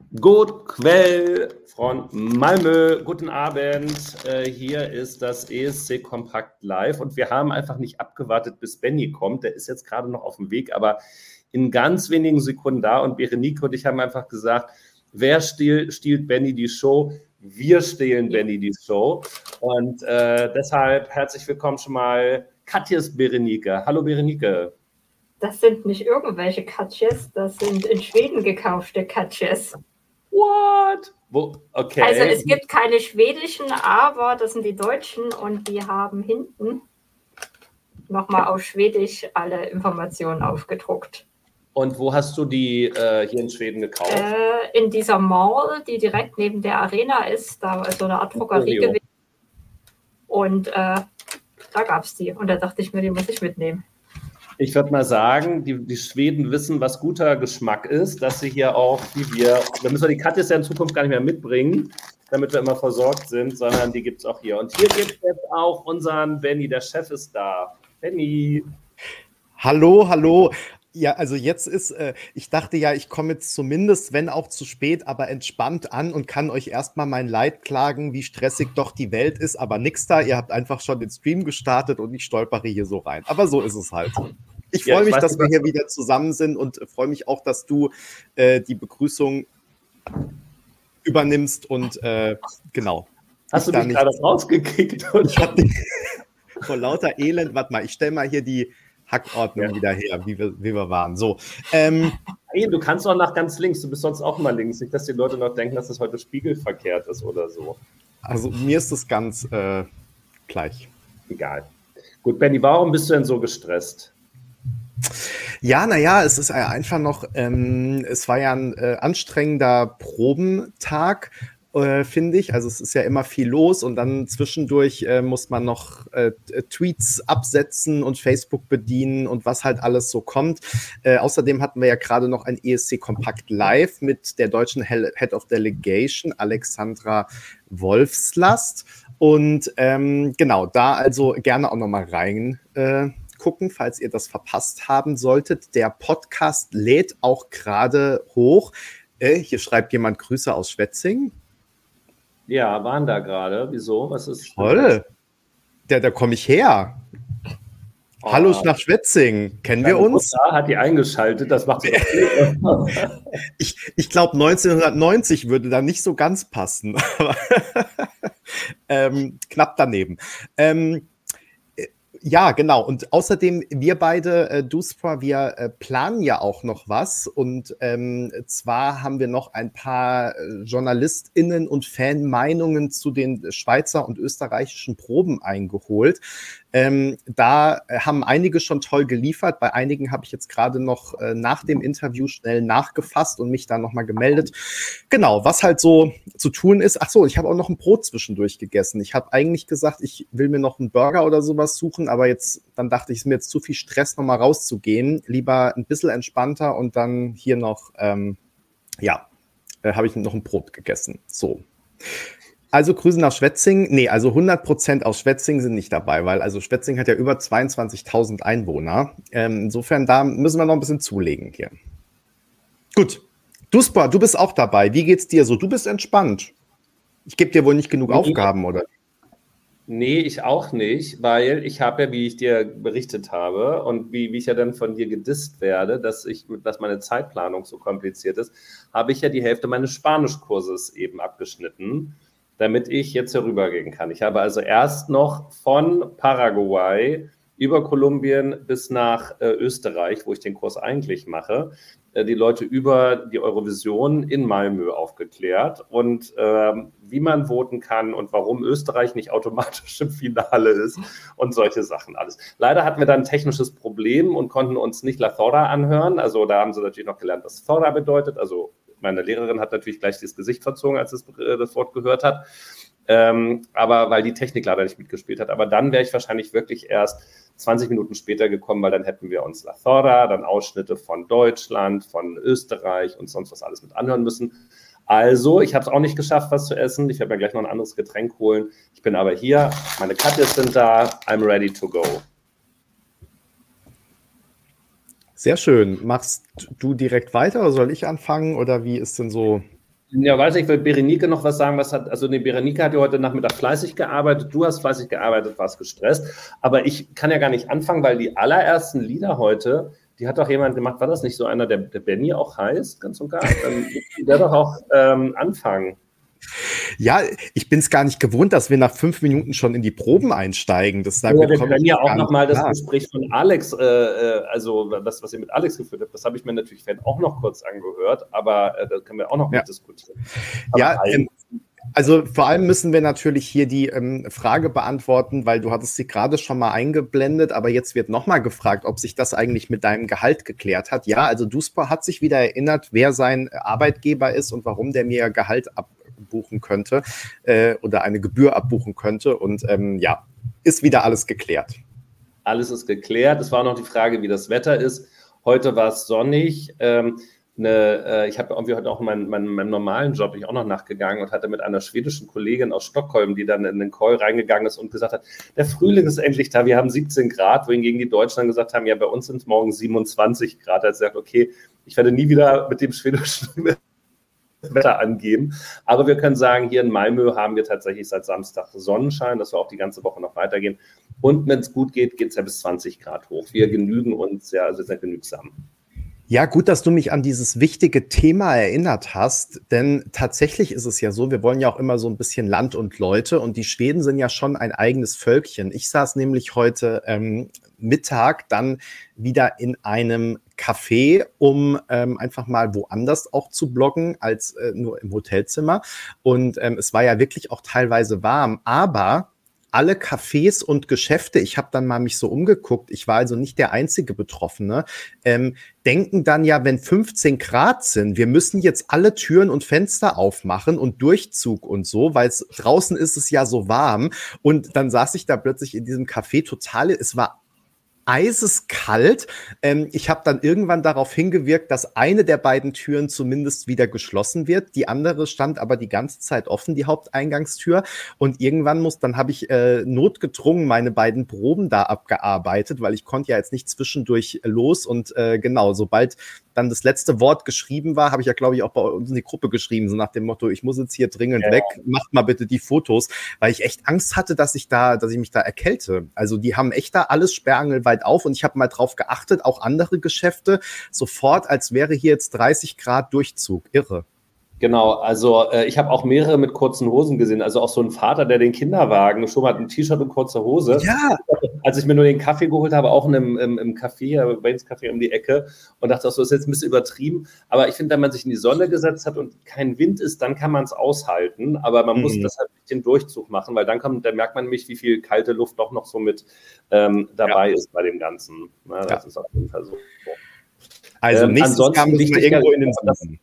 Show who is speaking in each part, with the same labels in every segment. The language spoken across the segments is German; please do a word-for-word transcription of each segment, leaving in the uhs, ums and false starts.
Speaker 1: Gut, Quell von Malmö, guten Abend. Äh, hier ist das E S C Kompakt live und wir haben einfach nicht abgewartet, bis Benny kommt. Der ist jetzt gerade noch auf dem Weg, aber in ganz wenigen Sekunden da. Und Berenike und ich haben einfach gesagt, wer stiehlt, stiehlt Benny die Show? Wir stehlen Benny die Show. Und äh, deshalb herzlich willkommen schon mal Katjes Berenike. Hallo Berenike.
Speaker 2: Das sind nicht irgendwelche Katjes, das sind in Schweden gekaufte Katjes.
Speaker 1: What? Wo? Okay.
Speaker 2: Also es gibt keine schwedischen, aber das sind die deutschen und die haben hinten nochmal auf Schwedisch alle Informationen aufgedruckt.
Speaker 1: Und wo hast du die äh, hier in Schweden gekauft?
Speaker 2: Äh, in dieser Mall, die direkt neben der Arena ist, da ist so eine Art Drogerie gewesen. Und äh, da gab es die. Und da dachte ich mir, die muss ich mitnehmen.
Speaker 1: Ich würde mal sagen, die, die Schweden wissen, was guter Geschmack ist, dass sie hier auch, wie wir, da müssen wir die Katjes ja in Zukunft gar nicht mehr mitbringen, damit wir immer versorgt sind, sondern die gibt es auch hier. Und hier gibt es jetzt auch unseren Benny, der Chef ist da. Benny.
Speaker 3: Hallo, hallo. Ja, also jetzt ist, äh, ich dachte ja, ich komme jetzt zumindest, wenn auch zu spät, aber entspannt an und kann euch erstmal mein Leid klagen, wie stressig doch die Welt ist, aber nix da. Ihr habt einfach schon den Stream gestartet und ich stolpere hier so rein. Aber so ist es halt. Ich freue ja, mich, dass wir hier wieder zusammen sind und freue mich auch, dass du äh, die Begrüßung übernimmst und äh, genau.
Speaker 1: Hast du mich gerade rausgekickt?
Speaker 3: Ich hab die, vor lauter Elend, warte mal, ich stelle mal hier die Hackordnung ja. wieder her, wie wir, wie wir waren. So, ähm,
Speaker 1: hey, du kannst auch nach ganz links, du bist sonst auch mal links. Nicht, dass die Leute noch denken, dass das heute spiegelverkehrt ist oder so.
Speaker 3: Also mir ist das ganz äh, gleich.
Speaker 1: Egal. Gut, Benny, warum bist du denn so gestresst?
Speaker 3: Ja, naja, es ist einfach noch, ähm, es war ja ein äh, anstrengender Probentag, äh, finde ich. Also es ist ja immer viel los und dann zwischendurch äh, muss man noch äh, Tweets absetzen und Facebook bedienen und was halt alles so kommt. Äh, außerdem hatten wir ja gerade noch ein E S C Kompakt Live mit der deutschen Head of Delegation, Alexandra Wolfslast. Und ähm, genau, da also gerne auch nochmal rein äh, gucken, falls ihr das verpasst haben solltet. Der Podcast lädt auch gerade hoch. Äh, hier schreibt jemand Grüße aus Schwetzing.
Speaker 1: Ja, waren da gerade. Wieso? Was ist
Speaker 3: toll. Da, da komme ich her. Oh. Hallo nach Schwetzing. Kennen Deine wir uns?
Speaker 1: Mutter hat die eingeschaltet. Das macht
Speaker 3: Ich, ich glaube, neunzehnhundertneunzig würde da nicht so ganz passen. ähm, knapp daneben. Ähm, Ja, genau. Und außerdem, wir beide, äh, Duspra, wir äh, planen ja auch noch was. Und ähm, zwar haben wir noch ein paar äh, JournalistInnen und Fanmeinungen zu den Schweizer und österreichischen Proben eingeholt. Ähm, da haben einige schon toll geliefert. Bei einigen habe ich jetzt gerade noch äh, nach dem Interview schnell nachgefasst und mich da nochmal gemeldet. Genau, was halt so zu tun ist. Ach so, ich habe auch noch ein Brot zwischendurch gegessen. Ich habe eigentlich gesagt, ich will mir noch einen Burger oder sowas suchen, aber jetzt, dann dachte ich, es ist mir jetzt zu viel Stress, nochmal rauszugehen. Lieber ein bisschen entspannter und dann hier noch, ähm, ja, äh, habe ich noch ein Brot gegessen. So. Also Grüße nach Schwetzing. Nee, also hundert Prozent aus Schwetzing sind nicht dabei, weil also Schwetzing hat ja über zweiundzwanzigtausend Einwohner. Ähm, insofern, da müssen wir noch ein bisschen zulegen hier. Gut. Duspra, du bist auch dabei. Wie geht's dir so? Du bist entspannt. Ich gebe dir wohl nicht genug nee. Aufgaben, oder?
Speaker 1: Nee, ich auch nicht, weil ich habe ja, wie ich dir berichtet habe und wie, wie ich ja dann von dir gedisst werde, dass, ich, dass meine Zeitplanung so kompliziert ist, habe ich ja die Hälfte meines Spanischkurses eben abgeschnitten, damit ich jetzt herübergehen kann. Ich habe also erst noch von Paraguay über Kolumbien bis nach äh, Österreich, wo ich den Kurs eigentlich mache, äh, die Leute über die Eurovision in Malmö aufgeklärt und ähm, wie man voten kann und warum Österreich nicht automatisch im Finale ist und solche Sachen alles. Leider hatten wir dann ein technisches Problem und konnten uns nicht La Thora anhören. Also da haben sie natürlich noch gelernt, was Thora bedeutet. Also meine Lehrerin hat natürlich gleich das Gesicht verzogen, als sie das Wort gehört hat. Ähm, aber weil die Technik leider nicht mitgespielt hat. Aber dann wäre ich wahrscheinlich wirklich erst zwanzig Minuten später gekommen, weil dann hätten wir uns La Thora, dann Ausschnitte von Deutschland, von Österreich und sonst was alles mit anhören müssen. Also, ich habe es auch nicht geschafft, was zu essen. Ich werde mir gleich noch ein anderes Getränk holen. Ich bin aber hier, meine Katjes sind da, I'm ready to go.
Speaker 3: Sehr schön. Machst du direkt weiter oder soll ich anfangen oder wie ist denn so
Speaker 1: Ja, weiß ich, will Berenike noch was sagen? Was hat, also nee, Berenike hat ja heute Nachmittag fleißig gearbeitet, du hast fleißig gearbeitet, warst gestresst, aber ich kann ja gar nicht anfangen, weil die allerersten Lieder heute, die hat doch jemand gemacht, war das nicht so einer, der, der Benny auch heißt, ganz und gar? Dann der doch auch ähm, anfangen.
Speaker 3: Ja, ich bin es gar nicht gewohnt, dass wir nach fünf Minuten schon in die Proben einsteigen. Das
Speaker 1: ja, wir können ja auch nochmal das Gespräch von Alex, äh, also das, was ihr mit Alex geführt habt, das habe ich mir natürlich auch noch kurz angehört, aber äh, da können wir auch noch ja. mit diskutieren. Aber
Speaker 3: ja, ähm, also vor allem müssen wir natürlich hier die ähm, Frage beantworten, weil du hattest sie gerade schon mal eingeblendet, aber jetzt wird nochmal gefragt, ob sich das eigentlich mit deinem Gehalt geklärt hat. Ja, also Duspa hat sich wieder erinnert, wer sein Arbeitgeber ist und warum der mir Gehalt abbuchen könnte äh, oder eine Gebühr abbuchen könnte. Und ähm, ja, ist wieder alles geklärt.
Speaker 1: Alles ist geklärt. Es war noch die Frage, wie das Wetter ist. Heute war es sonnig. Ähm, Eine, äh, ich habe irgendwie heute auch meinen mein, mein normalen Job ich auch noch nachgegangen und hatte mit einer schwedischen Kollegin aus Stockholm, die dann in den Call reingegangen ist und gesagt hat, der Frühling ist endlich da, wir haben siebzehn Grad, wohingegen die Deutschen dann gesagt haben, ja, bei uns sind es morgen siebenundzwanzig Grad. Er hat gesagt, okay, ich werde nie wieder mit dem schwedischen Wetter angeben, aber wir können sagen, hier in Malmö haben wir tatsächlich seit Samstag Sonnenschein, das soll auch die ganze Woche noch weitergehen und wenn es gut geht, geht es ja bis zwanzig Grad hoch. Wir genügen uns ja, also sind genügsam.
Speaker 3: Ja, gut, dass du mich an dieses wichtige Thema erinnert hast, denn tatsächlich ist es ja so, wir wollen ja auch immer so ein bisschen Land und Leute und die Schweden sind ja schon ein eigenes Völkchen. Ich saß nämlich heute ähm, Mittag dann wieder in einem Café, um ähm, einfach mal woanders auch zu bloggen als äh, nur im Hotelzimmer und ähm, es war ja wirklich auch teilweise warm, aber alle Cafés und Geschäfte, ich habe dann mal mich so umgeguckt, ich war also nicht der einzige Betroffene, ähm, denken dann ja, wenn fünfzehn Grad sind, wir müssen jetzt alle Türen und Fenster aufmachen und Durchzug und so, weil es draußen ist es ja so warm. Und dann saß ich da plötzlich in diesem Café total, es war eiseskalt. Ähm, ich habe dann irgendwann darauf hingewirkt, dass eine der beiden Türen zumindest wieder geschlossen wird. Die andere stand aber die ganze Zeit offen, die Haupteingangstür. Und irgendwann muss, dann habe ich äh, notgedrungen meine beiden Proben da abgearbeitet, weil ich konnte ja jetzt nicht zwischendurch los. Und äh, genau, sobald dann das letzte Wort geschrieben war, habe ich ja, glaube ich, auch bei uns in die Gruppe geschrieben, so nach dem Motto, ich muss jetzt hier dringend ja. weg, macht mal bitte die Fotos, weil ich echt Angst hatte, dass ich da, dass ich mich da erkälte. Also die haben echt da alles sperrangelweit auf und ich habe mal drauf geachtet, auch andere Geschäfte, sofort, als wäre hier jetzt dreißig Grad Durchzug. Irre.
Speaker 1: Genau, also äh, ich habe auch mehrere mit kurzen Hosen gesehen, also auch so ein Vater, der den Kinderwagen schon mal ein T-Shirt und kurze Hose.
Speaker 3: Ja.
Speaker 1: Als ich mir nur den Kaffee geholt habe, auch in einem, im, im Café, Wayne's Café um die Ecke und dachte auch so, ist jetzt ein bisschen übertrieben, aber ich finde, wenn man sich in die Sonne gesetzt hat und kein Wind ist, dann kann man es aushalten, aber man mhm. muss das halt nicht den Durchzug machen, weil dann kommt, dann merkt man nämlich, wie viel kalte Luft doch noch so mit ähm, dabei ja. ist bei dem Ganzen. Na, das ja. ist auf jeden Fall so.
Speaker 3: Also ähm, nächstes Jahr müssen wir irgendwo in den Süden.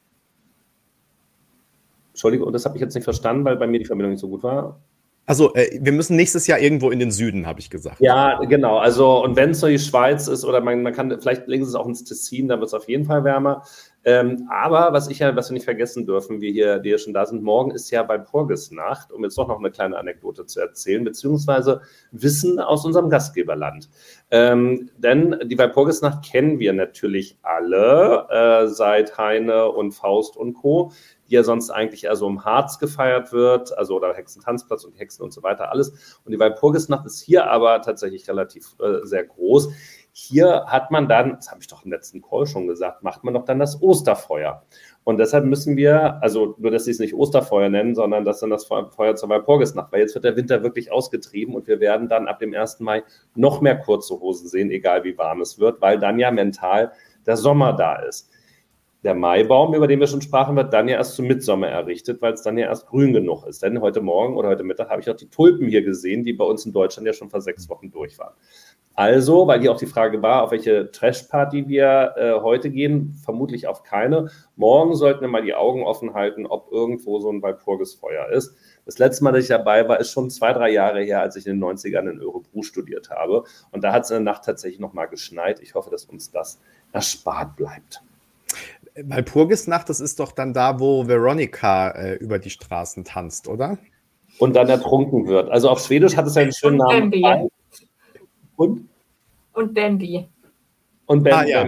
Speaker 1: Entschuldigung, das habe ich jetzt nicht verstanden, weil bei mir die Verbindung nicht so gut war.
Speaker 3: Also, äh, wir müssen nächstes Jahr irgendwo in den Süden, habe ich gesagt.
Speaker 1: Ja, genau. Also, und wenn es so die Schweiz ist oder man, man kann, vielleicht legen sie es auch ins Tessin, dann wird es auf jeden Fall wärmer. Ähm, aber was ich ja, was wir nicht vergessen dürfen, wir hier, die hier schon da sind, morgen ist ja Walpurgisnacht, um jetzt doch noch eine kleine Anekdote zu erzählen, beziehungsweise Wissen aus unserem Gastgeberland. Ähm, denn die Walpurgisnacht kennen wir natürlich alle, äh, seit Heine und Faust und Co., die ja sonst eigentlich eher so im Harz gefeiert wird, also oder Hexentanzplatz und die Hexen und so weiter, alles. Und die Walpurgisnacht ist hier aber tatsächlich relativ äh, sehr groß. Hier hat man dann, das habe ich doch im letzten Call schon gesagt, macht man doch dann das Osterfeuer. Und deshalb müssen wir, also nur, dass sie es nicht Osterfeuer nennen, sondern das dann das Feuer zur Walpurgisnacht, weil jetzt wird der Winter wirklich ausgetrieben und wir werden dann ab dem ersten Mai noch mehr kurze Hosen sehen, egal wie warm es wird, weil dann ja mental der Sommer da ist. Der Maibaum, über den wir schon sprachen, wird dann ja erst zum Mitsommer errichtet, weil es dann ja erst grün genug ist. Denn heute Morgen oder heute Mittag habe ich auch die Tulpen hier gesehen, die bei uns in Deutschland ja schon vor sechs Wochen durch waren. Also, weil hier auch die Frage war, auf welche Trash-Party wir äh, heute gehen, vermutlich auf keine. Morgen sollten wir mal die Augen offen halten, ob irgendwo so ein Walpurgisfeuer ist. Das letzte Mal, dass ich dabei war, ist schon zwei, drei Jahre her, als ich in den neunzigern in Örebro studiert habe. Und da hat es in der Nacht tatsächlich nochmal geschneit. Ich hoffe, dass uns das erspart bleibt.
Speaker 3: Walpurgisnacht, das ist doch dann da, wo Veronica äh, über die Straßen tanzt, oder?
Speaker 1: Und dann ertrunken wird. Also auf Schwedisch hat es ja einen schönen
Speaker 2: und
Speaker 1: Namen.
Speaker 2: Bambi.
Speaker 1: Und?
Speaker 2: Und Bambi.
Speaker 1: Und Bambi.
Speaker 3: Ah, ja.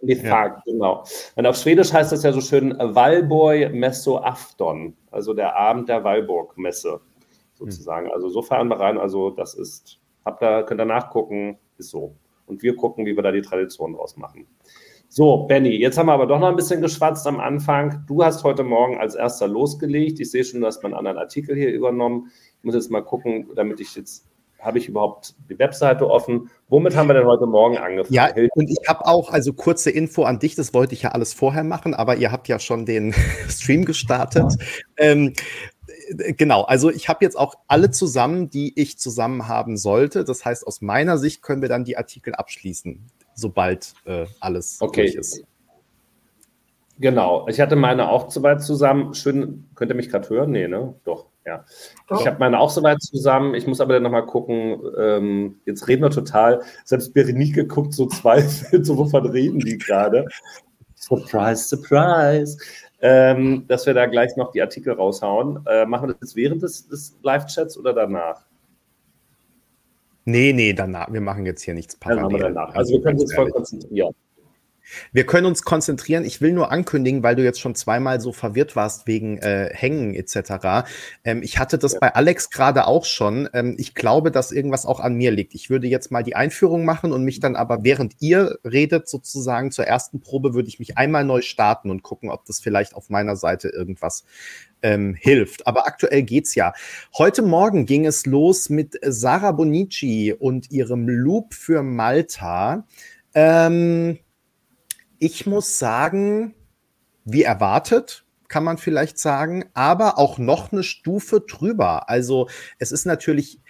Speaker 1: Befragt, ja. Genau. Und auf Schwedisch heißt das ja so schön Valborg Mässoafton, also der Abend der Valborg-Messe sozusagen. Hm. Also so fahren wir rein, also das ist, habt ihr, könnt ihr nachgucken, ist so. Und wir gucken, wie wir da die Tradition draus machen. So, Benni, jetzt haben wir aber doch noch ein bisschen geschwatzt am Anfang. Du hast heute Morgen als erster losgelegt. Ich sehe schon, du hast meinen anderen Artikel hier übernommen. Ich muss jetzt mal gucken, damit ich jetzt, habe ich überhaupt die Webseite offen? Womit haben wir denn heute Morgen angefangen?
Speaker 3: Ja, und ich habe auch, also kurze Info an dich, das wollte ich ja alles vorher machen, aber ihr habt ja schon den Stream gestartet. Ähm, Genau, also ich habe jetzt auch alle zusammen, die ich zusammen haben sollte. Das heißt, aus meiner Sicht können wir dann die Artikel abschließen, sobald äh, alles
Speaker 1: okay.
Speaker 3: durch ist.
Speaker 1: Genau, ich hatte meine auch soweit zusammen. Schön, könnt ihr mich gerade hören? Nee, ne? Doch, ja. Doch. Ich habe meine auch soweit zusammen. Ich muss aber dann nochmal gucken, ähm, jetzt reden wir total. Selbst Berenike guckt so zweifelnd, so wovon reden die gerade? Surprise, surprise. Ähm, dass wir da gleich noch die Artikel raushauen. Äh, machen wir das jetzt während des, des Live-Chats oder danach?
Speaker 3: Nee, nee, danach. Wir machen jetzt hier nichts parallel.
Speaker 1: Wir danach. Also wir können uns voll konzentrieren.
Speaker 3: Wir können uns konzentrieren. Ich will nur ankündigen, weil du jetzt schon zweimal so verwirrt warst wegen äh, Hängen et cetera. Ähm, ich hatte das ja. bei Alex gerade auch schon. Ähm, ich glaube, dass irgendwas auch an mir liegt. Ich würde jetzt mal die Einführung machen und mich dann aber, während ihr redet, sozusagen zur ersten Probe, würde ich mich einmal neu starten und gucken, ob das vielleicht auf meiner Seite irgendwas ähm, hilft. Aber aktuell geht's ja. Heute Morgen ging es los mit Sara Bonnici und ihrem Loop für Malta. Ähm, Ich muss sagen, wie erwartet, kann man vielleicht sagen, aber auch noch eine Stufe drüber. Also es ist natürlich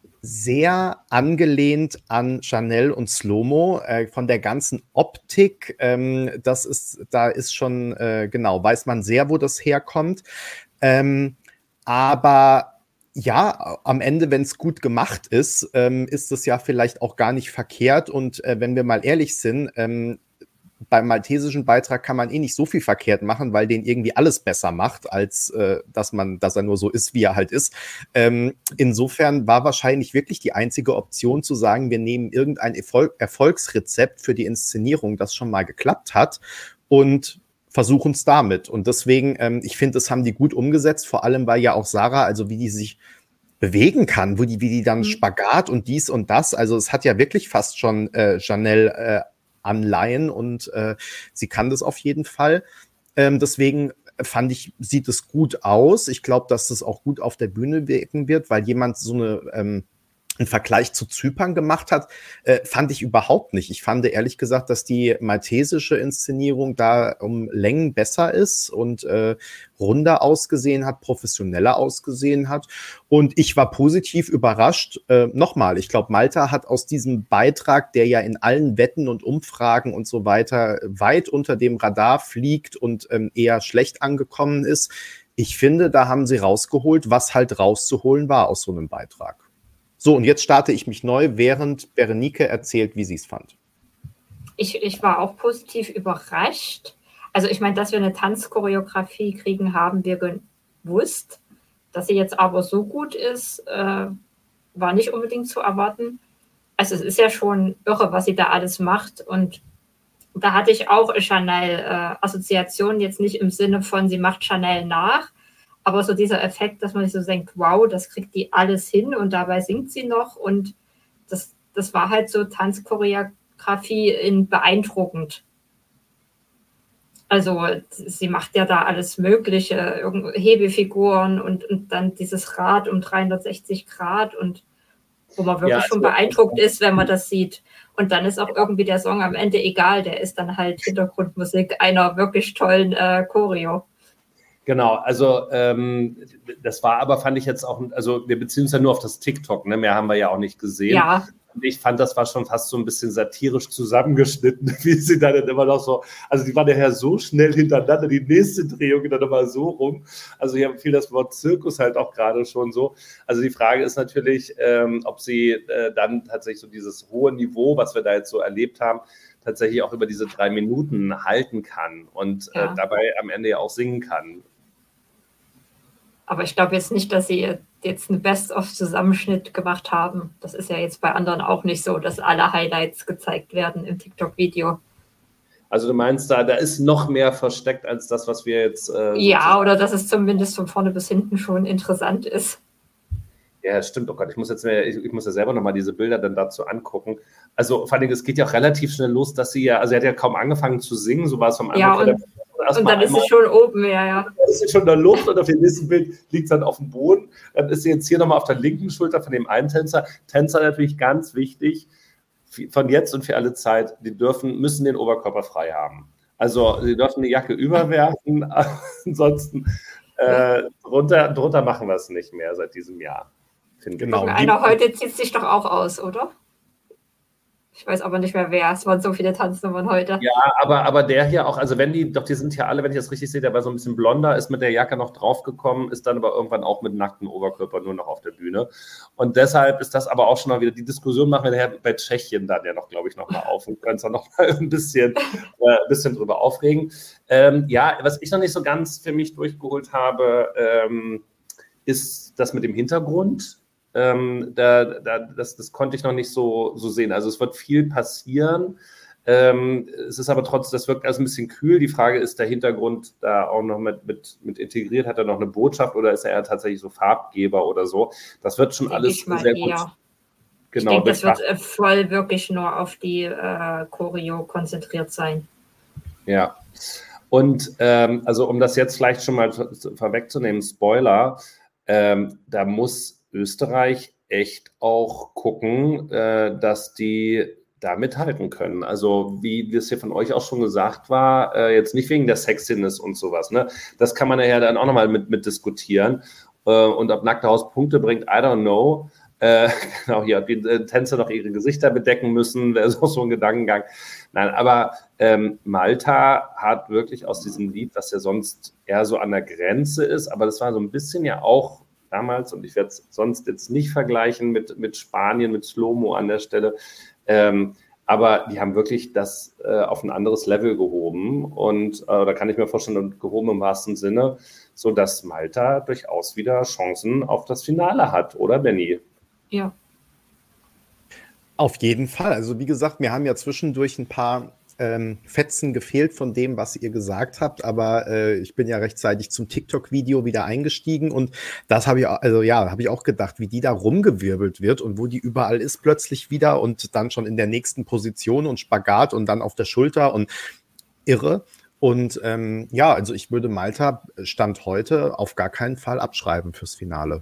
Speaker 3: sehr angelehnt an Chanel und Slomo, äh, von der ganzen Optik. Ähm, das ist, da ist schon, äh, genau, weiß man sehr, wo das herkommt. Ähm, aber ja, am Ende, wenn es gut gemacht ist, ähm, ist es ja vielleicht auch gar nicht verkehrt. Und äh, wenn wir mal ehrlich sind, ähm, beim maltesischen Beitrag kann man eh nicht so viel verkehrt machen, weil den irgendwie alles besser macht, als äh, dass man, dass er nur so ist, wie er halt ist. Ähm, insofern war wahrscheinlich wirklich die einzige Option zu sagen, wir nehmen irgendein Erfolg- Erfolgsrezept für die Inszenierung, das schon mal geklappt hat, und versuchen es damit. Und deswegen, ähm, ich finde, das haben die gut umgesetzt, vor allem, weil ja auch Sarah, also wie die sich bewegen kann, wo die, wie die dann mhm. Spagat und dies und das, also es hat ja wirklich fast schon äh, Chanel äh, Anleihen und äh, sie kann das auf jeden Fall. Ähm, deswegen fand ich, sieht es gut aus. Ich glaube, dass das auch gut auf der Bühne wirken wird, weil jemand so eine ähm, einen Vergleich zu Zypern gemacht hat, äh, fand ich überhaupt nicht. Ich fand ehrlich gesagt, dass die maltesische Inszenierung da um Längen besser ist und äh, runder ausgesehen hat, professioneller ausgesehen hat. Und ich war positiv überrascht. Äh, nochmal, ich glaube, Malta hat aus diesem Beitrag, der ja in allen Wetten und Umfragen und so weiter weit unter dem Radar fliegt und ähm, eher schlecht angekommen ist, ich finde, da haben sie rausgeholt, was halt rauszuholen war aus so einem Beitrag. So, und jetzt starte ich mich neu, während Berenike erzählt, wie sie es fand.
Speaker 2: Ich, ich war auch positiv überrascht. Also ich meine, dass wir eine Tanzchoreografie kriegen, haben wir gewusst. Dass sie jetzt aber so gut ist, äh, war nicht unbedingt zu erwarten. Also es ist ja schon irre, was sie da alles macht. Und da hatte ich auch Chanel-Assoziationen, äh, jetzt nicht im Sinne von, sie macht Chanel nach, aber so dieser Effekt, dass man sich so denkt, wow, das kriegt die alles hin und dabei singt sie noch. Und das, das war halt so Tanzchoreografie in beeindruckend. Also sie macht ja da alles Mögliche, Hebefiguren und, und dann dieses Rad um dreihundertsechzig Grad und wo man wirklich ja, also schon beeindruckt ist, wenn man das sieht. Und dann ist auch irgendwie der Song am Ende egal, der ist dann halt Hintergrundmusik einer wirklich tollen äh, Choreo.
Speaker 1: Genau, also ähm, das war aber, fand ich jetzt auch, also wir beziehen uns ja nur auf das TikTok, ne? Mehr haben wir ja auch nicht gesehen.
Speaker 2: Ja.
Speaker 1: Und ich fand, das war schon fast so ein bisschen satirisch zusammengeschnitten, wie sie dann immer noch so, also die waren ja so schnell hintereinander, die nächste Drehung dann immer so rum. Also hier fiel das Wort Zirkus halt auch gerade schon so. Also die Frage ist natürlich, ähm, ob sie äh, dann tatsächlich so dieses hohe Niveau, was wir da jetzt so erlebt haben, tatsächlich auch über diese drei Minuten halten kann und ja. äh, dabei am Ende ja auch singen kann.
Speaker 2: Aber ich glaube jetzt nicht, dass sie jetzt einen Best-of-Zusammenschnitt gemacht haben. Das ist ja jetzt bei anderen auch nicht so, dass alle Highlights gezeigt werden im TikTok-Video.
Speaker 1: Also du meinst, da, da ist noch mehr versteckt als das, was wir jetzt... Äh,
Speaker 2: ja, oder dass es zumindest von vorne bis hinten schon interessant ist.
Speaker 1: Ja, stimmt. Oh Gott, ich muss jetzt mehr, ich, ich muss ja selber nochmal diese Bilder dann dazu angucken. Also vor allem, es geht ja auch relativ schnell los, dass sie ja, also sie hat ja kaum angefangen zu singen, so war es vom
Speaker 2: Ja,
Speaker 1: Anfang.
Speaker 2: und, und dann ist sie schon oben, ja, ja.
Speaker 1: Dann ist sie schon in der Luft und auf dem nächsten Bild liegt sie dann auf dem Boden. Dann ist sie jetzt hier nochmal auf der linken Schulter von dem einen Tänzer. Tänzer natürlich ganz wichtig, von jetzt und für alle Zeit, die dürfen, müssen den Oberkörper frei haben. Also sie dürfen die Jacke überwerfen, ansonsten äh, drunter, drunter machen wir es nicht mehr seit diesem Jahr.
Speaker 2: Genau. Einer heute zieht sich doch auch aus, oder? Ich weiß aber nicht mehr wer. Es waren so viele Tanznummern heute.
Speaker 1: Ja, aber, aber der hier auch, also wenn die, doch die sind ja alle, wenn ich das richtig sehe, der war so ein bisschen blonder, ist mit der Jacke noch draufgekommen, ist dann aber irgendwann auch mit nacktem Oberkörper nur noch auf der Bühne. Und deshalb ist das aber auch schon mal wieder, die Diskussion machen wir daher bei Tschechien dann ja noch, glaube ich, noch mal auf und können uns dann noch mal ein bisschen, äh, ein bisschen drüber aufregen. Ähm, ja, was ich noch nicht so ganz für mich durchgeholt habe, ähm, ist das mit dem Hintergrund. Ähm, da, da, das, das konnte ich noch nicht so, so sehen. Also es wird viel passieren. Ähm, es ist aber trotzdem, das wirkt also ein bisschen kühl. Die Frage ist, der Hintergrund da auch noch mit, mit, mit integriert? Hat er noch eine Botschaft oder ist er tatsächlich so Farbgeber oder so? Das wird schon alles sehr gut.
Speaker 2: Eher. Genau, ich denke, das wird äh, voll wirklich nur auf die äh, Choreo konzentriert sein.
Speaker 1: Ja. Und ähm, also um das jetzt vielleicht schon mal vorwegzunehmen, Spoiler, ähm, da muss Österreich echt auch gucken, äh, dass die da mithalten können. Also wie das hier von euch auch schon gesagt war, äh, jetzt nicht wegen der Sexiness und sowas, ne? Das kann man ja dann auch nochmal mit, mit diskutieren. Äh, und ob Nackte Haus Punkte bringt, I don't know. Äh, genau, hier, ob die äh, Tänzer noch ihre Gesichter bedecken müssen, wäre so, so ein Gedankengang. Nein, aber ähm, Malta hat wirklich aus diesem Lied, das ja sonst eher so an der Grenze ist, aber das war so ein bisschen ja auch damals, und ich werde es sonst jetzt nicht vergleichen mit, mit Spanien, mit Slow-Mo an der Stelle, ähm, aber die haben wirklich das äh, auf ein anderes Level gehoben und äh, da kann ich mir vorstellen, gehoben im wahrsten Sinne, sodass Malta durchaus wieder Chancen auf das Finale hat, oder Benni?
Speaker 2: Ja.
Speaker 3: Auf jeden Fall. Also wie gesagt, wir haben ja zwischendurch ein paar Ähm, Fetzen gefehlt von dem, was ihr gesagt habt, aber äh, ich bin ja rechtzeitig zum TikTok-Video wieder eingestiegen und das habe ich, also ja, habe ich auch gedacht, wie die da rumgewirbelt wird und wo die überall ist plötzlich wieder und dann schon in der nächsten Position und Spagat und dann auf der Schulter und irre. Und ähm, ja, also ich würde Malta Stand heute auf gar keinen Fall abschreiben fürs Finale.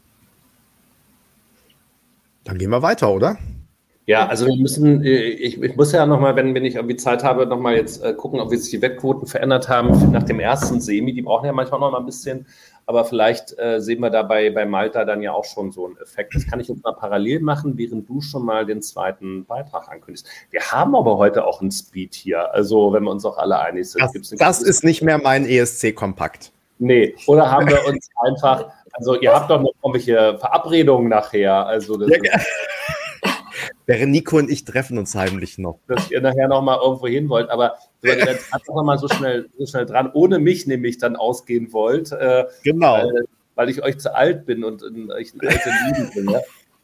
Speaker 3: Dann gehen wir weiter, oder?
Speaker 1: Ja, also wir müssen, ich, ich muss ja nochmal, wenn, wenn ich irgendwie Zeit habe, nochmal jetzt äh, gucken, ob sich die Wettquoten verändert haben nach dem ersten Semi. Die brauchen ja manchmal noch mal ein bisschen, aber vielleicht äh, sehen wir dabei bei Malta dann ja auch schon so einen Effekt. Das kann ich jetzt mal parallel machen, während du schon mal den zweiten Beitrag ankündigst. Wir haben aber heute auch einen Speed hier, also wenn wir uns auch alle einig sind.
Speaker 3: Das,
Speaker 1: gibt's
Speaker 3: das ist nicht mehr mein E S C-Kompakt.
Speaker 1: Nee, oder haben wir uns einfach, also ihr habt doch noch irgendwelche Verabredungen nachher, also das
Speaker 3: ja,
Speaker 1: ist,
Speaker 3: während Nico und ich treffen uns heimlich noch.
Speaker 1: Dass ihr nachher noch mal irgendwo hin wollt, aber wenn ihr jetzt einfach noch mal so schnell, so schnell dran, ohne mich nämlich dann ausgehen wollt, äh,
Speaker 3: genau.
Speaker 1: weil, weil ich euch zu alt bin und äh, ich ein alter Lieben bin. Ja?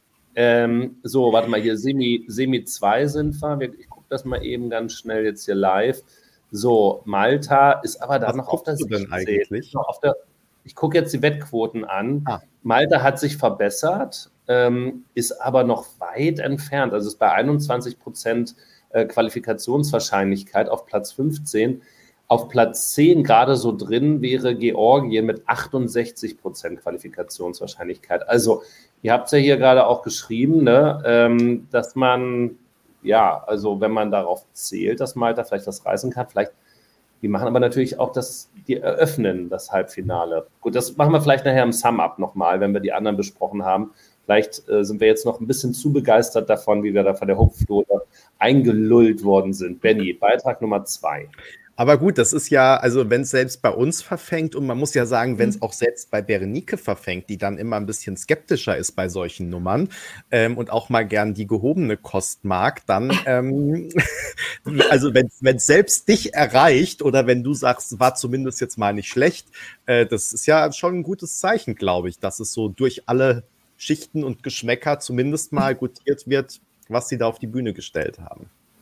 Speaker 1: Ähm, so, warte mal, hier Semi, Semi zwei sind wir. Ich gucke das mal eben ganz schnell jetzt hier live. So, Malta ist aber da
Speaker 3: Was
Speaker 1: noch auf der
Speaker 3: denn eigentlich?
Speaker 1: Noch auf der, ich gucke jetzt die Wettquoten an.
Speaker 3: Ah.
Speaker 1: Malta hat sich verbessert, ähm, ist aber noch weit entfernt. Also ist bei einundzwanzig Prozent äh, Qualifikationswahrscheinlichkeit auf Platz fünfzehn. Auf Platz zehn gerade so drin wäre Georgien mit achtundsechzig Prozent Qualifikationswahrscheinlichkeit. Also ihr habt es ja hier gerade auch geschrieben, ne, ähm, dass man, ja, also wenn man darauf zählt, dass Malta vielleicht das reißen kann, vielleicht, die machen aber natürlich auch das, die eröffnen das Halbfinale. Gut, das machen wir vielleicht nachher im Sum-Up nochmal, wenn wir die anderen besprochen haben. Vielleicht äh, sind wir jetzt noch ein bisschen zu begeistert davon, wie wir da von der Hupflote eingelullt worden sind. Benni, Beitrag Nummer zwei.
Speaker 3: Aber gut, das ist ja, also wenn es selbst bei uns verfängt und man muss ja sagen, wenn es auch selbst bei Berenike verfängt, die dann immer ein bisschen skeptischer ist bei solchen Nummern ähm, und auch mal gern die gehobene Kost mag, dann, ähm, also wenn es selbst dich erreicht oder wenn du sagst, war zumindest jetzt mal nicht schlecht, äh, das ist ja schon ein gutes Zeichen, glaube ich, dass es so durch alle Schichten und Geschmäcker zumindest mal gutiert wird, was sie da auf die Bühne gestellt haben.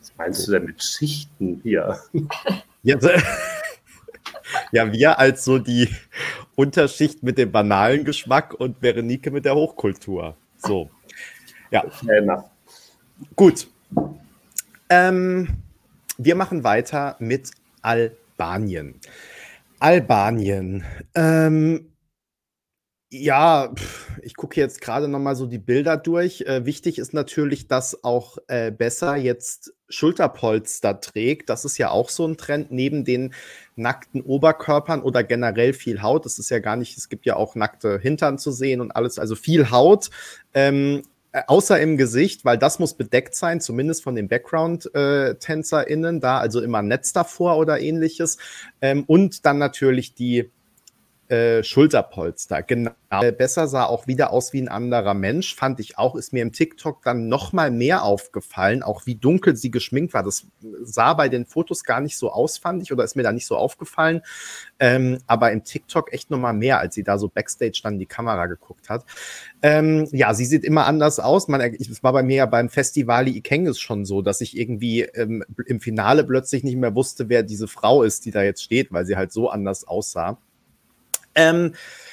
Speaker 1: Was meinst du denn mit Schichten hier?
Speaker 3: Ja, ja, wir als so die Unterschicht mit dem banalen Geschmack und Berenike mit der Hochkultur. So, ja.
Speaker 1: Fair enough.
Speaker 3: Gut. Ähm, wir machen weiter mit Albanien. Albanien. Ähm, ja, pff, ich gucke jetzt gerade noch mal so die Bilder durch. Äh, wichtig ist natürlich, dass auch äh, Bessa jetzt Schulterpolster trägt. Das ist ja auch so ein Trend neben den nackten Oberkörpern oder generell viel Haut. Das ist ja gar nicht, es gibt ja auch nackte Hintern zu sehen und alles, also viel Haut. Ähm, äh, außer im Gesicht, weil das muss bedeckt sein, zumindest von den Background-TänzerInnen da, also immer ein Netz davor oder ähnliches. Ähm, und dann natürlich die Äh, Schulterpolster, genau. Äh, Besser sah auch wieder aus wie ein anderer Mensch, fand ich auch, ist mir im TikTok dann noch mal mehr aufgefallen, auch wie dunkel sie geschminkt war. Das sah bei den Fotos gar nicht so aus, fand ich, oder ist mir da nicht so aufgefallen. Ähm, aber im TikTok echt noch mal mehr, als sie da so Backstage dann in die Kamera geguckt hat. Ähm, ja, sie sieht immer anders aus. Man, es war bei mir ja beim Festival Ikengis schon so, dass ich irgendwie ähm, im Finale plötzlich nicht mehr wusste, wer diese Frau ist, die da jetzt steht, weil sie halt so anders aussah. Ähm,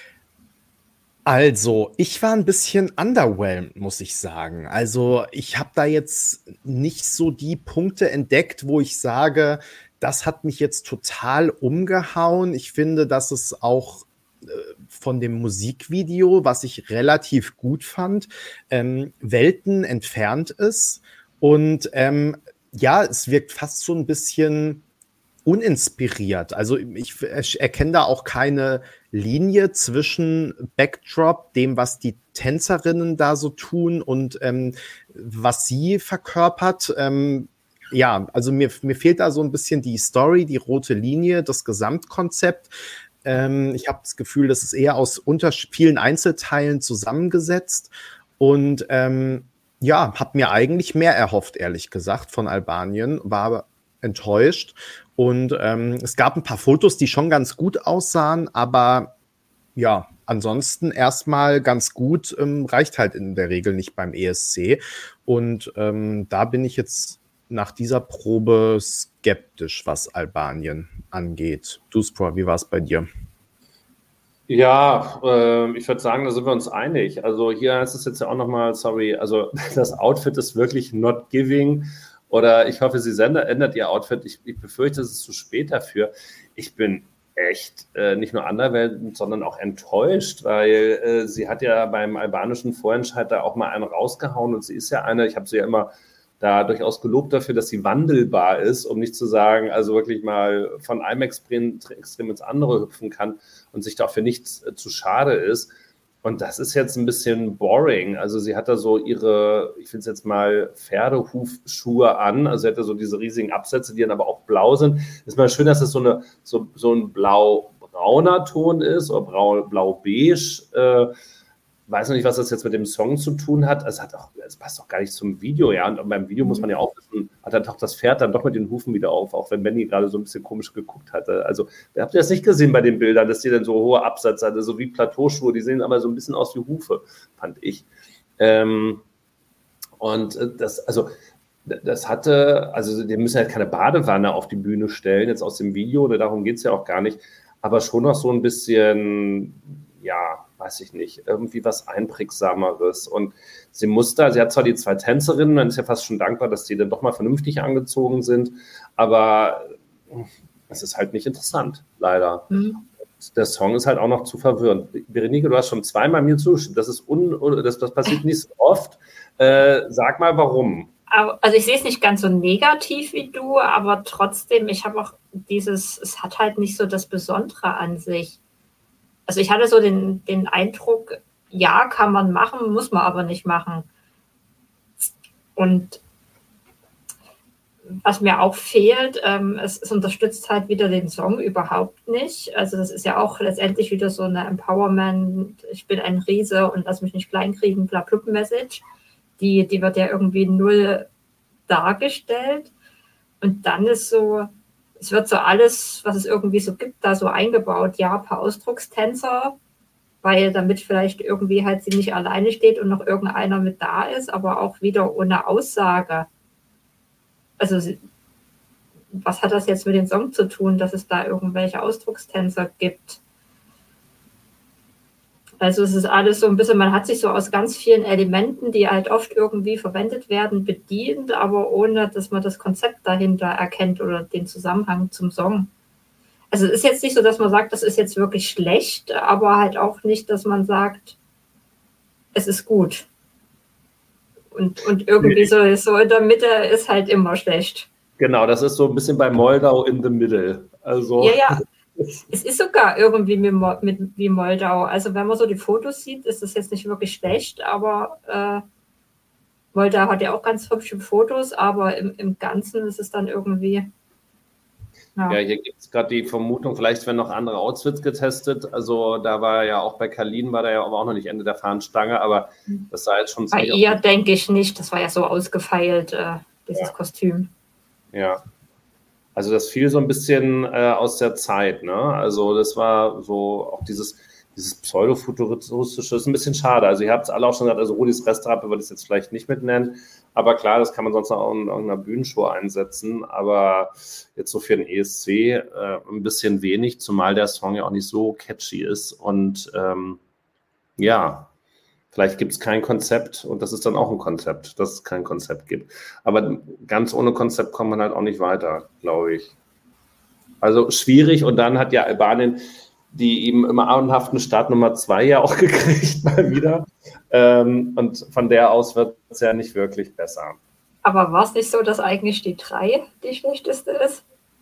Speaker 3: also, ich war ein bisschen underwhelmed, muss ich sagen. Also, ich habe da jetzt nicht so die Punkte entdeckt, wo ich sage, das hat mich jetzt total umgehauen. Ich finde, dass es auch äh, von dem Musikvideo, was ich relativ gut fand, ähm, Welten entfernt ist. Und ähm, ja, es wirkt fast so ein bisschen uninspiriert. Also ich, ich erkenne da auch keine Linie zwischen Backdrop, dem, was die Tänzerinnen da so tun und ähm, was sie verkörpert. Ähm, ja, also mir, mir fehlt da so ein bisschen die Story, die rote Linie, das Gesamtkonzept. Ähm, ich habe das Gefühl, das ist eher aus unter vielen Einzelteilen zusammengesetzt und ähm, ja, habe mir eigentlich mehr erhofft, ehrlich gesagt, von Albanien, war aber enttäuscht. Und ähm, es gab ein paar Fotos, die schon ganz gut aussahen, aber ja, ansonsten erstmal ganz gut, ähm, reicht halt in der Regel nicht beim E S C. Und ähm, da bin ich jetzt nach dieser Probe skeptisch, was Albanien angeht. Duspra, wie war es bei dir?
Speaker 1: Ja, äh, ich würde sagen, da sind wir uns einig. Also hier heißt es jetzt ja auch nochmal, sorry, also das Outfit ist wirklich not giving. Oder ich hoffe, sie sende, ändert ihr Outfit. Ich, ich befürchte, es ist zu spät dafür. Ich bin echt äh, nicht nur anderweltend, sondern auch enttäuscht, weil äh, sie hat ja beim albanischen Vorentscheid da auch mal einen rausgehauen und sie ist ja eine, ich habe sie ja immer da durchaus gelobt dafür, dass sie wandelbar ist, um nicht zu sagen, also wirklich mal von einem Extrem, Extrem ins andere hüpfen kann und sich dafür nichts äh, zu schade ist. Und das ist jetzt ein bisschen boring. Also sie hat da so ihre, ich finde es jetzt mal Pferdehufschuhe an. Also sie hat da so diese riesigen Absätze, die dann aber auch blau sind. Ist mal schön, dass das so, eine, so, so ein blau-brauner Ton ist oder blau-beige. Äh, weiß noch nicht, was das jetzt mit dem Song zu tun hat. Es hat auch, es passt doch gar nicht zum Video, ja. Und beim Video muss man ja auch wissen, hat dann doch das Pferd dann doch mit den Hufen wieder auf, auch wenn Benny gerade so ein bisschen komisch geguckt hatte. Also, habt ihr das nicht gesehen bei den Bildern, dass die dann so hohe Absätze hatte, so wie Plateauschuhe, die sehen aber so ein bisschen aus wie Hufe, fand ich. Ähm, und das, also, das hatte, also, die müssen halt keine Badewanne auf die Bühne stellen, jetzt aus dem Video, oder darum geht es ja auch gar nicht, aber schon noch so ein bisschen, ja, weiß ich nicht, irgendwie was Einprägsameres. Und sie muss da, sie hat zwar die zwei Tänzerinnen, man ist ja fast schon dankbar, dass die dann doch mal vernünftig angezogen sind, aber es ist halt nicht interessant, leider. Mhm. Der Song ist halt auch noch zu verwirrend. Berenike, du hast schon zweimal mir zugestimmt, das ist un, das, das passiert nicht so oft. Äh, sag mal, warum?
Speaker 2: Also ich sehe es nicht ganz so negativ wie du, aber trotzdem, ich habe auch dieses, es hat halt nicht so das Besondere an sich. Also ich hatte so den, den Eindruck, ja, kann man machen, muss man aber nicht machen. Und was mir auch fehlt, ähm, es, es unterstützt halt wieder den Song überhaupt nicht. Also das ist ja auch letztendlich wieder so eine Empowerment, ich bin ein Riese und lass mich nicht kleinkriegen, bla blub Message. Die, die wird ja irgendwie null dargestellt. Und dann ist so, es wird so alles, was es irgendwie so gibt, da so eingebaut. Ja, ein paar Ausdruckstänzer, weil damit vielleicht irgendwie halt sie nicht alleine steht und noch irgendeiner mit da ist, aber auch wieder ohne Aussage. also was hat das jetzt mit dem Song zu tun, dass es da irgendwelche Ausdruckstänzer gibt? Also es ist alles so ein bisschen, man hat sich so aus ganz vielen Elementen, die halt oft irgendwie verwendet werden, bedient, aber ohne, dass man das Konzept dahinter erkennt oder den Zusammenhang zum Song. Also es ist jetzt nicht so, dass man sagt, das ist jetzt wirklich schlecht, aber halt auch nicht, dass man sagt, es ist gut. Und, und irgendwie so, so in der Mitte ist halt immer schlecht.
Speaker 1: Genau, das ist so ein bisschen bei Moldau in the middle. Also
Speaker 2: ja, ja. Es ist sogar irgendwie mit, mit, wie Moldau. Also wenn man so die Fotos sieht, ist das jetzt nicht wirklich schlecht, aber äh, Moldau hat ja auch ganz hübsche Fotos, aber im, im Ganzen ist es dann irgendwie...
Speaker 1: Ja, ja hier gibt es gerade die Vermutung, vielleicht werden noch andere Outfits getestet. Also da war ja auch bei Kalin, war da ja aber auch noch nicht Ende der Fahnenstange, aber das sah jetzt schon...
Speaker 2: Bei ihr denke ich nicht, das war ja so ausgefeilt, äh, dieses
Speaker 1: ja.
Speaker 2: Kostüm.
Speaker 1: Ja. Also das fiel so ein bisschen äh, aus der Zeit, ne? Also das war so auch dieses, dieses pseudofuturistische, ist ein bisschen schade. Also ihr habt es alle auch schon gesagt, also Rudis Restaurant würde ich es jetzt vielleicht nicht mit nennen, aber klar, das kann man sonst auch in irgendeiner Bühnenshow einsetzen, aber jetzt so für den E S C äh, ein bisschen wenig, zumal der Song ja auch nicht so catchy ist und ähm, ja, vielleicht gibt es kein Konzept und das ist dann auch ein Konzept, dass es kein Konzept gibt. Aber ganz ohne Konzept kommt man halt auch nicht weiter, glaube ich. Also schwierig und dann hat ja Albanien die eben immer auenhaften Start Nummer zwei ja auch gekriegt mal wieder. Ähm, und von der aus wird es ja nicht wirklich besser.
Speaker 2: Aber war es nicht so, dass eigentlich die drei die schlechteste ist?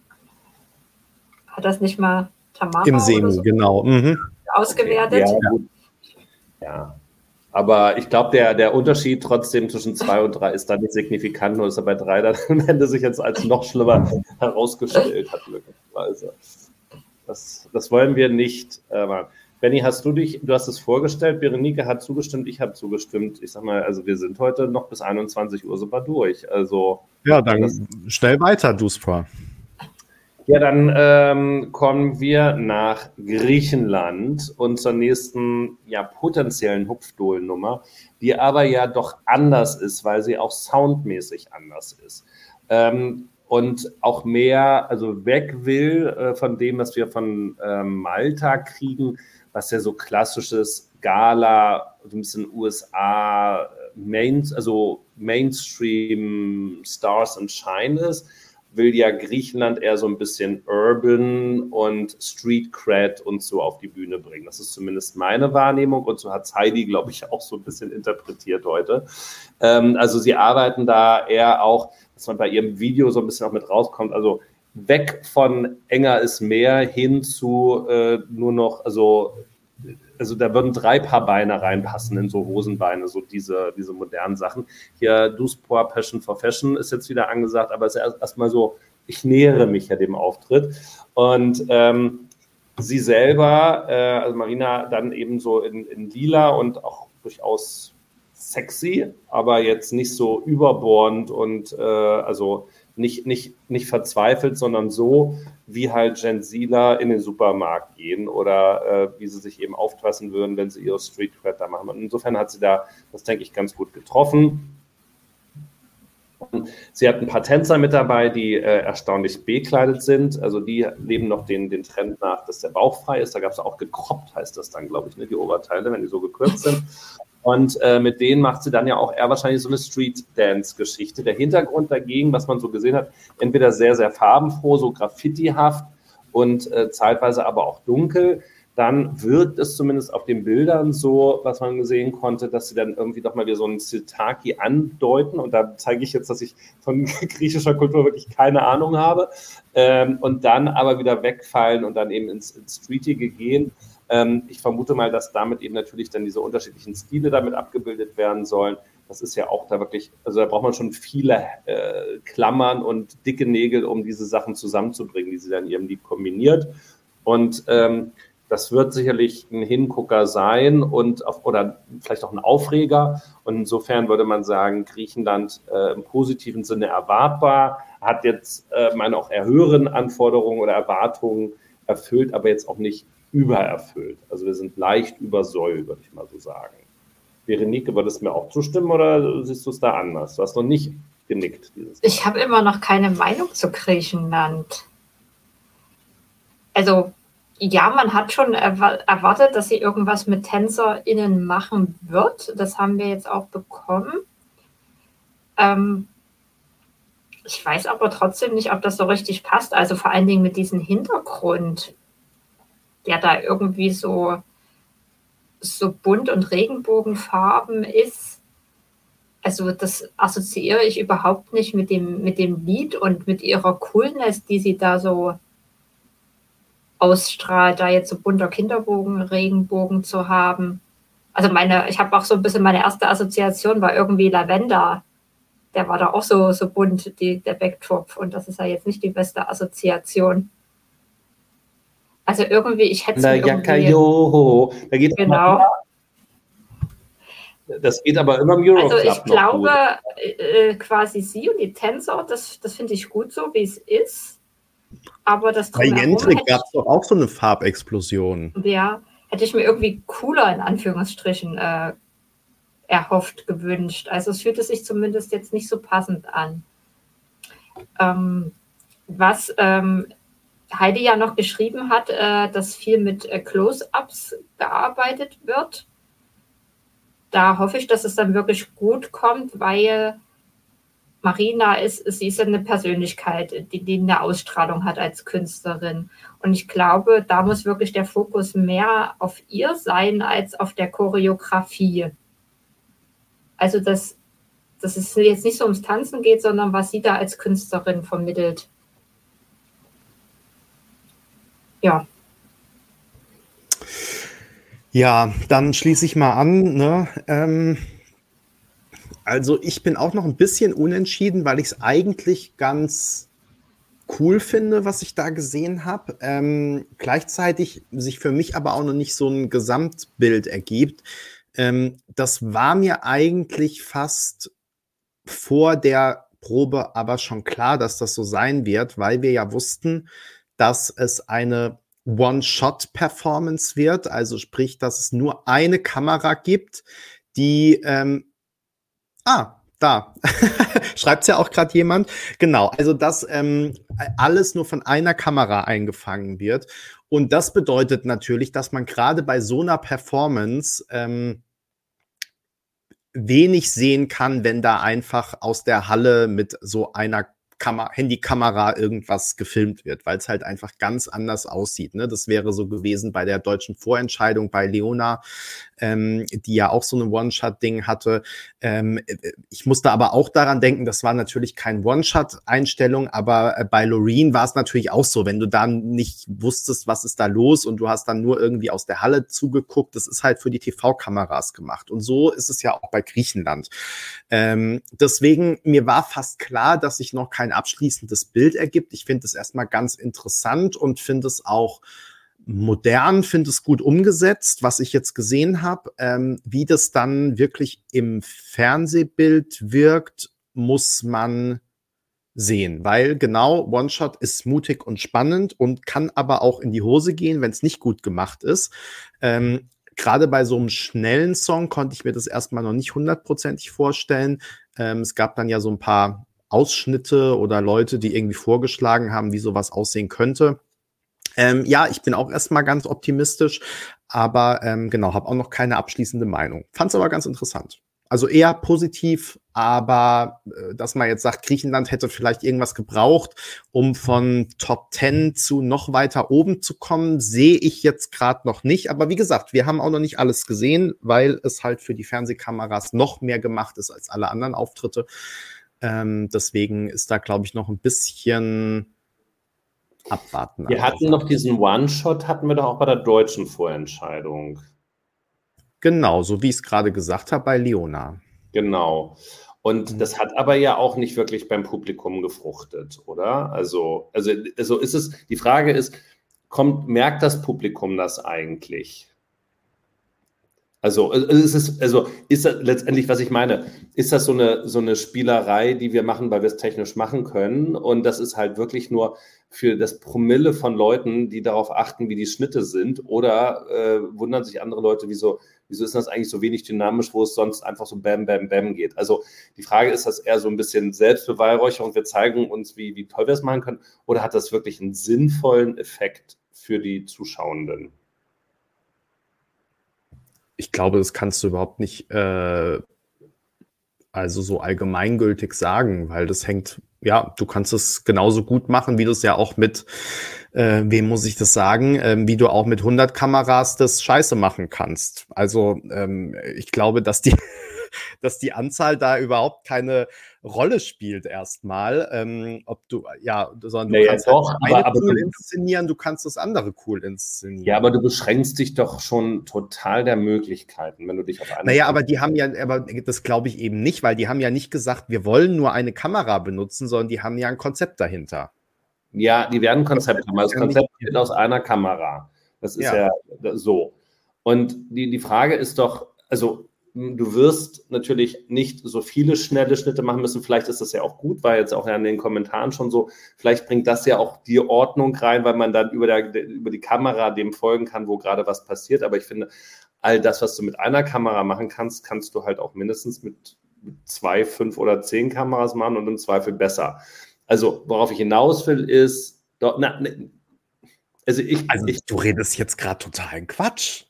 Speaker 2: Hat das nicht mal Tamara
Speaker 3: im Semi,
Speaker 2: so
Speaker 3: genau. Mhm.
Speaker 2: ausgewertet?
Speaker 1: Okay. Ja, gut. Ja. Aber ich glaube, der, der Unterschied trotzdem zwischen zwei und drei ist da nicht signifikant, nur dass er bei drei dann am Ende sich jetzt als noch schlimmer herausgestellt hat, möglicherweise. Das, das wollen wir nicht äh, machen. Benni, hast du dich, du hast es vorgestellt, Berenike hat zugestimmt, ich habe zugestimmt. Ich sag mal, also wir sind heute noch bis einundzwanzig Uhr super durch. Also,
Speaker 3: ja, dann das, schnell weiter, Duspra.
Speaker 1: Ja, dann ähm, kommen wir nach Griechenland und zur nächsten ja, potenziellen Hupfdohlennummer, die aber ja doch anders ist, weil sie auch soundmäßig anders ist. Ähm, und auch mehr, also weg will äh, von dem, was wir von ähm, Malta kriegen, was ja so klassisches Gala, so ein bisschen U S A, Main, also Mainstream Stars and Shine ist, will ja Griechenland eher so ein bisschen Urban und Street Cred und so auf die Bühne bringen. Das ist zumindest meine Wahrnehmung und so hat es Heidi, glaube ich, auch so ein bisschen interpretiert heute. Ähm, also sie arbeiten da eher auch, dass man bei ihrem Video so ein bisschen auch mit rauskommt, also weg von enger ist mehr hin zu äh, nur noch, also also da würden drei Paar Beine reinpassen in so Hosenbeine, so diese, diese modernen Sachen. Hier Duspra Passion for Fashion ist jetzt wieder angesagt, aber es ist erstmal so, ich nähere mich ja dem Auftritt. Und ähm, sie selber, äh, also Marina, dann eben so in, in lila und auch durchaus sexy, aber jetzt nicht so überbordend und äh, also nicht, nicht, nicht verzweifelt, sondern so, wie halt Gensila in den Supermarkt gehen oder äh, wie sie sich eben aufpassen würden, wenn sie ihre Street Cred da machen. Und insofern hat sie da, das denke ich, ganz gut getroffen. Sie hat ein paar Tänzer mit dabei, die äh, erstaunlich bekleidet sind. Also die leben noch den, den Trend nach, dass der Bauch frei ist. Da gab es auch gekroppt, heißt das dann, glaube ich, ne, die Oberteile, wenn die so gekürzt sind. Und äh, mit denen macht sie dann ja auch eher wahrscheinlich so eine Street-Dance-Geschichte. Der Hintergrund dagegen, was man so gesehen hat, entweder sehr, sehr farbenfroh, so graffitihaft und äh, zeitweise aber auch dunkel. Dann wirkt es zumindest auf den Bildern so, was man sehen konnte, dass sie dann irgendwie doch mal wieder so einen Sitaki andeuten. Und da zeige ich jetzt, dass ich von griechischer Kultur wirklich keine Ahnung habe. Ähm, und dann aber wieder wegfallen und dann eben ins, ins Streetige gehen. Ähm, ich vermute mal, dass damit eben natürlich dann diese unterschiedlichen Stile damit abgebildet werden sollen. Das ist ja auch da wirklich, also da braucht man schon viele äh, Klammern und dicke Nägel, um diese Sachen zusammenzubringen, die sie dann in ihrem Lied kombiniert. Und ähm, das wird sicherlich ein Hingucker sein und auf, oder vielleicht auch ein Aufreger. Und insofern würde man sagen, Griechenland äh, im positiven Sinne erwartbar, hat jetzt äh, meine auch eher höheren Anforderungen oder Erwartungen erfüllt, aber jetzt auch nicht übererfüllt. Also wir sind leicht über Soll, würde ich mal so sagen. Berenike, würdest du mir auch zustimmen oder siehst du es da anders? Du hast noch nicht genickt. Dieses
Speaker 2: Ich habe immer noch keine Meinung zu Griechenland. Also, ja, man hat schon erwa- erwartet, dass sie irgendwas mit TänzerInnen machen wird. Das haben wir jetzt auch bekommen. Ähm, ich weiß aber trotzdem nicht, ob das so richtig passt. Also vor allen Dingen mit diesem Hintergrund, der da irgendwie so, so bunt und Regenbogenfarben ist. Also das assoziiere ich überhaupt nicht mit dem, mit dem Lied und mit ihrer Coolness, die sie da so ausstrahlt, da jetzt so bunter Kinderbogen, Regenbogen zu haben. Also meine, ich habe auch so ein bisschen meine erste Assoziation war irgendwie Lavender. Der war da auch so, so bunt, die, der Backtop. Und das ist ja jetzt nicht die beste Assoziation. Also irgendwie, ich hätte es mir irgendwie...
Speaker 1: Joho. Da geht
Speaker 2: Genau.
Speaker 1: Das geht aber immer im Euroclub.
Speaker 2: Also ich glaube, äh, quasi sie und die Tänzer, das, das finde ich gut so, wie es ist. Aber das
Speaker 3: Bei
Speaker 2: Drumherum
Speaker 3: Jentrik
Speaker 2: hätte
Speaker 3: gab es doch auch so eine Farbexplosion.
Speaker 2: ich, ja, hätte ich mir irgendwie cooler in Anführungsstrichen äh, erhofft, gewünscht. Also es fühlte sich zumindest jetzt nicht so passend an. Ähm, was ähm, Heidi ja noch geschrieben hat, äh, dass viel mit äh, Close-Ups gearbeitet wird. Da hoffe ich, dass es dann wirklich gut kommt, weil Marina ist, sie ist eine Persönlichkeit, die, die eine Ausstrahlung hat als Künstlerin. Und ich glaube, da muss wirklich der Fokus mehr auf ihr sein als auf der Choreografie. Also, dass, dass es jetzt nicht so ums Tanzen geht, sondern was sie da als Künstlerin vermittelt. Ja.
Speaker 3: Ja, dann schließe ich mal an. Ne? Ähm, also ich bin auch noch ein bisschen unentschieden, weil ich es eigentlich ganz cool finde, was ich da gesehen habe. Ähm, gleichzeitig sich für mich aber auch noch nicht so ein Gesamtbild ergibt. Ähm, das war mir eigentlich fast vor der Probe aber schon klar, dass das so sein wird, weil wir ja wussten, dass es eine One-Shot-Performance wird, also sprich, dass es nur eine Kamera gibt, die ähm, ah, da. Schreibt es ja auch gerade jemand. Genau, also dass ähm, alles nur von einer Kamera eingefangen wird. Und das bedeutet natürlich, dass man gerade bei so einer Performance ähm, wenig sehen kann, wenn da einfach aus der Halle mit so einer Kamera, Handykamera irgendwas gefilmt wird, weil es halt einfach ganz anders aussieht. Ne? Das wäre so gewesen bei der deutschen Vorentscheidung bei Leona, ähm, die ja auch so eine One-Shot-Ding hatte. Ähm, ich musste aber auch daran denken, das war natürlich kein One-Shot-Einstellung, aber äh, bei Loreen war es natürlich auch so, wenn du dann nicht wusstest, was ist da los und du hast dann nur irgendwie aus der Halle zugeguckt, das ist halt für die T V-Kameras gemacht. Und so ist es ja auch bei Griechenland. Ähm, deswegen, mir war fast klar, dass sich noch kein abschließendes Bild ergibt. Ich finde es erstmal ganz interessant und finde es auch modern, finde es gut umgesetzt, was ich jetzt gesehen habe. Ähm, wie das dann wirklich im Fernsehbild wirkt, muss man sehen, weil genau One-Shot ist mutig und spannend und kann aber auch in die Hose gehen, wenn es nicht gut gemacht ist. Ähm, Gerade bei so einem schnellen Song konnte ich mir das erstmal noch nicht hundertprozentig vorstellen. Ähm, es gab dann ja so ein paar Ausschnitte oder Leute, die irgendwie vorgeschlagen haben, wie sowas aussehen könnte. Ähm, ja, ich bin auch erstmal ganz optimistisch, aber ähm, genau, habe auch noch keine abschließende Meinung. Fand es aber ganz interessant. Also eher positiv, aber äh, dass man jetzt sagt, Griechenland hätte vielleicht irgendwas gebraucht, um von Top zehn zu noch weiter oben zu kommen, sehe ich jetzt gerade noch nicht. Aber wie gesagt, wir haben auch noch nicht alles gesehen, weil es halt für die Fernsehkameras noch mehr gemacht ist als alle anderen Auftritte. Ähm, deswegen ist da, glaube ich, noch ein bisschen abwarten.
Speaker 1: Wir hatten noch diesen One-Shot, hatten wir doch auch bei der deutschen Vorentscheidung.
Speaker 3: Genau, so wie ich es gerade gesagt habe bei Leona.
Speaker 1: Genau. Und das hat aber ja auch nicht wirklich beim Publikum gefruchtet, oder? Also, also, also ist es, die Frage ist, kommt, merkt das Publikum das eigentlich? Also, ist es, also ist das letztendlich, was ich meine, ist das so eine, so eine Spielerei, die wir machen, weil wir es technisch machen können? Und das ist halt wirklich nur für das Promille von Leuten, die darauf achten, wie die Schnitte sind? Oder äh, wundern sich andere Leute, wieso, wieso ist das eigentlich so wenig dynamisch, wo es sonst einfach so bam, bam, bam geht? Also die Frage, ist das eher so ein bisschen Selbstbeweihräucherung, wir zeigen uns, wie, wie toll wir es machen können, oder hat das wirklich einen sinnvollen Effekt für die Zuschauenden?
Speaker 3: Ich glaube, das kannst du überhaupt nicht äh, also so allgemeingültig sagen, weil das hängt, ja, du kannst es genauso gut machen, wie du es ja auch mit, äh, wem muss ich das sagen, ähm, wie du auch mit hundert Kameras das Scheiße machen kannst. Also ähm, ich glaube, dass die, dass die Anzahl da überhaupt keine Rolle spielt erstmal, ähm, ob du, ja, sondern du
Speaker 1: naja,
Speaker 3: kannst
Speaker 1: doch,
Speaker 3: halt
Speaker 1: aber,
Speaker 3: eine
Speaker 1: aber
Speaker 3: cool
Speaker 1: du,
Speaker 3: inszenieren, du kannst das andere cool inszenieren.
Speaker 1: ja, aber du beschränkst dich doch schon total der Möglichkeiten, wenn du dich auf eine...
Speaker 3: Naja, aber die haben ja, aber das glaube ich eben nicht, weil die haben ja nicht gesagt, wir wollen nur eine Kamera benutzen, sondern die haben ja ein Konzept dahinter.
Speaker 1: Ja, die werden ein Konzept haben. Das Konzept besteht aus einer Kamera. Das ist ja, ja so. Und die, die Frage ist doch, also du wirst natürlich nicht so viele schnelle Schnitte machen müssen. Vielleicht ist das ja auch gut, weil jetzt auch in den Kommentaren schon so, vielleicht bringt das ja auch die Ordnung rein, weil man dann über, der, über die Kamera dem folgen kann, wo gerade was passiert. Aber ich finde, all das, was du mit einer Kamera machen kannst, kannst du halt auch mindestens mit zwei, fünf oder zehn Kameras machen und im Zweifel besser. Also, worauf ich hinaus will, ist, doch, na, ne, also ich...
Speaker 3: Also,
Speaker 1: ich,
Speaker 3: du redest jetzt gerade totalen Quatsch.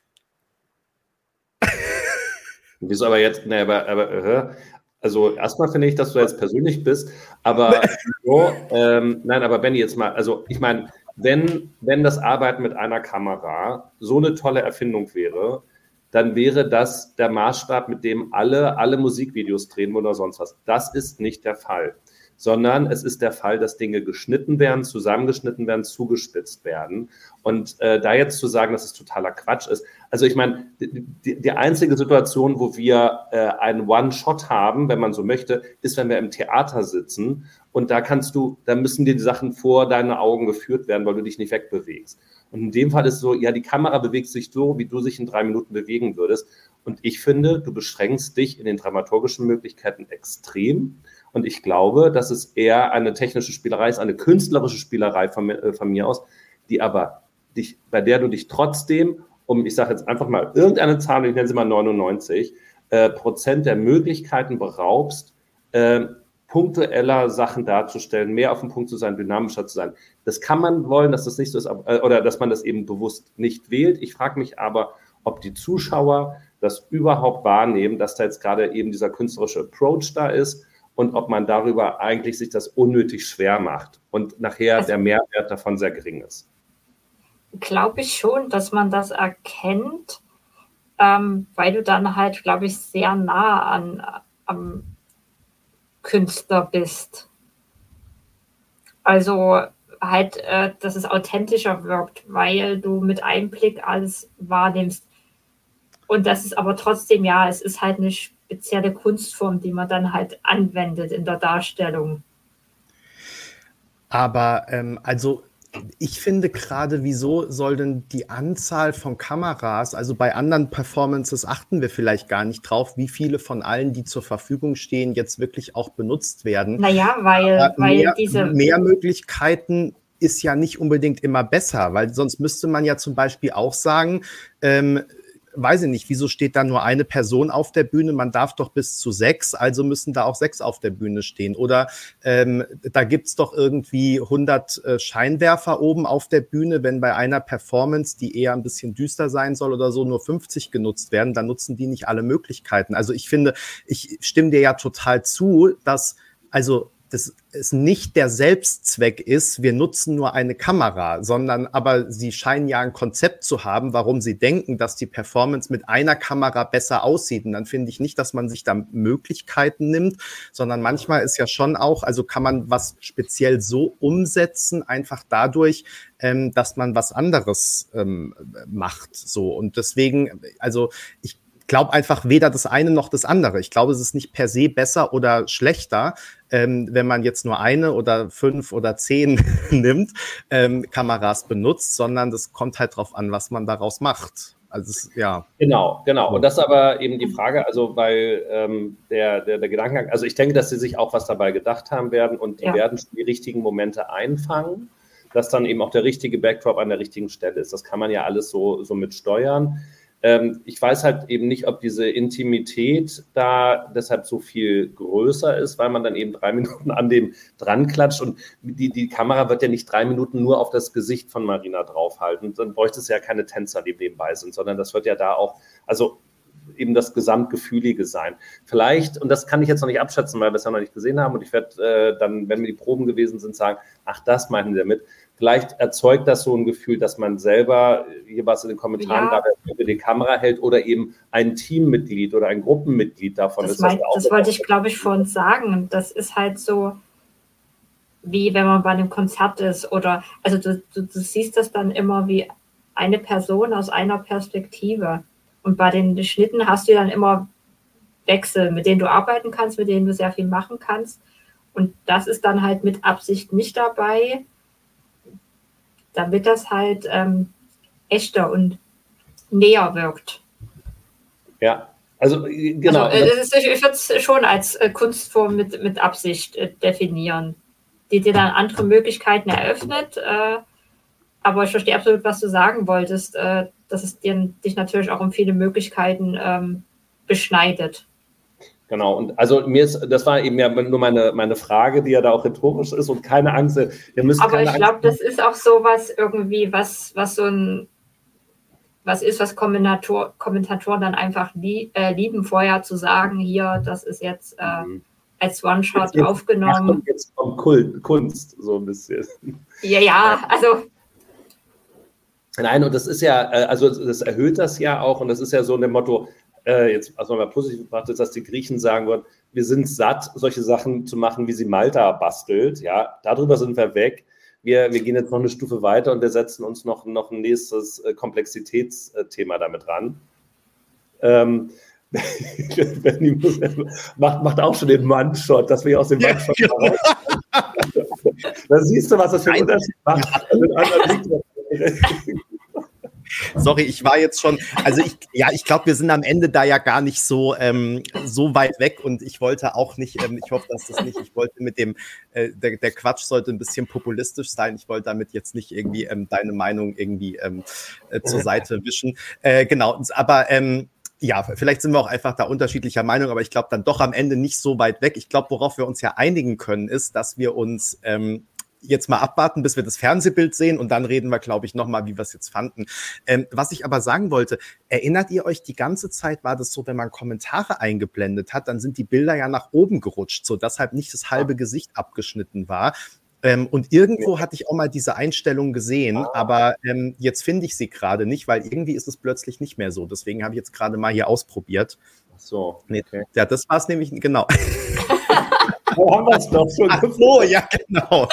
Speaker 1: Wieso aber jetzt, ne, aber, aber, also erstmal finde ich, dass du jetzt persönlich bist, aber so, ähm, nein, aber Benni, jetzt mal, also ich meine, wenn, wenn das Arbeiten mit einer Kamera so eine tolle Erfindung wäre, dann wäre das der Maßstab, mit dem alle, alle Musikvideos drehen oder sonst was. Das ist nicht der Fall, sondern es ist der Fall, dass Dinge geschnitten werden, zusammengeschnitten werden, zugespitzt werden. Und äh, da jetzt zu sagen, dass es totaler Quatsch ist, also ich meine, die, die einzige Situation, wo wir äh, einen One-Shot haben, wenn man so möchte, ist, wenn wir im Theater sitzen und da kannst du, da müssen dir die Sachen vor deine Augen geführt werden, weil du dich nicht wegbewegst. Und in dem Fall ist es so, ja, die Kamera bewegt sich so, wie du sich in drei Minuten bewegen würdest. Und ich finde, du beschränkst dich in den dramaturgischen Möglichkeiten extrem. Und ich glaube, dass es eher eine technische Spielerei ist, eine künstlerische Spielerei von, äh, von mir aus, die aber dich, bei der du dich trotzdem, um, ich sage jetzt einfach mal irgendeine Zahl, ich nenne sie mal neunundneunzig, äh, Prozent der Möglichkeiten beraubst, äh, punktueller Sachen darzustellen, mehr auf den Punkt zu sein, dynamischer zu sein. Das kann man wollen, dass das nicht so ist, äh, oder dass man das eben bewusst nicht wählt. Ich frage mich aber, ob die Zuschauer das überhaupt wahrnehmen, dass da jetzt gerade eben dieser künstlerische Approach da ist, und ob man darüber eigentlich sich das unnötig schwer macht und nachher also, der Mehrwert davon sehr gering ist.
Speaker 2: Glaube ich schon, dass man das erkennt, ähm, weil du dann halt, glaube ich, sehr nah an am Künstler bist. Also halt, äh, dass es authentischer wirkt, weil du mit einem Blick alles wahrnimmst. Und das ist aber trotzdem, ja, es ist halt eine spezielle Kunstform, die man dann halt anwendet in der Darstellung.
Speaker 3: Aber ähm, also ich finde gerade, wieso soll denn die Anzahl von Kameras, also bei anderen Performances achten wir vielleicht gar nicht drauf, wie viele von allen, die zur Verfügung stehen, jetzt wirklich auch benutzt werden.
Speaker 2: Naja, weil, weil
Speaker 3: mehr,
Speaker 2: diese...
Speaker 3: Mehr Möglichkeiten ist ja nicht unbedingt immer besser, weil sonst müsste man ja zum Beispiel auch sagen, ähm, weiß ich nicht, wieso steht da nur eine Person auf der Bühne? Man darf doch bis zu sechs, also müssen da auch sechs auf der Bühne stehen. Oder ähm, da gibt's doch irgendwie hundert äh, Scheinwerfer oben auf der Bühne, wenn bei einer Performance, die eher ein bisschen düster sein soll oder so, nur fünfzig genutzt werden, dann nutzen die nicht alle Möglichkeiten. Also ich finde, ich stimme dir ja total zu, dass also dass es nicht der Selbstzweck ist, wir nutzen nur eine Kamera, sondern aber sie scheinen ja ein Konzept zu haben, warum sie denken, dass die Performance mit einer Kamera besser aussieht. Und dann finde ich nicht, dass man sich da Möglichkeiten nimmt, sondern manchmal ist ja schon auch, also kann man was speziell so umsetzen, einfach dadurch, ähm, dass man was anderes ähm, macht. So. Und deswegen, also ich Ich glaube einfach weder das eine noch das andere. Ich glaube, es ist nicht per se besser oder schlechter, ähm, wenn man jetzt nur eine oder fünf oder zehn nimmt, ähm, Kameras benutzt, sondern das kommt halt drauf an, was man daraus macht. Also es, ja.
Speaker 1: Genau, genau. Und das ist aber eben die Frage, also weil ähm, der, der, der Gedankengang, also ich denke, dass sie sich auch was dabei gedacht haben werden und die ja. werden die richtigen Momente einfangen, dass dann eben auch der richtige Backdrop an der richtigen Stelle ist. Das kann man ja alles so, so mit steuern. Ähm, ich weiß halt eben nicht, ob diese Intimität da deshalb so viel größer ist, weil man dann eben drei Minuten an dem dran klatscht und die, die Kamera wird ja nicht drei Minuten nur auf das Gesicht von Marina draufhalten. Dann bräuchte es ja keine Tänzer, die nebenbei sind, sondern das wird ja da auch, also eben das Gesamtgefühlige sein. Vielleicht, und das kann ich jetzt noch nicht abschätzen, weil wir es ja noch nicht gesehen haben und ich werde äh, dann, wenn wir die Proben gewesen sind, sagen, ach, das meinen wir damit. Vielleicht erzeugt das so ein Gefühl, dass man selber, hier was in den Kommentaren,
Speaker 2: ja.
Speaker 1: da über die Kamera hält oder eben ein Teammitglied oder ein Gruppenmitglied davon
Speaker 2: das
Speaker 1: ist.
Speaker 2: Mein, das, das wollte ich, glaube ich, vor uns sagen. Das ist halt so, wie wenn man bei einem Konzert ist oder, also du, du, du siehst das dann immer wie eine Person aus einer Perspektive. Und bei den Schnitten hast du dann immer Wechsel, mit denen du arbeiten kannst, mit denen du sehr viel machen kannst. Und das ist dann halt mit Absicht nicht dabei, damit das halt ähm, echter und näher wirkt.
Speaker 1: Ja, also genau.
Speaker 2: Also, äh, ist, ich würde es schon als äh, Kunstform mit, mit Absicht äh, definieren, die dir dann andere Möglichkeiten eröffnet. Äh, aber ich verstehe absolut, was du sagen wolltest, äh, dass es dir, dich natürlich auch um viele Möglichkeiten ähm, beschneidet.
Speaker 1: Genau, und also mir ist, das war eben ja nur meine, meine Frage, die ja da auch rhetorisch ist und keine Angst, ihr müsst
Speaker 2: Aber
Speaker 1: keine
Speaker 2: ich glaube, das ist auch sowas irgendwie, was, was so ein, was ist, was Kommentator, Kommentatoren dann einfach lie, äh, lieben, vorher zu sagen, hier, das ist jetzt äh,
Speaker 1: mhm.
Speaker 2: als One-Shot jetzt, aufgenommen.
Speaker 1: Jetzt kommt Kult, Kunst, so ein bisschen.
Speaker 2: Ja, ja, also.
Speaker 1: Nein, und das ist ja, also das erhöht das ja auch und das ist ja so ein Motto, Äh, jetzt, also mal positiv betrachtet, dass die Griechen sagen würden, wir sind satt, solche Sachen zu machen, wie sie Malta bastelt. Ja, darüber sind wir weg. Wir, wir gehen jetzt noch eine Stufe weiter und wir setzen uns noch, noch ein nächstes äh, Komplexitätsthema damit ran. Ähm, macht, macht auch schon den One-Shot, dass wir aus dem One-Shot ja, raus. Da siehst du, was das für ein Unterschied macht.
Speaker 3: Sorry, ich war jetzt schon, also ich, ja, ich glaube, wir sind am Ende da ja gar nicht so, ähm, so weit weg und ich wollte auch nicht, ähm, ich hoffe, dass das nicht, ich wollte mit dem, äh, der, der Quatsch sollte ein bisschen populistisch sein, ich wollte damit jetzt nicht irgendwie ähm, deine Meinung irgendwie ähm, äh, zur Seite wischen, äh, genau, aber ähm, ja, vielleicht sind wir auch einfach da unterschiedlicher Meinung, aber ich glaube dann doch am Ende nicht so weit weg. Ich glaube, worauf wir uns ja einigen können, ist, dass wir uns ähm, jetzt mal abwarten, bis wir das Fernsehbild sehen und dann reden wir, glaube ich, nochmal, wie wir es jetzt fanden. Ähm, was ich aber sagen wollte, erinnert ihr euch, die ganze Zeit war das so, wenn man Kommentare eingeblendet hat, dann sind die Bilder ja nach oben gerutscht, so dass halt nicht das halbe Gesicht abgeschnitten war. Ähm, und irgendwo hatte ich auch mal diese Einstellung gesehen, aber ähm, jetzt finde ich sie gerade nicht, weil irgendwie ist es plötzlich nicht mehr so. Deswegen habe ich jetzt gerade mal hier ausprobiert.
Speaker 1: Ach so.
Speaker 3: Nee, okay. Ja, das war es nämlich, genau.
Speaker 1: Wo haben wir es doch schon?
Speaker 3: Ach so, ja, genau.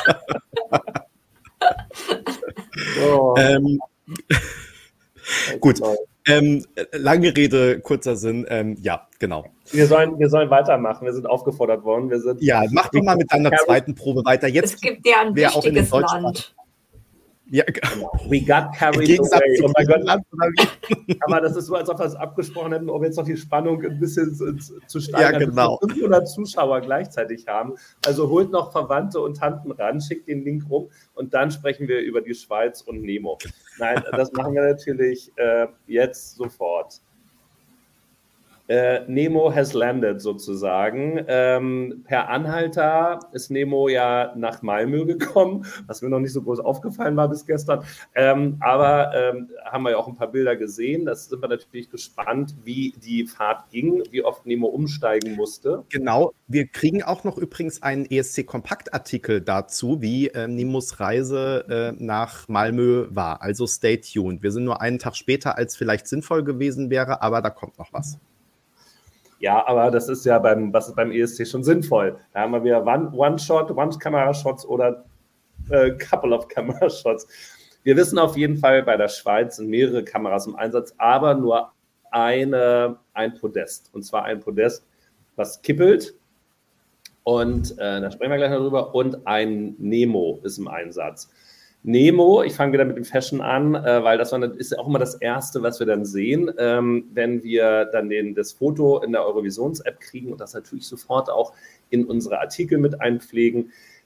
Speaker 3: Oh. Ähm, gut, ähm, lange Rede, kurzer Sinn, ähm, ja, genau.
Speaker 1: Wir sollen, wir sollen weitermachen, wir sind aufgefordert worden. Wir sind
Speaker 3: ja, mach doch mal mit deiner zweiten Probe weiter. Jetzt
Speaker 2: es gibt ja ein wichtiges Land.
Speaker 3: Ja,
Speaker 1: we got carried away. Oh mein Gott. Aber das ist so, als ob wir es abgesprochen hätten, um jetzt noch die Spannung ein bisschen zu, zu steigern.
Speaker 3: Ja, genau.
Speaker 1: Dass wir fünfhundert Zuschauer gleichzeitig haben. Also holt noch Verwandte und Tanten ran, schickt den Link rum und dann sprechen wir über die Schweiz und Nemo. Nein, das machen wir natürlich äh, jetzt sofort. Äh, Nemo has landed sozusagen. Ähm, per Anhalter ist Nemo ja nach Malmö gekommen, was mir noch nicht so groß aufgefallen war bis gestern. Ähm, aber ähm, haben wir ja auch ein paar Bilder gesehen. Das sind wir natürlich gespannt, wie die Fahrt ging, wie oft Nemo umsteigen musste.
Speaker 3: Genau. Wir kriegen auch noch übrigens einen E S C-Kompakt-Artikel dazu, wie äh, Nemos Reise äh, nach Malmö war. Also stay tuned. Wir sind nur einen Tag später, als vielleicht sinnvoll gewesen wäre, aber da kommt noch was.
Speaker 1: Ja, aber das ist ja beim, was ist beim E S C schon sinnvoll. Da haben wir wieder One-Shot, One-Camera-Shots oder äh, Couple of Camera-Shots. Wir wissen auf jeden Fall, bei der Schweiz sind mehrere Kameras im Einsatz, aber nur eine, ein Podest. Und zwar ein Podest, was kippelt. Und äh, da sprechen wir gleich noch drüber. Und ein Nemo ist im Einsatz. Nemo, ich fange wieder mit dem Fashion an, äh, weil das war, ist ja auch immer das Erste, was wir dann sehen, ähm, wenn wir dann den, das Foto in der Eurovisions-App kriegen und das natürlich sofort auch in unsere Artikel mit einpflegen.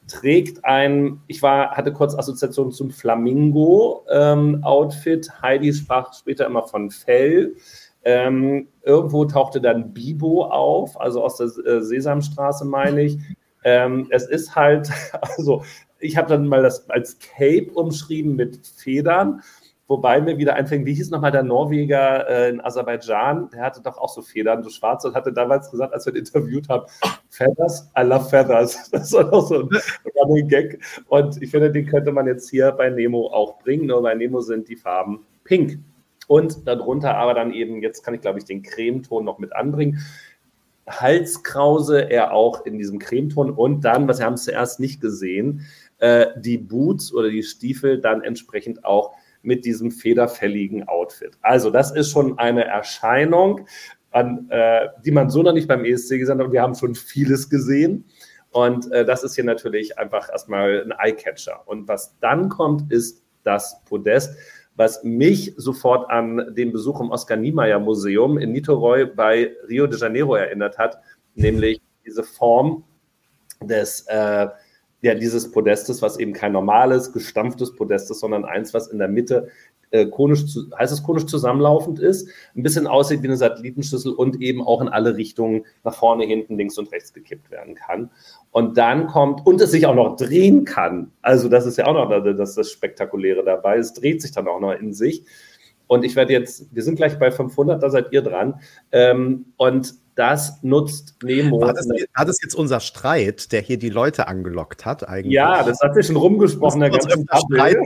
Speaker 1: trägt ein, ich war, hatte kurz Assoziation zum Flamingo-Outfit. Ähm, Heidi sprach später immer von Fell. Ähm, irgendwo tauchte dann Bibo auf, also aus der äh, Sesamstraße, meine ich. Ähm, es ist halt, also ich habe dann mal das als Cape umschrieben mit Federn, wobei mir wieder einfängt, wie hieß nochmal der Norweger äh, in Aserbaidschan, der hatte doch auch so Federn, so schwarze, und hatte damals gesagt, als wir ihn interviewt haben, Feathers, I love Feathers. Das war doch so ein Running Gag. Und ich finde, den könnte man jetzt hier bei Nemo auch bringen, nur bei Nemo sind die Farben pink. Und darunter aber dann eben, jetzt kann ich glaube ich den Cremeton noch mit anbringen, Halskrause er auch in diesem Cremeton und dann, was wir haben es zuerst nicht gesehen, äh, die Boots oder die Stiefel dann entsprechend auch mit diesem federfälligen Outfit. Also das ist schon eine Erscheinung, an, äh, die man so noch nicht beim E S C gesehen hat, und wir haben schon vieles gesehen. Und äh, das ist hier natürlich einfach erstmal ein Eyecatcher. Und was dann kommt, ist das Podest, was mich sofort an den Besuch im Oskar-Niemeyer-Museum in Niterói bei Rio de Janeiro erinnert hat, nämlich diese Form des, äh, ja, dieses Podestes, was eben kein normales, gestampftes Podest ist, sondern eins, was in der Mitte äh, konisch, zu, heißt es konisch zusammenlaufend ist, ein bisschen aussieht wie eine Satellitenschüssel und eben auch in alle Richtungen nach vorne, hinten, links und rechts gekippt werden kann. Und dann kommt, und es sich auch noch drehen kann, also das ist ja auch noch das, das Spektakuläre dabei, es dreht sich dann auch noch in sich. Und ich werde jetzt, wir sind gleich bei fünfhundert, da seid ihr dran, ähm, und das nutzt Nemo.
Speaker 3: War das, war das jetzt unser Streit, der hier die Leute angelockt hat eigentlich?
Speaker 1: Ja, das hat sich schon rumgesprochen, der ganzen Streit.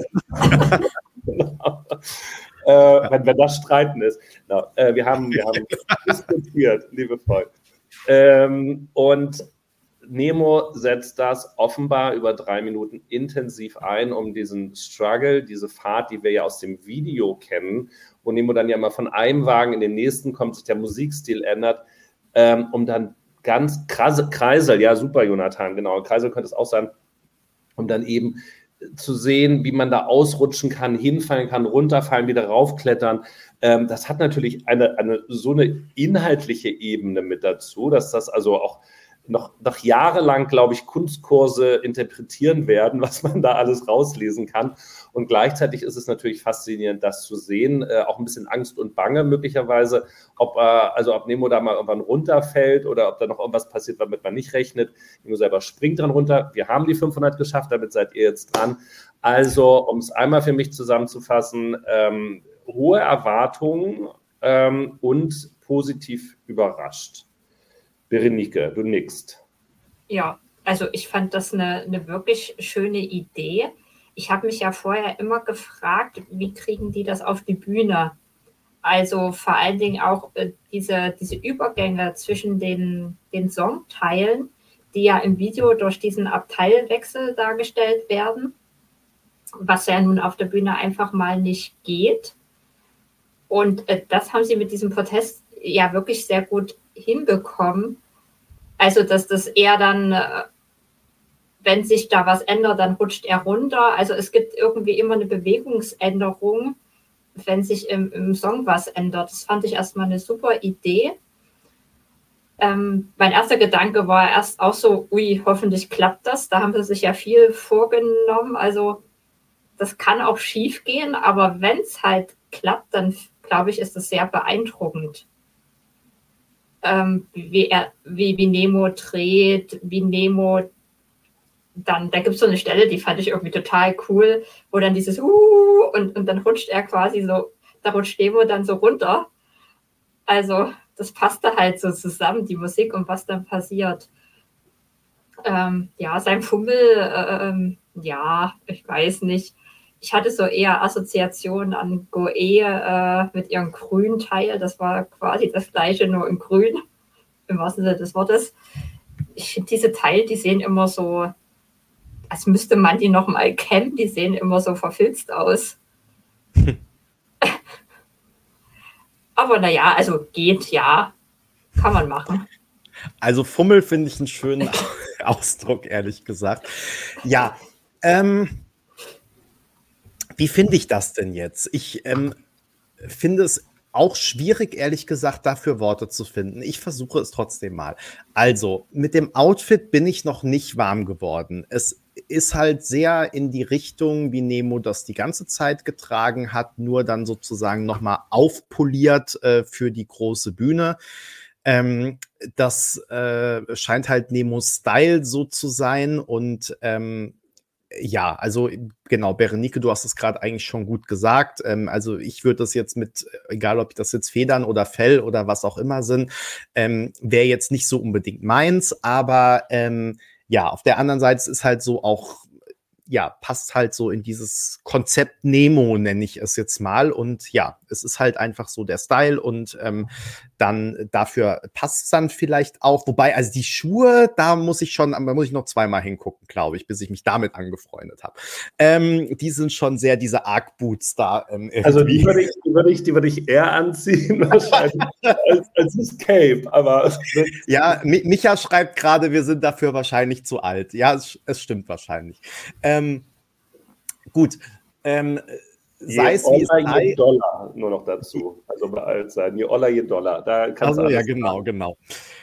Speaker 1: Genau. Äh, ja. wenn, wenn das Streiten ist. No, äh, wir haben, wir haben diskutiert, liebevoll. Ähm, und Nemo setzt das offenbar über drei Minuten intensiv ein, um diesen Struggle, diese Fahrt, die wir ja aus dem Video kennen, wo Nemo dann ja immer von einem Wagen in den nächsten kommt, sich der Musikstil ändert, ähm, um dann ganz krasse Kreisel, ja super Jonathan, genau, Kreisel könnte es auch sein, um dann eben zu sehen, wie man da ausrutschen kann, hinfallen kann, runterfallen, wieder raufklettern. Ähm, das hat natürlich eine, eine so eine inhaltliche Ebene mit dazu, dass das also auch noch, noch jahrelang, glaube ich, Kunstkurse interpretieren werden, was man da alles rauslesen kann. Und gleichzeitig ist es natürlich faszinierend, das zu sehen. Äh, auch ein bisschen Angst und Bange möglicherweise, ob, äh, also ob Nemo da mal irgendwann runterfällt oder ob da noch irgendwas passiert, damit man nicht rechnet. Nemo selber springt dann runter. Wir haben die fünfhundert geschafft, damit seid ihr jetzt dran. Also, um es einmal für mich zusammenzufassen, ähm, hohe Erwartungen ähm, und positiv überrascht. Berenike, du nickst.
Speaker 2: Ja, also ich fand das eine, eine wirklich schöne Idee. Ich habe mich ja vorher immer gefragt, wie kriegen die das auf die Bühne? Also vor allen Dingen auch äh, diese, diese Übergänge zwischen den, den Songteilen, die ja im Video durch diesen Abteilwechsel dargestellt werden, was ja nun auf der Bühne einfach mal nicht geht. Und äh, das haben sie mit diesem Protest ja wirklich sehr gut hinbekommen. Also, dass das eher dann, äh, wenn sich da was ändert, dann rutscht er runter. Also es gibt irgendwie immer eine Bewegungsänderung, wenn sich im, im Song was ändert. Das fand ich erstmal eine super Idee. Ähm, mein erster Gedanke war erst auch so, ui, hoffentlich klappt das. Da haben sie sich ja viel vorgenommen. Also das kann auch schief gehen, aber wenn es halt klappt, dann glaube ich, ist das sehr beeindruckend. Ähm, wie, er, wie, wie Nemo dreht, wie Nemo dann, da gibt es so eine Stelle, die fand ich irgendwie total cool, wo dann dieses uh und, und dann rutscht er quasi so, da rutscht Nemo dann so runter. Also das passte halt so zusammen, die Musik und was dann passiert. Ähm, ja, sein Fummel, ähm, ja, ich weiß nicht. Ich hatte so eher Assoziationen an Goe äh, mit ihrem grünen Teil. Das war quasi das gleiche, nur in grün, im wahrsten Sinne des Wortes. Ich finde diese Teile, die sehen immer so, als müsste man die noch mal kennen, die sehen immer so verfilzt aus. Aber naja, also geht, ja, kann man machen.
Speaker 3: Also Fummel finde ich einen schönen Ausdruck, ehrlich gesagt. Ja, ähm, wie finde ich das denn jetzt? Ich ähm, finde es auch schwierig, ehrlich gesagt, dafür Worte zu finden. Ich versuche es trotzdem mal. Also, mit dem Outfit bin ich noch nicht warm geworden. Es ist halt sehr in die Richtung, wie Nemo das die ganze Zeit getragen hat, nur dann sozusagen nochmal aufpoliert äh, für die große Bühne. Ähm, das äh, scheint halt Nemos Style so zu sein und ähm, ja, also genau, Berenike, du hast es gerade eigentlich schon gut gesagt. Ähm, also ich würde das jetzt mit, egal ob das jetzt Federn oder Fell oder was auch immer sind, ähm, wäre jetzt nicht so unbedingt meins, aber ähm, ja, auf der anderen Seite ist halt so auch, ja, passt halt so in dieses Konzept Nemo, nenne ich es jetzt mal. Und ja, es ist halt einfach so der Style und ähm, dann dafür passt es dann vielleicht auch. Wobei, also die Schuhe, da muss ich schon, da muss ich noch zweimal hingucken, glaube ich, bis ich mich damit angefreundet habe. Ähm, die sind schon sehr diese Arc-Boots da ähm, irgendwie.
Speaker 1: Also die würde ich, die würde ich, die würde ich eher anziehen wahrscheinlich als, als das Cape. Aber
Speaker 3: ja, Micha schreibt gerade, wir sind dafür wahrscheinlich zu alt. Ja, es, es stimmt wahrscheinlich. Ähm, gut. Ähm, sei es wie es sei.
Speaker 1: Je Dollar nur noch dazu. Also bei alt sein. Je Oller, je Dollar. Da kannst
Speaker 3: also
Speaker 1: du
Speaker 3: ja, genau, machen. genau.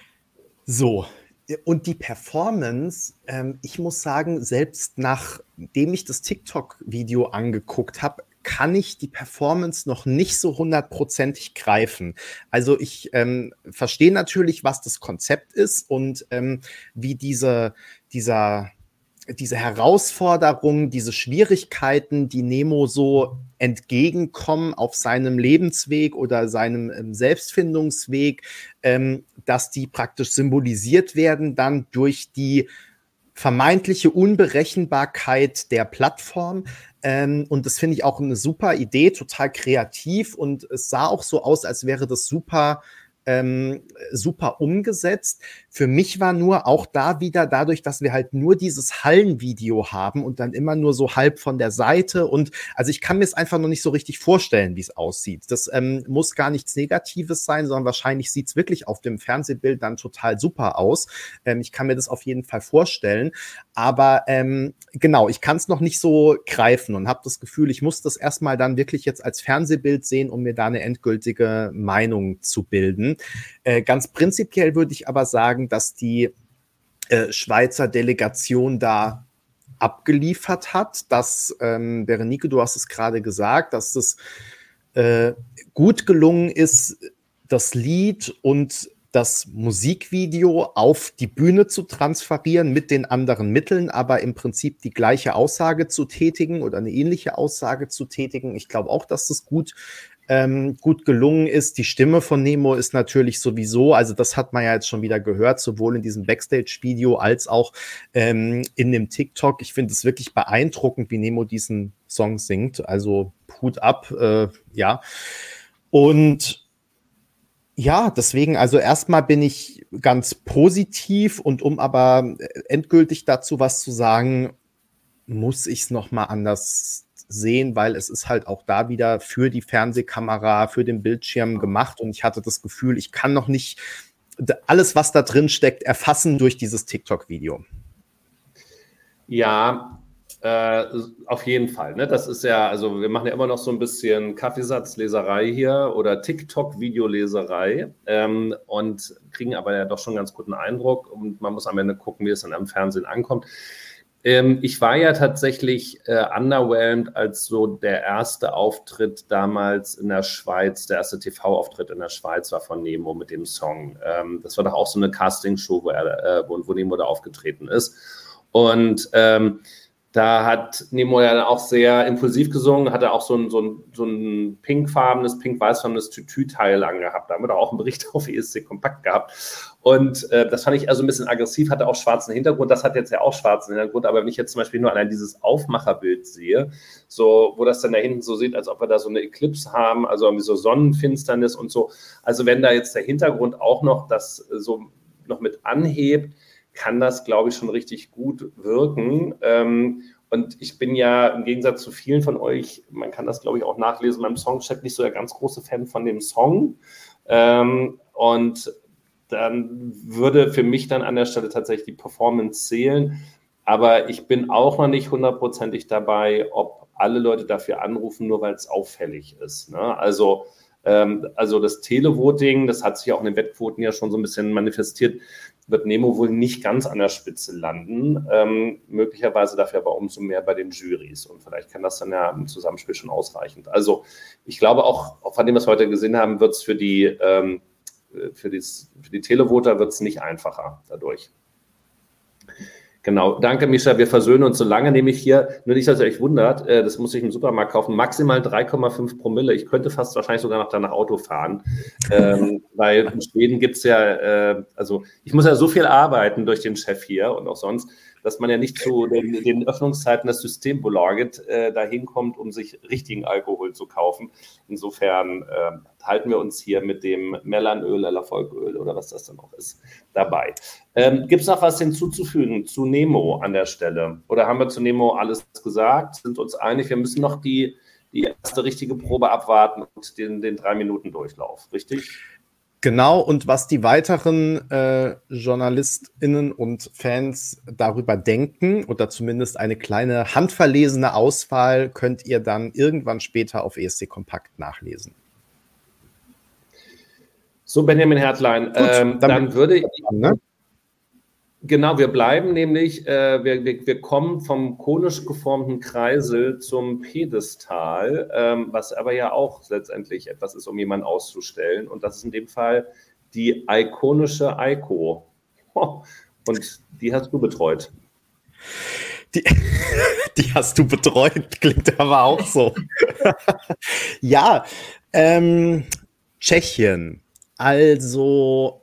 Speaker 3: So. Und die Performance, ähm, ich muss sagen, selbst nachdem ich das TikTok-Video angeguckt habe, kann ich die Performance noch nicht so hundertprozentig greifen. Also ich ähm, verstehe natürlich, was das Konzept ist und ähm, wie diese, dieser, diese Herausforderungen, diese Schwierigkeiten, die Nemo so entgegenkommen auf seinem Lebensweg oder seinem ähm, Selbstfindungsweg, ähm, dass die praktisch symbolisiert werden dann durch die vermeintliche Unberechenbarkeit der Plattform. Ähm, und das finde ich auch eine super Idee, total kreativ. Und es sah auch so aus, als wäre das super, ähm, super umgesetzt. Für mich war nur auch da wieder dadurch, dass wir halt nur dieses Hallenvideo haben und dann immer nur so halb von der Seite. Und also ich kann mir es einfach noch nicht so richtig vorstellen, wie es aussieht. Das ähm, muss gar nichts Negatives sein, sondern wahrscheinlich sieht es wirklich auf dem Fernsehbild dann total super aus. Ähm, ich kann mir das auf jeden Fall vorstellen. Aber ähm, genau, ich kann es noch nicht so greifen und habe das Gefühl, ich muss das erstmal dann wirklich jetzt als Fernsehbild sehen, um mir da eine endgültige Meinung zu bilden. Äh, ganz prinzipiell würde ich aber sagen, dass die äh, Schweizer Delegation da abgeliefert hat, dass, ähm, Berenike, du hast es gerade gesagt, dass es äh, gut gelungen ist, das Lied und das Musikvideo auf die Bühne zu transferieren mit den anderen Mitteln, aber im Prinzip die gleiche Aussage zu tätigen oder eine ähnliche Aussage zu tätigen. Ich glaube auch, dass das gut Ähm, gut gelungen ist. Die Stimme von Nemo ist natürlich sowieso, also das hat man ja jetzt schon wieder gehört, sowohl in diesem Backstage-Video als auch ähm, in dem TikTok. Ich finde es wirklich beeindruckend, wie Nemo diesen Song singt. Also Hut ab, äh, ja. Und ja, deswegen, also erstmal bin ich ganz positiv und um aber endgültig dazu was zu sagen, muss ich es nochmal anders sehen, weil es ist halt auch da wieder für die Fernsehkamera, für den Bildschirm gemacht und ich hatte das Gefühl, ich kann noch nicht alles, was da drin steckt, erfassen durch dieses TikTok-Video.
Speaker 1: Ja, äh, auf jeden Fall. Ne? Das ist ja, also wir machen ja immer noch so ein bisschen Kaffeesatzleserei hier oder TikTok-Videoleserei ähm, und kriegen aber ja doch schon einen ganz guten Eindruck und man muss am Ende gucken, wie es dann am Fernsehen ankommt. Ähm, ich war ja tatsächlich äh, underwhelmed, als so der erste Auftritt damals in der Schweiz, der erste T V-Auftritt in der Schweiz war von Nemo mit dem Song. Ähm, das war doch auch so eine Castingshow, wo, er, äh, wo, wo Nemo da aufgetreten ist. Und ähm, da hat Nemo ja auch sehr impulsiv gesungen, hat er auch so ein, so ein, so ein pinkfarbenes, pink-weißfarbenes Tütü-Teil angehabt. Da haben wir doch auch einen Bericht auf E S C Kompakt gehabt. Und äh, das fand ich also ein bisschen aggressiv, hatte auch schwarzen Hintergrund. Das hat jetzt ja auch schwarzen Hintergrund. Aber wenn ich jetzt zum Beispiel nur allein dieses Aufmacherbild sehe, so, wo das dann da hinten so sieht, als ob wir da so eine Eclipse haben, also irgendwie so Sonnenfinsternis und so. Also wenn da jetzt der Hintergrund auch noch das so noch mit anhebt, kann das, glaube ich, schon richtig gut wirken. Ähm, und ich bin ja im Gegensatz zu vielen von euch, man kann das, glaube ich, auch nachlesen beim Songcheck, nicht so der ganz große Fan von dem Song. Ähm, und dann würde für mich dann an der Stelle tatsächlich die Performance zählen. Aber ich bin auch noch nicht hundertprozentig dabei, ob alle Leute dafür anrufen, nur weil es auffällig ist. Ne? Also, ähm, also das Televoting, das hat sich auch in den Wettquoten ja schon so ein bisschen manifestiert. wird Nemo wohl nicht ganz an der Spitze landen, ähm, möglicherweise dafür aber umso mehr bei den Jurys und vielleicht kann das dann ja im Zusammenspiel schon ausreichend. Also ich glaube auch, von dem, was wir heute gesehen haben, wird es für die, ähm, für, dies, für die Televoter wird es nicht einfacher dadurch. Genau, danke Mischa, wir versöhnen uns so lange, nämlich hier, nur nicht, dass ihr euch wundert, äh, das muss ich im Supermarkt kaufen, maximal drei Komma fünf Promille, ich könnte fast wahrscheinlich sogar noch danach Auto fahren, ähm, weil in Schweden gibt es ja, äh, also ich muss ja so viel arbeiten durch den Chef hier und auch sonst, dass man ja nicht zu den, den Öffnungszeiten des Systembolaget äh, dahin kommt, um sich richtigen Alkohol zu kaufen. Insofern äh, halten wir uns hier mit dem Mellanöl, Erfolgöl oder was das dann auch ist, dabei. Ähm, Gibt es noch was hinzuzufügen zu Nemo an der Stelle? Oder haben wir zu Nemo alles gesagt? Sind uns einig, wir müssen noch die, die erste richtige Probe abwarten und den, den drei-Minuten-Durchlauf, richtig?
Speaker 3: Genau, und was die weiteren äh, JournalistInnen und Fans darüber denken, oder zumindest eine kleine handverlesene Auswahl, könnt ihr dann irgendwann später auf E S C Kompakt nachlesen.
Speaker 1: So, Benjamin Hertlein, ähm, dann, dann würde ich... Ne? Genau, wir bleiben nämlich, äh, wir, wir, wir kommen vom konisch geformten Kreisel zum Pedestal, ähm, was aber ja auch letztendlich etwas ist, um jemanden auszustellen. Und das ist in dem Fall die ikonische Eiko. Oh, und die hast du betreut.
Speaker 3: Die, die hast du betreut, klingt aber auch so. Ja, ähm, Tschechien. Also...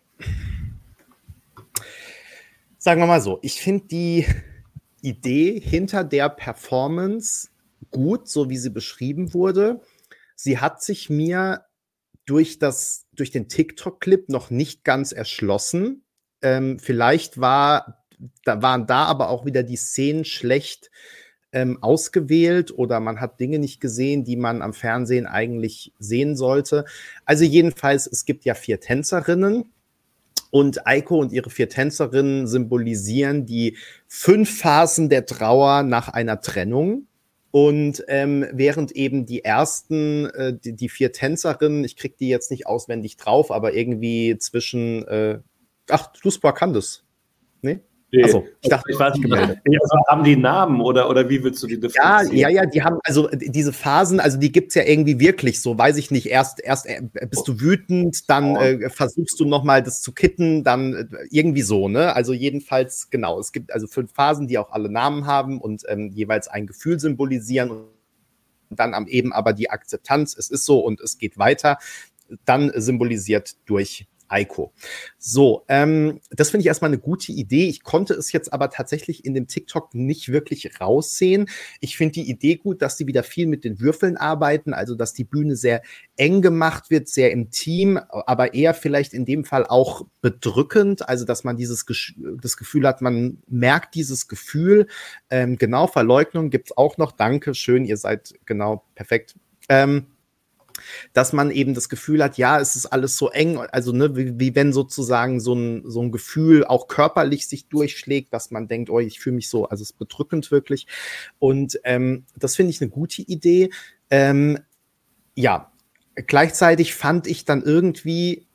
Speaker 3: Sagen wir mal so, ich finde die Idee hinter der Performance gut, so wie sie beschrieben wurde. Sie hat sich mir durch, das, durch den TikTok-Clip noch nicht ganz erschlossen. Ähm, vielleicht war, da waren da aber auch wieder die Szenen schlecht ähm, ausgewählt oder man hat Dinge nicht gesehen, die man am Fernsehen eigentlich sehen sollte. Also jedenfalls, es gibt ja vier Tänzerinnen. Und Eiko und ihre vier Tänzerinnen symbolisieren die fünf Phasen der Trauer nach einer Trennung. Und ähm, während eben die ersten, äh, die, die vier Tänzerinnen, ich krieg die jetzt nicht auswendig drauf, aber irgendwie zwischen, äh, ach, Luspa kann das, ne?
Speaker 1: Also, ich dachte, ich weiß nicht, gemeldet. Also, haben die Namen oder, oder wie willst du die
Speaker 3: differenzieren? Ja, ja, ja, die haben, also diese Phasen, also die gibt's ja irgendwie wirklich so, weiß ich nicht, erst, erst äh, bist du wütend, dann äh, versuchst du nochmal das zu kitten, dann äh, irgendwie so, ne? Also jedenfalls, genau, es gibt also fünf Phasen, die auch alle Namen haben und ähm, jeweils ein Gefühl symbolisieren und dann am eben aber die Akzeptanz, es ist so und es geht weiter, dann symbolisiert durch Eiko. So, ähm, das finde ich erstmal eine gute Idee. Ich konnte es jetzt aber tatsächlich in dem TikTok nicht wirklich raussehen. Ich finde die Idee gut, dass die wieder viel mit den Würfeln arbeiten, also dass die Bühne sehr eng gemacht wird, sehr im Team, aber eher vielleicht in dem Fall auch bedrückend, also dass man dieses Gesch- das Gefühl hat, man merkt dieses Gefühl. Ähm, genau, Verleugnung gibt's auch noch. Danke, schön, ihr seid genau perfekt. Ähm, dass man eben das Gefühl hat, ja, es ist alles so eng, also ne, wie, wie wenn sozusagen so ein, so ein Gefühl auch körperlich sich durchschlägt, dass man denkt, oh, ich fühle mich so, also es ist bedrückend wirklich. Und ähm, das finde ich eine gute Idee. Ähm, ja, gleichzeitig fand ich dann irgendwie,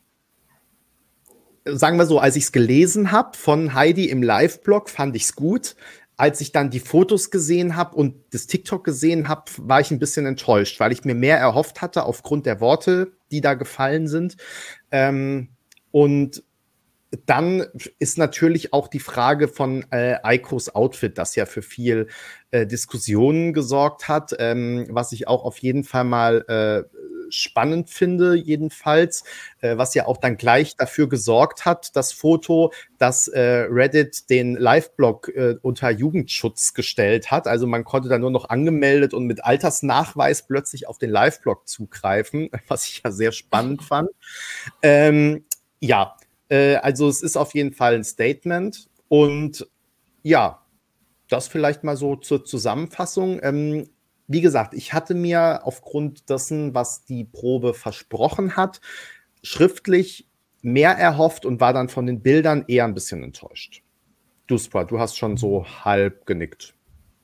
Speaker 3: sagen wir so, als ich es gelesen habe von Heidi im Live-Blog, fand ich es gut. Als ich dann die Fotos gesehen habe und das TikTok gesehen habe, war ich ein bisschen enttäuscht, weil ich mir mehr erhofft hatte aufgrund der Worte, die da gefallen sind. Ähm, und dann ist natürlich auch die Frage von äh, Eikos Outfit, das ja für viel äh, Diskussionen gesorgt hat, ähm, was ich auch auf jeden Fall mal äh, spannend finde, jedenfalls, äh, was ja auch dann gleich dafür gesorgt hat, das Foto, dass äh, Reddit den Live-Blog äh, unter Jugendschutz gestellt hat. Also man konnte da nur noch angemeldet und mit Altersnachweis plötzlich auf den Live-Blog zugreifen, was ich ja sehr spannend fand. Ähm, ja, äh, also es ist auf jeden Fall ein Statement und ja, das vielleicht mal so zur Zusammenfassung. Ähm, Wie gesagt, ich hatte mir aufgrund dessen, was die Probe versprochen hat, schriftlich mehr erhofft und war dann von den Bildern eher ein bisschen enttäuscht. Duspra, du hast schon so halb genickt.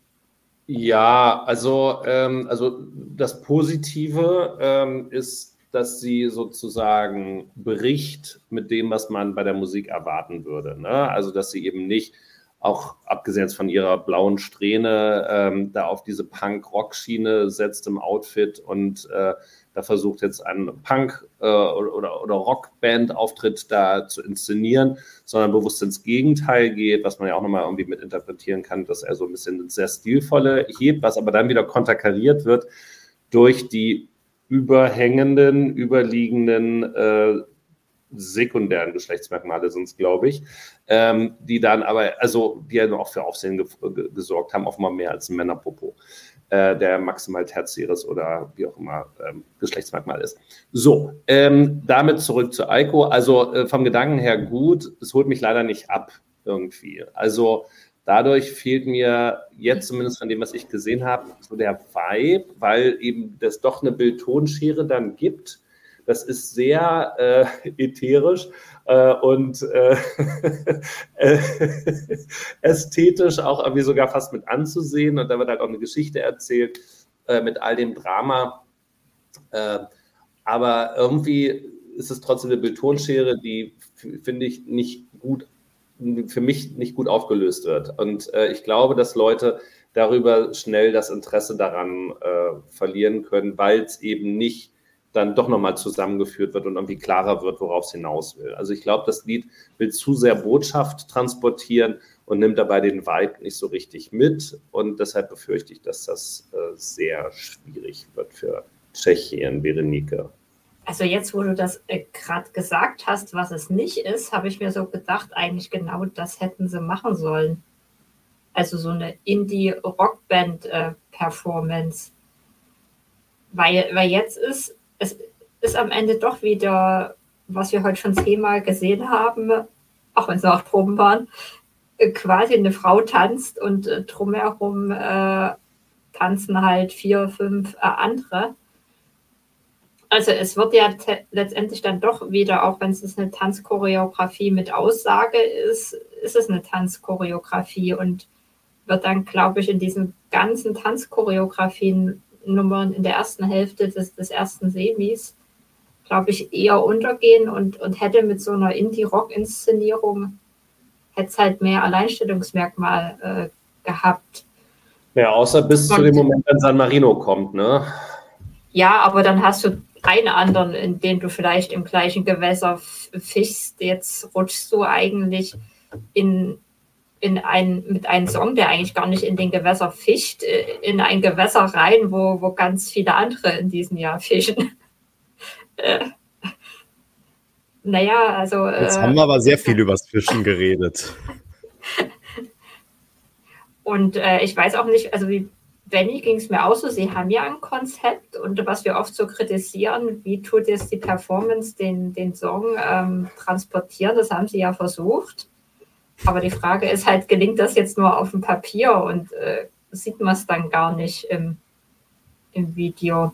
Speaker 1: Ja, also, ähm, also das Positive ähm, ist, dass sie sozusagen bricht mit dem, was man bei der Musik erwarten würde. Ne? Also, dass sie eben nicht, auch abgesehen von ihrer blauen Strähne, ähm, da auf diese Punk-Rock-Schiene setzt im Outfit und äh, da versucht jetzt einen Punk- äh, oder, oder Rockband-Auftritt da zu inszenieren, sondern bewusst ins Gegenteil geht, was man ja auch nochmal irgendwie mit interpretieren kann, dass er so ein bisschen ins sehr Stilvolle hebt, was aber dann wieder konterkariert wird durch die überhängenden, überliegenden äh, sekundären Geschlechtsmerkmale sind es, glaube ich, ähm, die dann aber, also die ja auch für Aufsehen ge- gesorgt haben, offenbar mehr als ein Männerpopo, äh, der maximal tertiäres oder wie auch immer ähm, Geschlechtsmerkmal ist. So, ähm, damit zurück zu Eiko. Also äh, vom Gedanken her gut, es holt mich leider nicht ab irgendwie. Also dadurch fehlt mir jetzt zumindest von dem, was ich gesehen habe, so der Vibe, weil eben das doch eine Bild-Ton-Schere dann gibt. Das ist sehr äh, ätherisch äh, und äh, äh, ästhetisch auch irgendwie sogar fast mit anzusehen. Und da wird halt auch eine Geschichte erzählt äh, mit all dem Drama. Äh, aber irgendwie ist es trotzdem eine Bildtonschere, die, f- finde ich, nicht gut, für mich nicht gut aufgelöst wird. Und äh, ich glaube, dass Leute darüber schnell das Interesse daran äh, verlieren können, weil es eben nicht dann doch nochmal zusammengeführt wird und irgendwie klarer wird, worauf es hinaus will. Also ich glaube, das Lied will zu sehr Botschaft transportieren und nimmt dabei den Vibe nicht so richtig mit. Und deshalb befürchte ich, dass das äh, sehr schwierig wird für Tschechien, Berenike.
Speaker 2: Also jetzt, wo du das äh, gerade gesagt hast, was es nicht ist, habe ich mir so gedacht, eigentlich genau das hätten sie machen sollen. Also so eine Indie-Rockband-Performance. Weil, weil jetzt ist, es ist am Ende doch wieder, was wir heute schon zehnmal gesehen haben, auch wenn es auch Proben waren, äh, quasi eine Frau tanzt und äh, drumherum äh, tanzen halt vier, fünf äh, andere. Also es wird ja te- letztendlich dann doch wieder, auch wenn es eine Tanzchoreografie mit Aussage ist, ist es eine Tanzchoreografie und wird dann, glaube ich, in diesen ganzen Tanzchoreografien-Nummern in der ersten Hälfte des, des ersten Semis, glaube ich, eher untergehen und, und hätte mit so einer Indie-Rock-Inszenierung hätte es halt mehr Alleinstellungsmerkmal äh, gehabt.
Speaker 1: Ja, außer bis
Speaker 2: Und,
Speaker 1: zu dem Moment, wenn San Marino kommt, ne?
Speaker 2: Ja, aber dann hast du einen anderen, in den du vielleicht im gleichen Gewässer fischst. Jetzt rutschst du eigentlich in, in ein, mit einem Song, der eigentlich gar nicht in den Gewässer fischt, in ein Gewässer rein, wo, wo ganz viele andere in diesem Jahr fischen. äh, naja, also.
Speaker 3: Jetzt
Speaker 2: äh,
Speaker 3: haben wir aber sehr viel übers Fischen geredet.
Speaker 2: Und äh, ich weiß auch nicht, also wie Benny ging es mir auch so, sie haben ja ein Konzept und was wir oft so kritisieren, wie tut jetzt die Performance den, den Song ähm, transportieren, das haben sie ja versucht. Aber die Frage ist halt, gelingt das jetzt nur auf dem Papier und äh, sieht man es dann gar nicht im, im Video.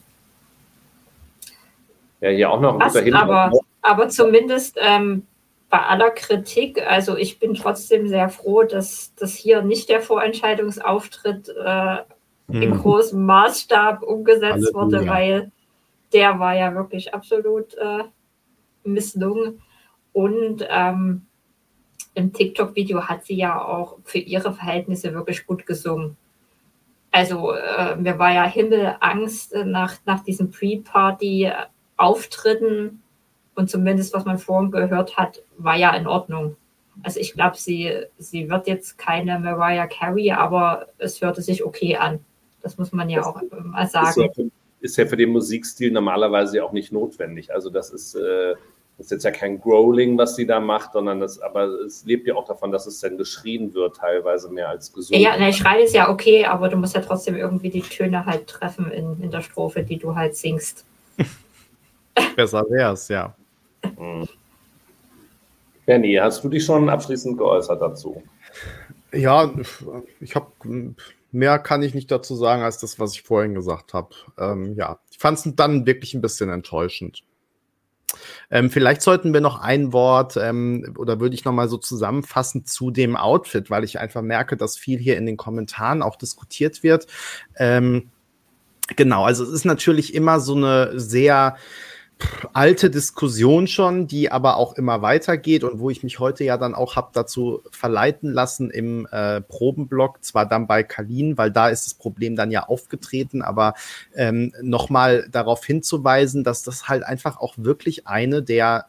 Speaker 1: Ja, hier auch noch ein guter Hinweis.
Speaker 2: Aber, aber zumindest ähm, bei aller Kritik, also ich bin trotzdem sehr froh, dass das hier nicht der Vorentscheidungsauftritt äh, hm. in großem Maßstab umgesetzt Halleluja. wurde, weil der war ja wirklich absolut äh, misslungen. Und ähm, im TikTok-Video hat sie ja auch für ihre Verhältnisse wirklich gut gesungen. Also äh, mir war ja Himmelangst nach, nach diesen Pre-Party-Auftritten und zumindest, was man vorhin gehört hat, war ja in Ordnung. Also ich glaube, sie, sie wird jetzt keine Mariah Carey, aber es hörte sich okay an. Das muss man ja das auch mal sagen.
Speaker 1: Ist ja, für, ist ja für den Musikstil normalerweise auch nicht notwendig. Also das ist, äh, das ist jetzt ja kein Growling, was sie da macht, sondern das, aber es lebt ja auch davon, dass es dann geschrien wird, teilweise mehr als gesungen.
Speaker 2: Ja, der Schrei ist ja okay, aber du musst ja trotzdem irgendwie die Töne halt treffen in, in der Strophe, die du halt singst.
Speaker 3: Besser wär's, ja.
Speaker 1: Hm. Benny, hast du dich schon abschließend geäußert dazu?
Speaker 3: Ja, ich habe mehr kann ich nicht dazu sagen, als das, was ich vorhin gesagt habe. Ähm, ja, ich fand es dann wirklich ein bisschen enttäuschend. Ähm, vielleicht sollten wir noch ein Wort ähm, oder würde ich noch mal so zusammenfassen zu dem Outfit, weil ich einfach merke, dass viel hier in den Kommentaren auch diskutiert wird. Ähm, genau, also es ist natürlich immer so eine sehr alte Diskussion schon, die aber auch immer weitergeht und wo ich mich heute ja dann auch habe dazu verleiten lassen im äh, Probenblock, zwar dann bei Kalin, weil da ist das Problem dann ja aufgetreten, aber ähm, nochmal darauf hinzuweisen, dass das halt einfach auch wirklich eine der,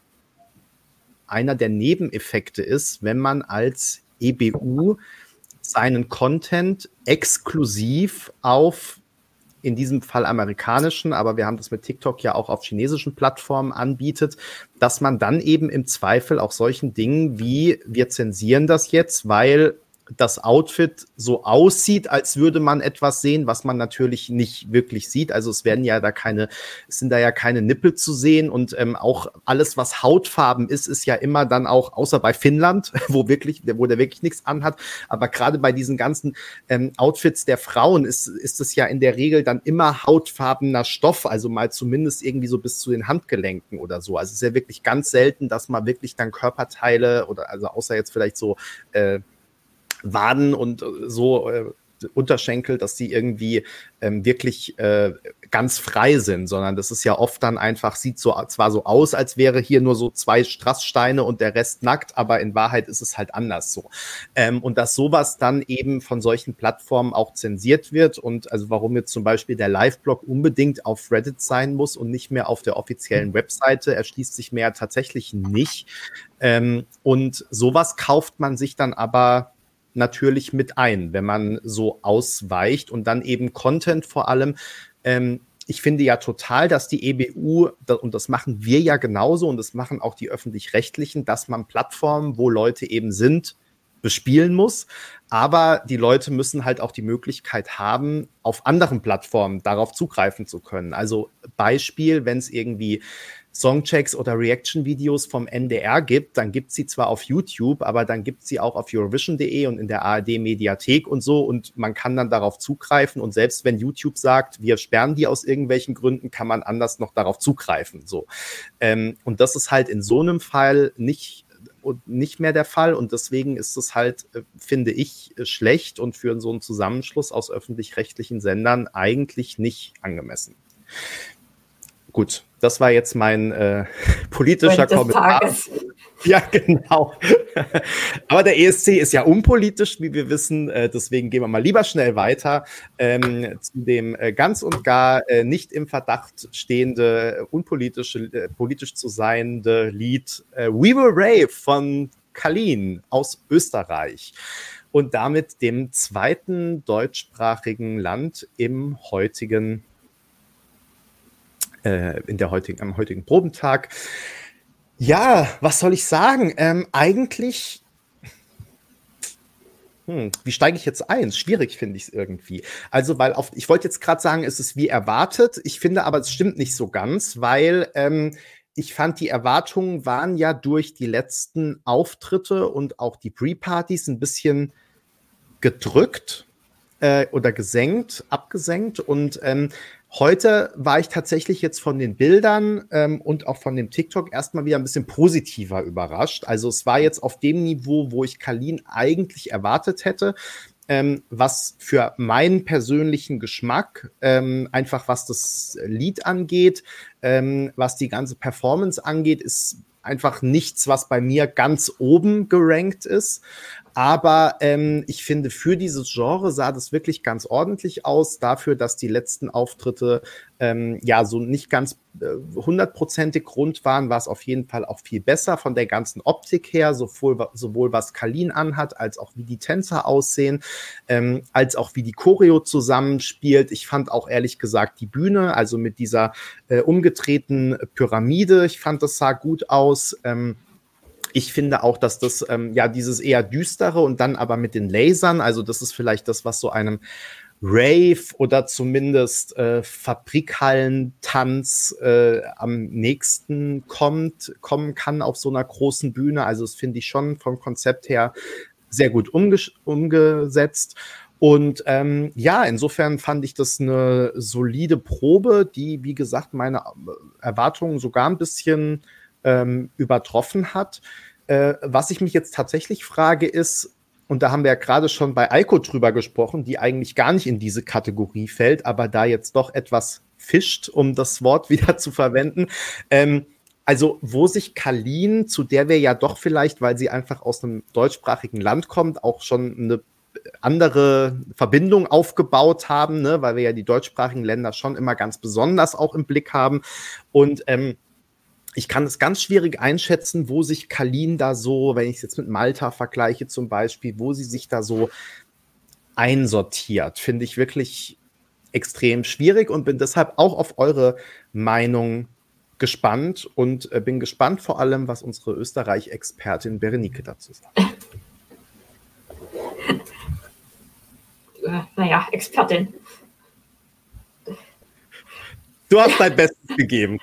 Speaker 3: einer der Nebeneffekte ist, wenn man als E B U seinen Content exklusiv auf in diesem Fall amerikanischen, aber wir haben das mit TikTok ja auch auf chinesischen Plattformen anbietet, dass man dann eben im Zweifel auch solchen Dingen wie, wir zensieren das jetzt, weil das Outfit so aussieht, als würde man etwas sehen, was man natürlich nicht wirklich sieht. Also es werden ja da keine, es sind da ja keine Nippel zu sehen und ähm, auch alles, was Hautfarben ist, ist ja immer dann auch, außer bei Finnland, wo wirklich, wo der wirklich nichts anhat, aber gerade bei diesen ganzen ähm, Outfits der Frauen ist, ist es ja in der Regel dann immer hautfarbener Stoff, also mal zumindest irgendwie so bis zu den Handgelenken oder so. Also es ist ja wirklich ganz selten, dass man wirklich dann Körperteile oder, also außer jetzt vielleicht so äh, Waden und so äh, Unterschenkel, dass die irgendwie ähm, wirklich äh, ganz frei sind, sondern das ist ja oft dann einfach, sieht so zwar so aus, als wäre hier nur so zwei Strasssteine und der Rest nackt, aber in Wahrheit ist es halt anders so. Ähm, und dass sowas dann eben von solchen Plattformen auch zensiert wird und also warum jetzt zum Beispiel der Live-Blog unbedingt auf Reddit sein muss und nicht mehr auf der offiziellen Webseite, erschließt sich mir tatsächlich nicht. Ähm, und sowas kauft man sich dann aber natürlich mit ein, wenn man so ausweicht und dann eben Content vor allem. Ähm, ich finde ja total, dass die E B U, und das machen wir ja genauso und das machen auch die Öffentlich-Rechtlichen, dass man Plattformen, wo Leute eben sind, bespielen muss. Aber die Leute müssen halt auch die Möglichkeit haben, auf anderen Plattformen darauf zugreifen zu können. Also Beispiel, wenn es irgendwie Songchecks oder Reaction-Videos vom N D R gibt, dann gibt sie zwar auf YouTube, aber dann gibt sie auch auf Eurovision punkt de und in der A R D-Mediathek und so und man kann dann darauf zugreifen und selbst wenn YouTube sagt, wir sperren die aus irgendwelchen Gründen, kann man anders noch darauf zugreifen. So. Ähm, und das ist halt in so einem Fall nicht und nicht mehr der Fall und deswegen ist es halt, finde ich, schlecht und für so einen Zusammenschluss aus öffentlich-rechtlichen Sendern eigentlich nicht angemessen. Gut, das war jetzt mein äh, politischer Kommentar. Tages. Ja, genau. Aber der E S C ist ja unpolitisch, wie wir wissen. Äh, deswegen gehen wir mal lieber schnell weiter ähm, zu dem äh, ganz und gar äh, nicht im Verdacht stehende, unpolitische, äh, politisch zu seiende Lied äh, We Will Rave von Kalin aus Österreich. Und damit dem zweiten deutschsprachigen Land im heutigen in der heutigen, am heutigen Probentag. Ja, was soll ich sagen? Ähm, eigentlich, hm, wie steige ich jetzt ein? Schwierig finde ich es irgendwie. Also, weil auf, ich wollte jetzt gerade sagen, es ist wie erwartet. Ich finde aber, es stimmt nicht so ganz, weil ähm, ich fand, die Erwartungen waren ja durch die letzten Auftritte und auch die Pre-Partys ein bisschen gedrückt äh, oder gesenkt, abgesenkt und ähm, heute war ich tatsächlich jetzt von den Bildern ähm, und auch von dem TikTok erstmal wieder ein bisschen positiver überrascht. Also es war jetzt auf dem Niveau, wo ich Kalin eigentlich erwartet hätte, ähm, was für meinen persönlichen Geschmack, ähm, einfach was das Lied angeht, ähm, was die ganze Performance angeht, ist einfach nichts, was bei mir ganz oben gerankt ist. Aber ähm, ich finde, für dieses Genre sah das wirklich ganz ordentlich aus. Dafür, dass die letzten Auftritte ähm, ja so nicht ganz hundertprozentig äh, rund waren, war es auf jeden Fall auch viel besser von der ganzen Optik her, sowohl, sowohl was Kalin anhat, als auch wie die Tänzer aussehen, ähm, als auch wie die Choreo zusammenspielt. Ich fand auch ehrlich gesagt die Bühne, also mit dieser äh, umgedrehten Pyramide, ich fand, das sah gut aus. Ähm, Ich finde auch, dass das ähm, ja dieses eher düstere und dann aber mit den Lasern, also das ist vielleicht das, was so einem Rave oder zumindest äh, Fabrikhallentanz äh, am nächsten kommt, kommen kann auf so einer großen Bühne. Also das finde ich schon vom Konzept her sehr gut umge- umgesetzt. Und ähm, ja, insofern fand ich das eine solide Probe, die, wie gesagt, meine Erwartungen sogar ein bisschen ähm, übertroffen hat. Äh, was ich mich jetzt tatsächlich frage ist, und da haben wir ja gerade schon bei Eiko drüber gesprochen, die eigentlich gar nicht in diese Kategorie fällt, aber da jetzt doch etwas gefischt, um das Wort wieder zu verwenden. Ähm, also wo sich Kalin, zu der wir ja doch vielleicht, weil sie einfach aus einem deutschsprachigen Land kommt, auch schon eine andere Verbindung aufgebaut haben, ne, weil wir ja die deutschsprachigen Länder schon immer ganz besonders auch im Blick haben. Und ähm, ich kann es ganz schwierig einschätzen, wo sich Kalin da so, wenn ich es jetzt mit Malta vergleiche zum Beispiel, wo sie sich da so einsortiert. Finde ich wirklich extrem schwierig und bin deshalb auch auf eure Meinung gespannt und äh, bin gespannt vor allem, was unsere Österreich-Expertin Berenike dazu sagt.
Speaker 2: Naja, Expertin.
Speaker 3: Du hast dein Bestes gegeben.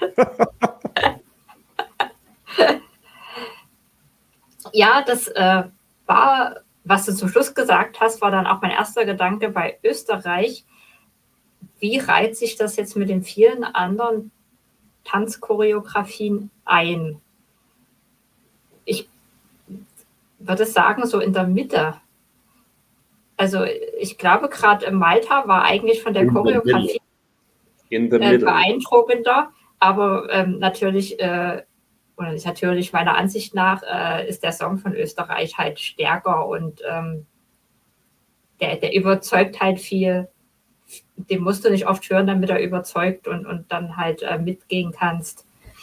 Speaker 2: Ja, das äh, war, was du zum Schluss gesagt hast, war dann auch mein erster Gedanke bei Österreich. Wie reiht sich das jetzt mit den vielen anderen Tanzchoreografien ein? Ich würde sagen, so in der Mitte. Also ich glaube, gerade in Malta war eigentlich von der in Choreografie äh, beeindruckender, aber ähm, natürlich, äh, oder ist natürlich meiner Ansicht nach, äh, ist der Song von Österreich halt stärker und ähm, der, der überzeugt halt viel. Den musst du nicht oft hören, damit er überzeugt und, und dann halt äh, mitgehen kannst.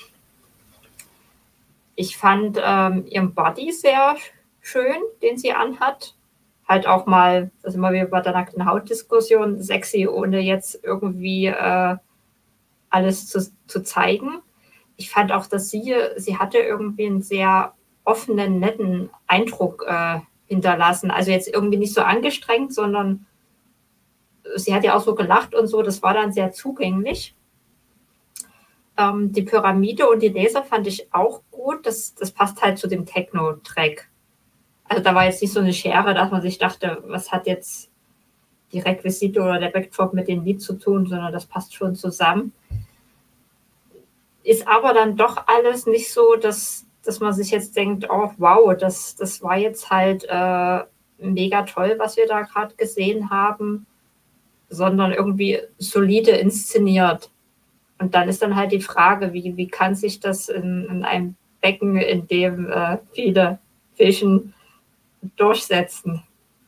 Speaker 2: Ich fand ähm, ihren Body sehr schön, den sie anhat. Halt auch mal, das sind wir wieder bei der nackten Haut-Diskussion, sexy, ohne jetzt irgendwie äh, alles zu, zu zeigen. Ich fand auch, dass sie, sie hatte irgendwie einen sehr offenen, netten Eindruck äh, hinterlassen. Also jetzt irgendwie nicht so angestrengt, sondern sie hat ja auch so gelacht und so, das war dann sehr zugänglich. Ähm, die Pyramide und die Laser fand ich auch gut. Das, das passt halt zu dem Techno-Track. Also da war jetzt nicht so eine Schere, dass man sich dachte, was hat jetzt die Requisite oder der Backdrop mit dem Lied zu tun, sondern das passt schon zusammen. Ist aber dann doch alles nicht so, dass, dass man sich jetzt denkt, oh wow, das, das war jetzt halt äh, mega toll, was wir da gerade gesehen haben, sondern irgendwie solide inszeniert. Und dann ist dann halt die Frage, wie, wie kann sich das in, in einem Becken, in dem äh, viele fischen, durchsetzen?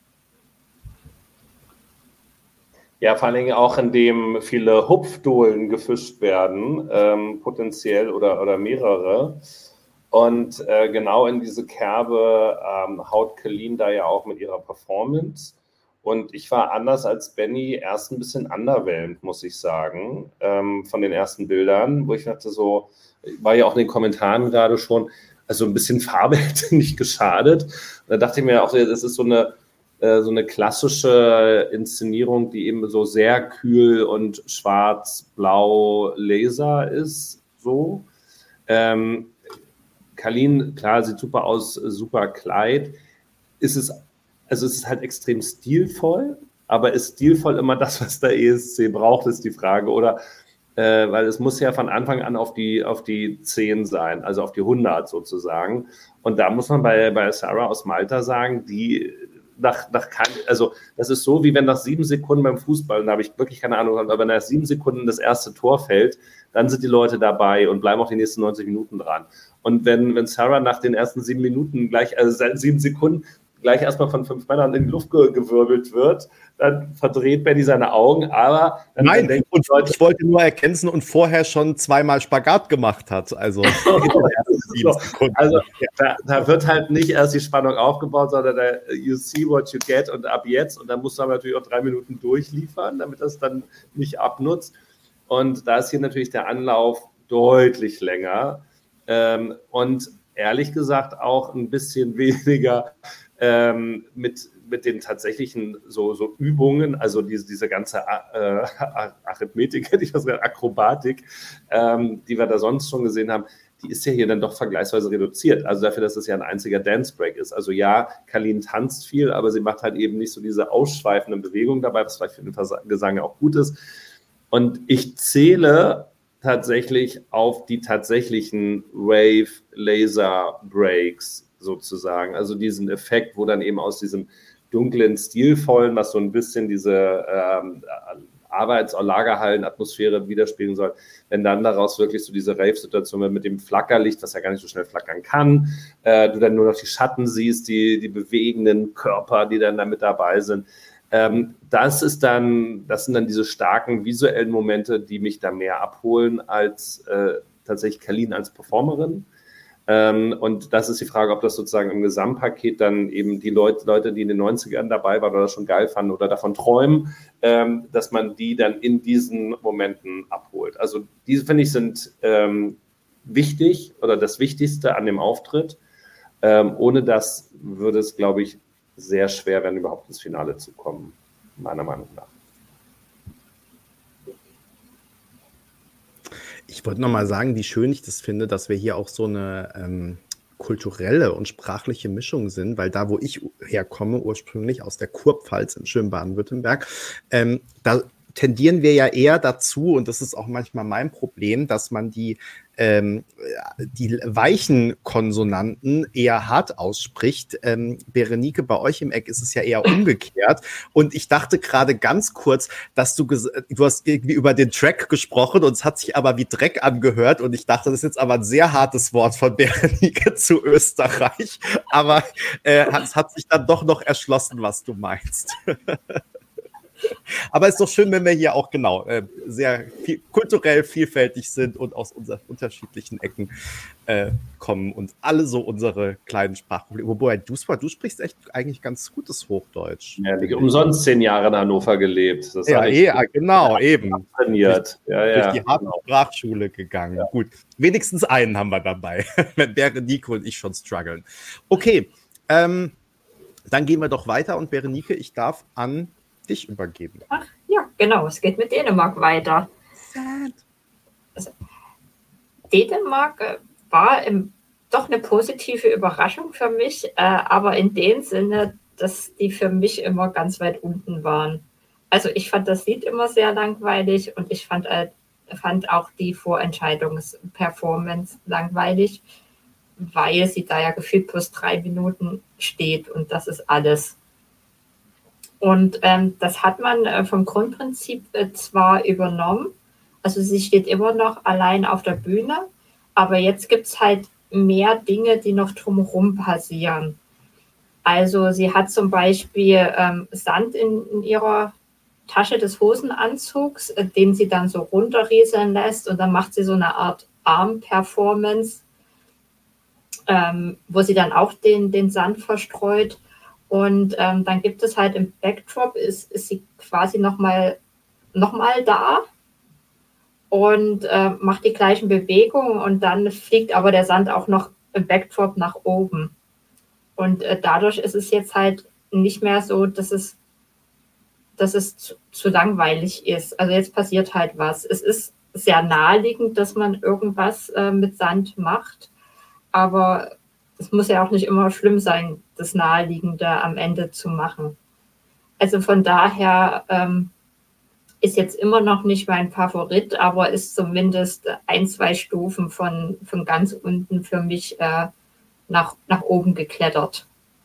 Speaker 1: Ja, vor allen Dingen auch, indem viele Hupfdohlen gefischt werden, ähm, potenziell oder, oder mehrere. Und äh, genau in diese Kerbe ähm, haut Kalin da ja auch mit ihrer Performance. Und ich war anders als Benny erst ein bisschen underwhelmed, muss ich sagen, ähm, von den ersten Bildern, wo ich dachte so, war ja auch in den Kommentaren gerade schon, also ein bisschen Farbe hätte nicht geschadet. Und da dachte ich mir auch, das ist so eine, äh, so eine klassische Inszenierung, die eben so sehr kühl und schwarz-blau Laser ist, so. Ähm, Kalin, klar, sieht super aus, super Kleid. Ist es, also es ist halt extrem stilvoll, aber ist stilvoll immer das, was der E S C braucht, ist die Frage, oder? Äh, weil es muss ja von Anfang an auf die, auf die zehn sein, also auf die hundert sozusagen. Und da muss man bei, bei Sarah aus Malta sagen, die nach, nach kein, also das ist so, wie wenn nach sieben Sekunden beim Fußball, und da habe ich wirklich keine Ahnung, aber wenn nach sieben Sekunden das erste Tor fällt, dann sind die Leute dabei und bleiben auch die nächsten neunzig Minuten dran. Und wenn, wenn Sarah nach den ersten sieben Minuten gleich, also sieben Sekunden, gleich erstmal von fünf Männern in die Luft ge- gewirbelt wird, dann verdreht Benny seine Augen, aber... Dann
Speaker 3: Nein,
Speaker 1: dann
Speaker 3: und Leute, ich wollte nur ergänzen und vorher schon zweimal Spagat gemacht hat, also...
Speaker 1: so, also da, da wird halt nicht erst die Spannung aufgebaut, sondern da, you see what you get und ab jetzt, und dann musst du aber natürlich auch drei Minuten durchliefern, damit das dann nicht abnutzt. Und da ist hier natürlich der Anlauf deutlich länger ähm, und ehrlich gesagt auch ein bisschen weniger ähm, mit, mit den tatsächlichen so, so Übungen, also diese, diese ganze äh, Arithmetik, hätte ich was gesagt, Akrobatik, ähm, die wir da sonst schon gesehen haben, die ist ja hier dann doch vergleichsweise reduziert. Also dafür, dass es ja ein einziger Dance-Break ist. Also ja, Kalin tanzt viel, aber sie macht halt eben nicht so diese ausschweifenden Bewegungen dabei, was vielleicht für den Gesang ja auch gut ist. Und ich zähle tatsächlich auf die tatsächlichen Wave-Laser-Breaks sozusagen. Also diesen Effekt, wo dann eben aus diesem dunklen, stilvollen, was so ein bisschen diese ähm, Arbeits- oder Lagerhallen-Atmosphäre widerspiegeln soll, wenn dann daraus wirklich so diese Rave-Situation mit dem Flackerlicht, was ja gar nicht so schnell flackern kann, äh, du dann nur noch die Schatten siehst, die, die bewegenden Körper, die dann da mit dabei sind. Ähm, das ist dann, das sind dann diese starken visuellen Momente, die mich da mehr abholen als äh, tatsächlich Kalin als Performerin. Ähm, und das ist die Frage, ob das sozusagen im Gesamtpaket dann eben die Leute, Leute, die in den neunzigern dabei waren oder das schon geil fanden oder davon träumen, ähm, dass man die dann in diesen Momenten abholt. Also diese, finde ich, sind ähm, wichtig oder das Wichtigste an dem Auftritt. Ähm, ohne das würde es, glaube ich, sehr schwer werden, überhaupt ins Finale zu kommen, meiner Meinung nach.
Speaker 3: Ich wollte noch mal sagen, wie schön ich das finde, dass wir hier auch so eine ähm, kulturelle und sprachliche Mischung sind, weil da, wo ich herkomme, ursprünglich aus der Kurpfalz im schönen Baden-Württemberg, ähm, da tendieren wir ja eher dazu, und das ist auch manchmal mein Problem, dass man die, ähm, die weichen Konsonanten eher hart ausspricht. Ähm, Berenike, bei euch im Eck ist es ja eher umgekehrt. Und ich dachte gerade ganz kurz, dass du, du hast irgendwie über den Track gesprochen und es hat sich aber wie Dreck angehört. Und ich dachte, das ist jetzt aber ein sehr hartes Wort von Berenike zu Österreich. Aber äh, es hat sich dann doch noch erschlossen, was du meinst. Aber es ist doch schön, wenn wir hier auch genau äh, sehr viel, kulturell vielfältig sind und aus unseren unterschiedlichen Ecken äh, kommen und alle so unsere kleinen Sprachprobleme. Wobei du, du sprichst echt eigentlich ganz gutes Hochdeutsch.
Speaker 1: Ja, ich habe umsonst zehn Jahre in Hannover gelebt. Das
Speaker 3: ja, eh, ja, genau,
Speaker 1: ja,
Speaker 3: eben.
Speaker 1: Trainiert.
Speaker 3: Durch,
Speaker 1: ja, ja,
Speaker 3: durch die harte
Speaker 1: genau.
Speaker 3: Sprachschule gegangen. Ja. Gut, wenigstens einen haben wir dabei, wenn Berenike und ich schon strugglen. Okay, ähm, dann gehen wir doch weiter und Berenike, ich darf an dich übergeben.
Speaker 2: Ach ja, genau, es geht mit Dänemark weiter. Also, Dänemark äh, war im, doch eine positive Überraschung für mich, äh, aber in dem Sinne, dass die für mich immer ganz weit unten waren. Also ich fand das Lied immer sehr langweilig und ich fand, äh, fand auch die Vorentscheidungsperformance langweilig, weil sie da ja gefühlt plus drei Minuten steht und das ist alles. Und ähm, das hat man äh, vom Grundprinzip äh, zwar übernommen, also sie steht immer noch allein auf der Bühne, aber jetzt gibt es halt mehr Dinge, die noch drumherum passieren. Also sie hat zum Beispiel ähm, Sand in, in ihrer Tasche des Hosenanzugs, äh, den sie dann so runterrieseln lässt und dann macht sie so eine Art Arm-Performance, ähm, wo sie dann auch den, den Sand verstreut. Und ähm, dann gibt es halt im Backdrop, ist, ist sie quasi nochmal noch mal da und äh, macht die gleichen Bewegungen und dann fliegt aber der Sand auch noch im Backdrop nach oben. Und äh, dadurch ist es jetzt halt nicht mehr so, dass es, dass es zu, zu langweilig ist. Also jetzt passiert halt was. Es ist sehr naheliegend, dass man irgendwas äh, mit Sand macht, aber es muss ja auch nicht immer schlimm sein, das Naheliegende am Ende zu machen. Also von daher ähm, ist jetzt immer noch nicht mein Favorit, aber ist zumindest ein, zwei Stufen von, von ganz unten für mich äh, nach, nach oben geklettert.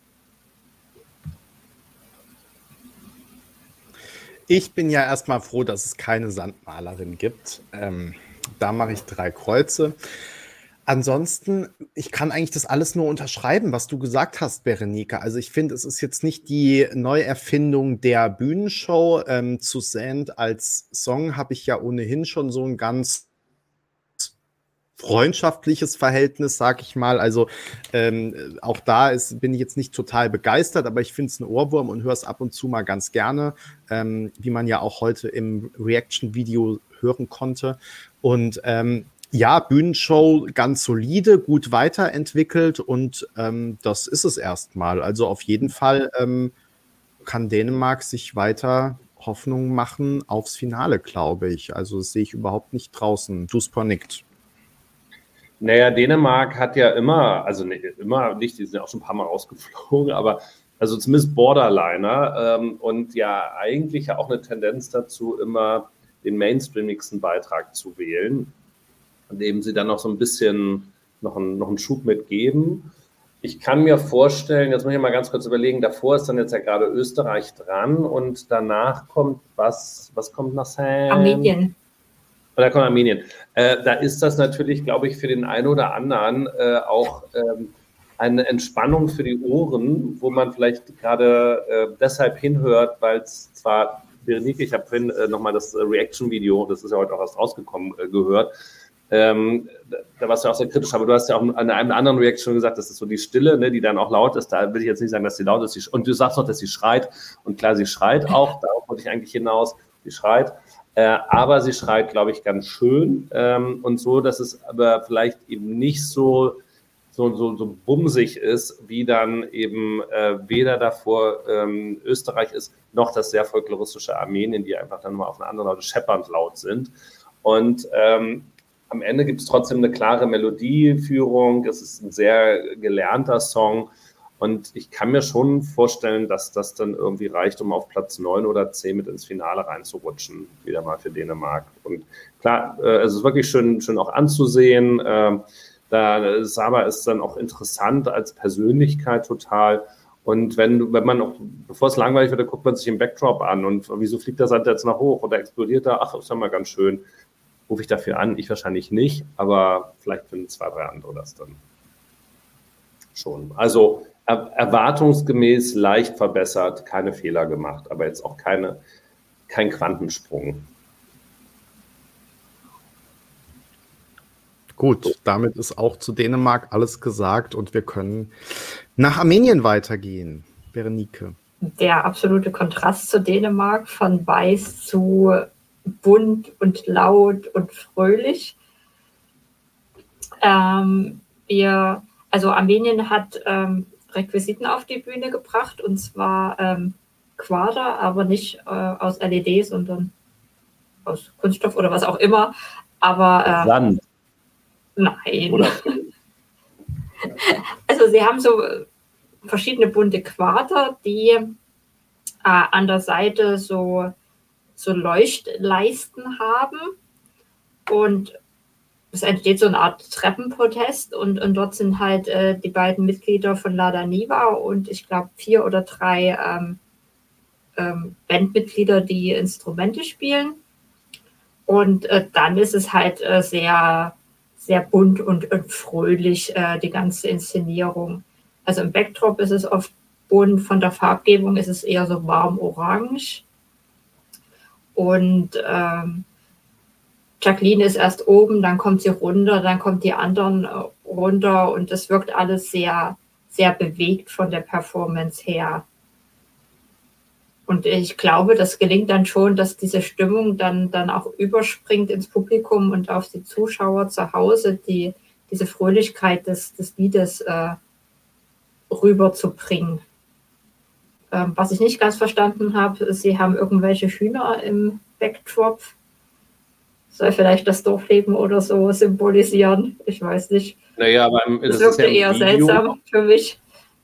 Speaker 3: Ich bin ja erstmal froh, dass es keine Sandmalerin gibt. Ähm, da mache ich drei Kreuze. Ansonsten, ich kann eigentlich das alles nur unterschreiben, was du gesagt hast, Berenike. Also ich finde, es ist jetzt nicht die Neuerfindung der Bühnenshow. Ähm, zu Sand als Song habe ich ja ohnehin schon so ein ganz freundschaftliches Verhältnis, sag ich mal. Also ähm, auch da ist, bin ich jetzt nicht total begeistert, aber ich finde es ein Ohrwurm und höre es ab und zu mal ganz gerne, ähm, wie man ja auch heute im Reaction-Video hören konnte. Und ähm, ja, Bühnenshow ganz solide, gut weiterentwickelt und ähm, das ist es erstmal. Also auf jeden Fall ähm, kann Dänemark sich weiter Hoffnung machen aufs Finale, glaube ich. Also das sehe ich überhaupt nicht draußen. Dusper nickt.
Speaker 1: Naja, Dänemark hat ja immer, also nicht, immer nicht, die sind ja auch schon ein paar Mal rausgeflogen, aber also zumindest Borderliner ähm, und ja eigentlich ja auch eine Tendenz dazu, immer den mainstreamigsten Beitrag zu wählen, indem sie dann noch so ein bisschen noch einen, noch einen Schub mitgeben. Ich kann mir vorstellen, jetzt muss ich mal ganz kurz überlegen, davor ist dann jetzt ja gerade Österreich dran und danach kommt was, was kommt nach Sam?
Speaker 2: Armenien.
Speaker 1: Oder kommt Armenien. Äh, da ist das natürlich, glaube ich, für den einen oder anderen äh, auch ähm, eine Entspannung für die Ohren, wo man vielleicht gerade äh, deshalb hinhört, weil es zwar, Berenike, ich habe vorhin äh, nochmal das äh, Reaction-Video, das ist ja heute auch erst rausgekommen, äh, gehört. Ähm, da, da warst du auch sehr kritisch, aber du hast ja auch an einem anderen Reaction gesagt, das ist so die Stille, ne, die dann auch laut ist. Da will ich jetzt nicht sagen, dass sie laut ist. Sie, und du sagst noch, dass sie schreit. Und klar, sie schreit auch, darauf wollte ich eigentlich hinaus. Sie schreit. Äh, aber sie schreit, glaube ich, ganz schön ähm, und so, dass es aber vielleicht eben nicht so, so, so, so bumsig ist, wie dann eben äh, weder davor ähm, Österreich ist, noch das sehr folkloristische Armenien, die einfach dann mal auf eine andere Laute scheppernd laut sind. Und ähm, am Ende gibt es trotzdem eine klare Melodieführung. Es ist ein sehr gelernter Song. Und ich kann mir schon vorstellen, dass das dann irgendwie reicht, um auf Platz neun oder zehn mit ins Finale reinzurutschen, wieder mal für Dänemark. Und klar, äh, es ist wirklich schön, schön auch anzusehen. Äh, da Saba ist dann auch interessant als Persönlichkeit total. Und wenn, wenn man auch, bevor es langweilig wird, dann guckt man sich den Backdrop an und wieso fliegt der Sand jetzt nach hoch oder explodiert da? Ach, ist ja mal ganz schön. Rufe ich dafür an? Ich wahrscheinlich nicht, aber vielleicht finden zwei, drei andere das dann schon. Also er, erwartungsgemäß leicht verbessert, keine Fehler gemacht, aber jetzt auch keine, kein Quantensprung.
Speaker 3: Gut, damit ist auch zu Dänemark alles gesagt und wir können nach Armenien weitergehen. Berenike.
Speaker 2: Der absolute Kontrast zu Dänemark, von weiß zu bunt und laut und fröhlich. Ähm, wir, also Armenien hat ähm, Requisiten auf die Bühne gebracht, und zwar ähm, Quader, aber nicht äh, aus L E D, sondern aus Kunststoff oder was auch immer. Aber äh,
Speaker 1: Sand.
Speaker 2: Nein.
Speaker 1: Oder?
Speaker 2: Also sie haben so verschiedene bunte Quader, die äh, an der Seite so, so Leuchtleisten haben, und es entsteht so eine Art Treppenprotest, und, und dort sind halt äh, die beiden Mitglieder von Lada Niva und ich glaube vier oder drei ähm, ähm, Bandmitglieder, die Instrumente spielen, und äh, dann ist es halt äh, sehr sehr bunt und, und fröhlich, äh, die ganze Inszenierung. Also im Backdrop ist es oft bunt, von der Farbgebung ist es eher so warm orange. Und ähm, Jacqueline ist erst oben, dann kommt sie runter, dann kommen die anderen äh, runter, und das wirkt alles sehr, sehr bewegt von der Performance her. Und ich glaube, das gelingt dann schon, dass diese Stimmung dann, dann auch überspringt ins Publikum und auf die Zuschauer zu Hause, die, diese Fröhlichkeit des, des Liedes äh, rüberzubringen. Ähm, was ich nicht ganz verstanden habe, ist, sie haben irgendwelche Hühner im Backdrop. Soll vielleicht das Dorfleben oder so symbolisieren? Ich weiß nicht.
Speaker 1: Naja, aber im,
Speaker 2: das, das wirkte ja eher Video. Seltsam für mich.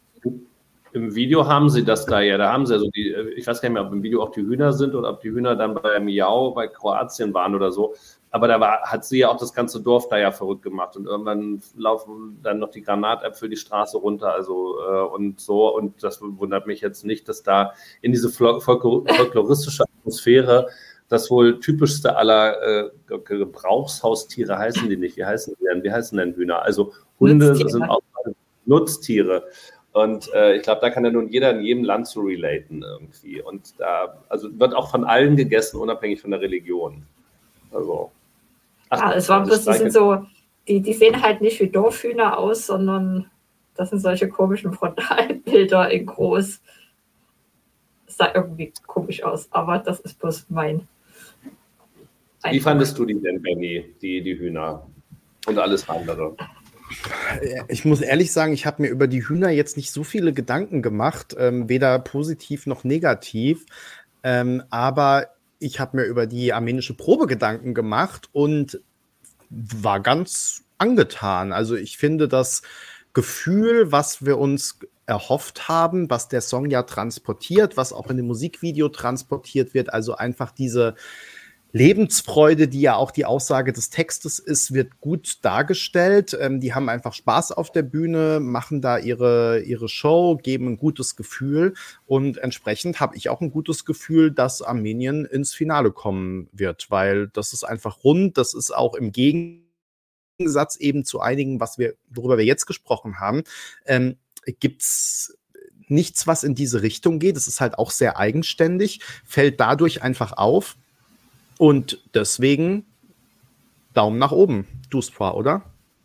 Speaker 1: Im Video haben sie das da ja, da haben sie ja so die, ich weiß gar nicht mehr, ob im Video auch die Hühner sind oder ob die Hühner dann bei Miau, bei Kroatien waren oder so, aber da war, hat sie ja auch das ganze Dorf da ja verrückt gemacht, und irgendwann laufen dann noch die Granatäpfel die Straße runter, also äh, und so, und das wundert mich jetzt nicht, dass da in diese folkloristische Atmosphäre das wohl typischste aller äh, Gebrauchshaustiere, heißen die nicht, wie heißen die denn, wie heißen denn Hühner, also Hunde sind auch Nutztiere. Und äh, ich glaube, da kann ja nun jeder in jedem Land zu relaten irgendwie. Und da, also wird auch von allen gegessen, unabhängig von der Religion. Also. Ach,
Speaker 2: ja, es war bloß, die sind so, die, die sehen halt nicht wie Dorfhühner aus, sondern das sind solche komischen Frontalbilder in groß. Das sah irgendwie komisch aus, aber das ist bloß mein.
Speaker 1: Eindruck. Wie fandest du die denn, Benny, die, die Hühner und alles andere?
Speaker 3: Ich muss ehrlich sagen, ich habe mir über die Hühner jetzt nicht so viele Gedanken gemacht, ähm, weder positiv noch negativ, ähm, aber ich habe mir über die armenische Probe Gedanken gemacht und war ganz angetan. Also ich finde das Gefühl, was wir uns erhofft haben, was der Song ja transportiert, was auch in dem Musikvideo transportiert wird, also einfach diese Lebensfreude, die ja auch die Aussage des Textes ist, wird gut dargestellt. Ähm, die haben einfach Spaß auf der Bühne, machen da ihre, ihre Show, geben ein gutes Gefühl und entsprechend habe ich auch ein gutes Gefühl, dass Armenien ins Finale kommen wird, weil das ist einfach rund, das ist auch im Gegensatz eben zu einigen, was wir, worüber wir jetzt gesprochen haben, ähm, gibt's nichts, was in diese Richtung geht. Es ist halt auch sehr eigenständig, fällt dadurch einfach auf. Und deswegen Daumen nach oben, Duspra, oder?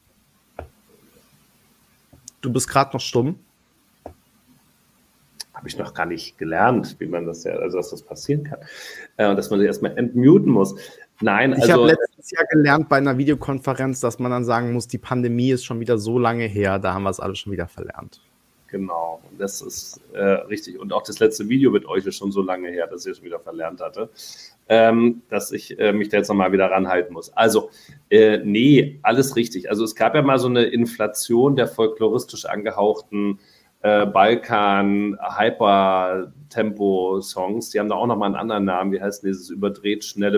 Speaker 3: Du bist gerade noch stumm.
Speaker 1: Habe ich noch gar nicht gelernt, wie man das ja, also dass das passieren kann. Äh, und dass man sich erstmal entmuten muss. Nein,
Speaker 3: ich
Speaker 1: also.
Speaker 3: Ich habe letztes Jahr gelernt bei einer Videokonferenz, dass man dann sagen muss, die Pandemie ist schon wieder so lange her, da haben wir es alle schon wieder verlernt.
Speaker 1: Genau, das ist äh, richtig. Und auch das letzte Video mit euch ist schon so lange her, dass ich es schon wieder verlernt hatte, ähm, dass ich äh, mich da jetzt nochmal wieder ranhalten muss. Also, äh, nee, alles richtig. Also es gab ja mal so eine Inflation der folkloristisch angehauchten äh, Balkan-Hyper-Tempo-Songs. Die haben da auch nochmal einen anderen Namen. Wie heißt denn dieses überdreht schnelle?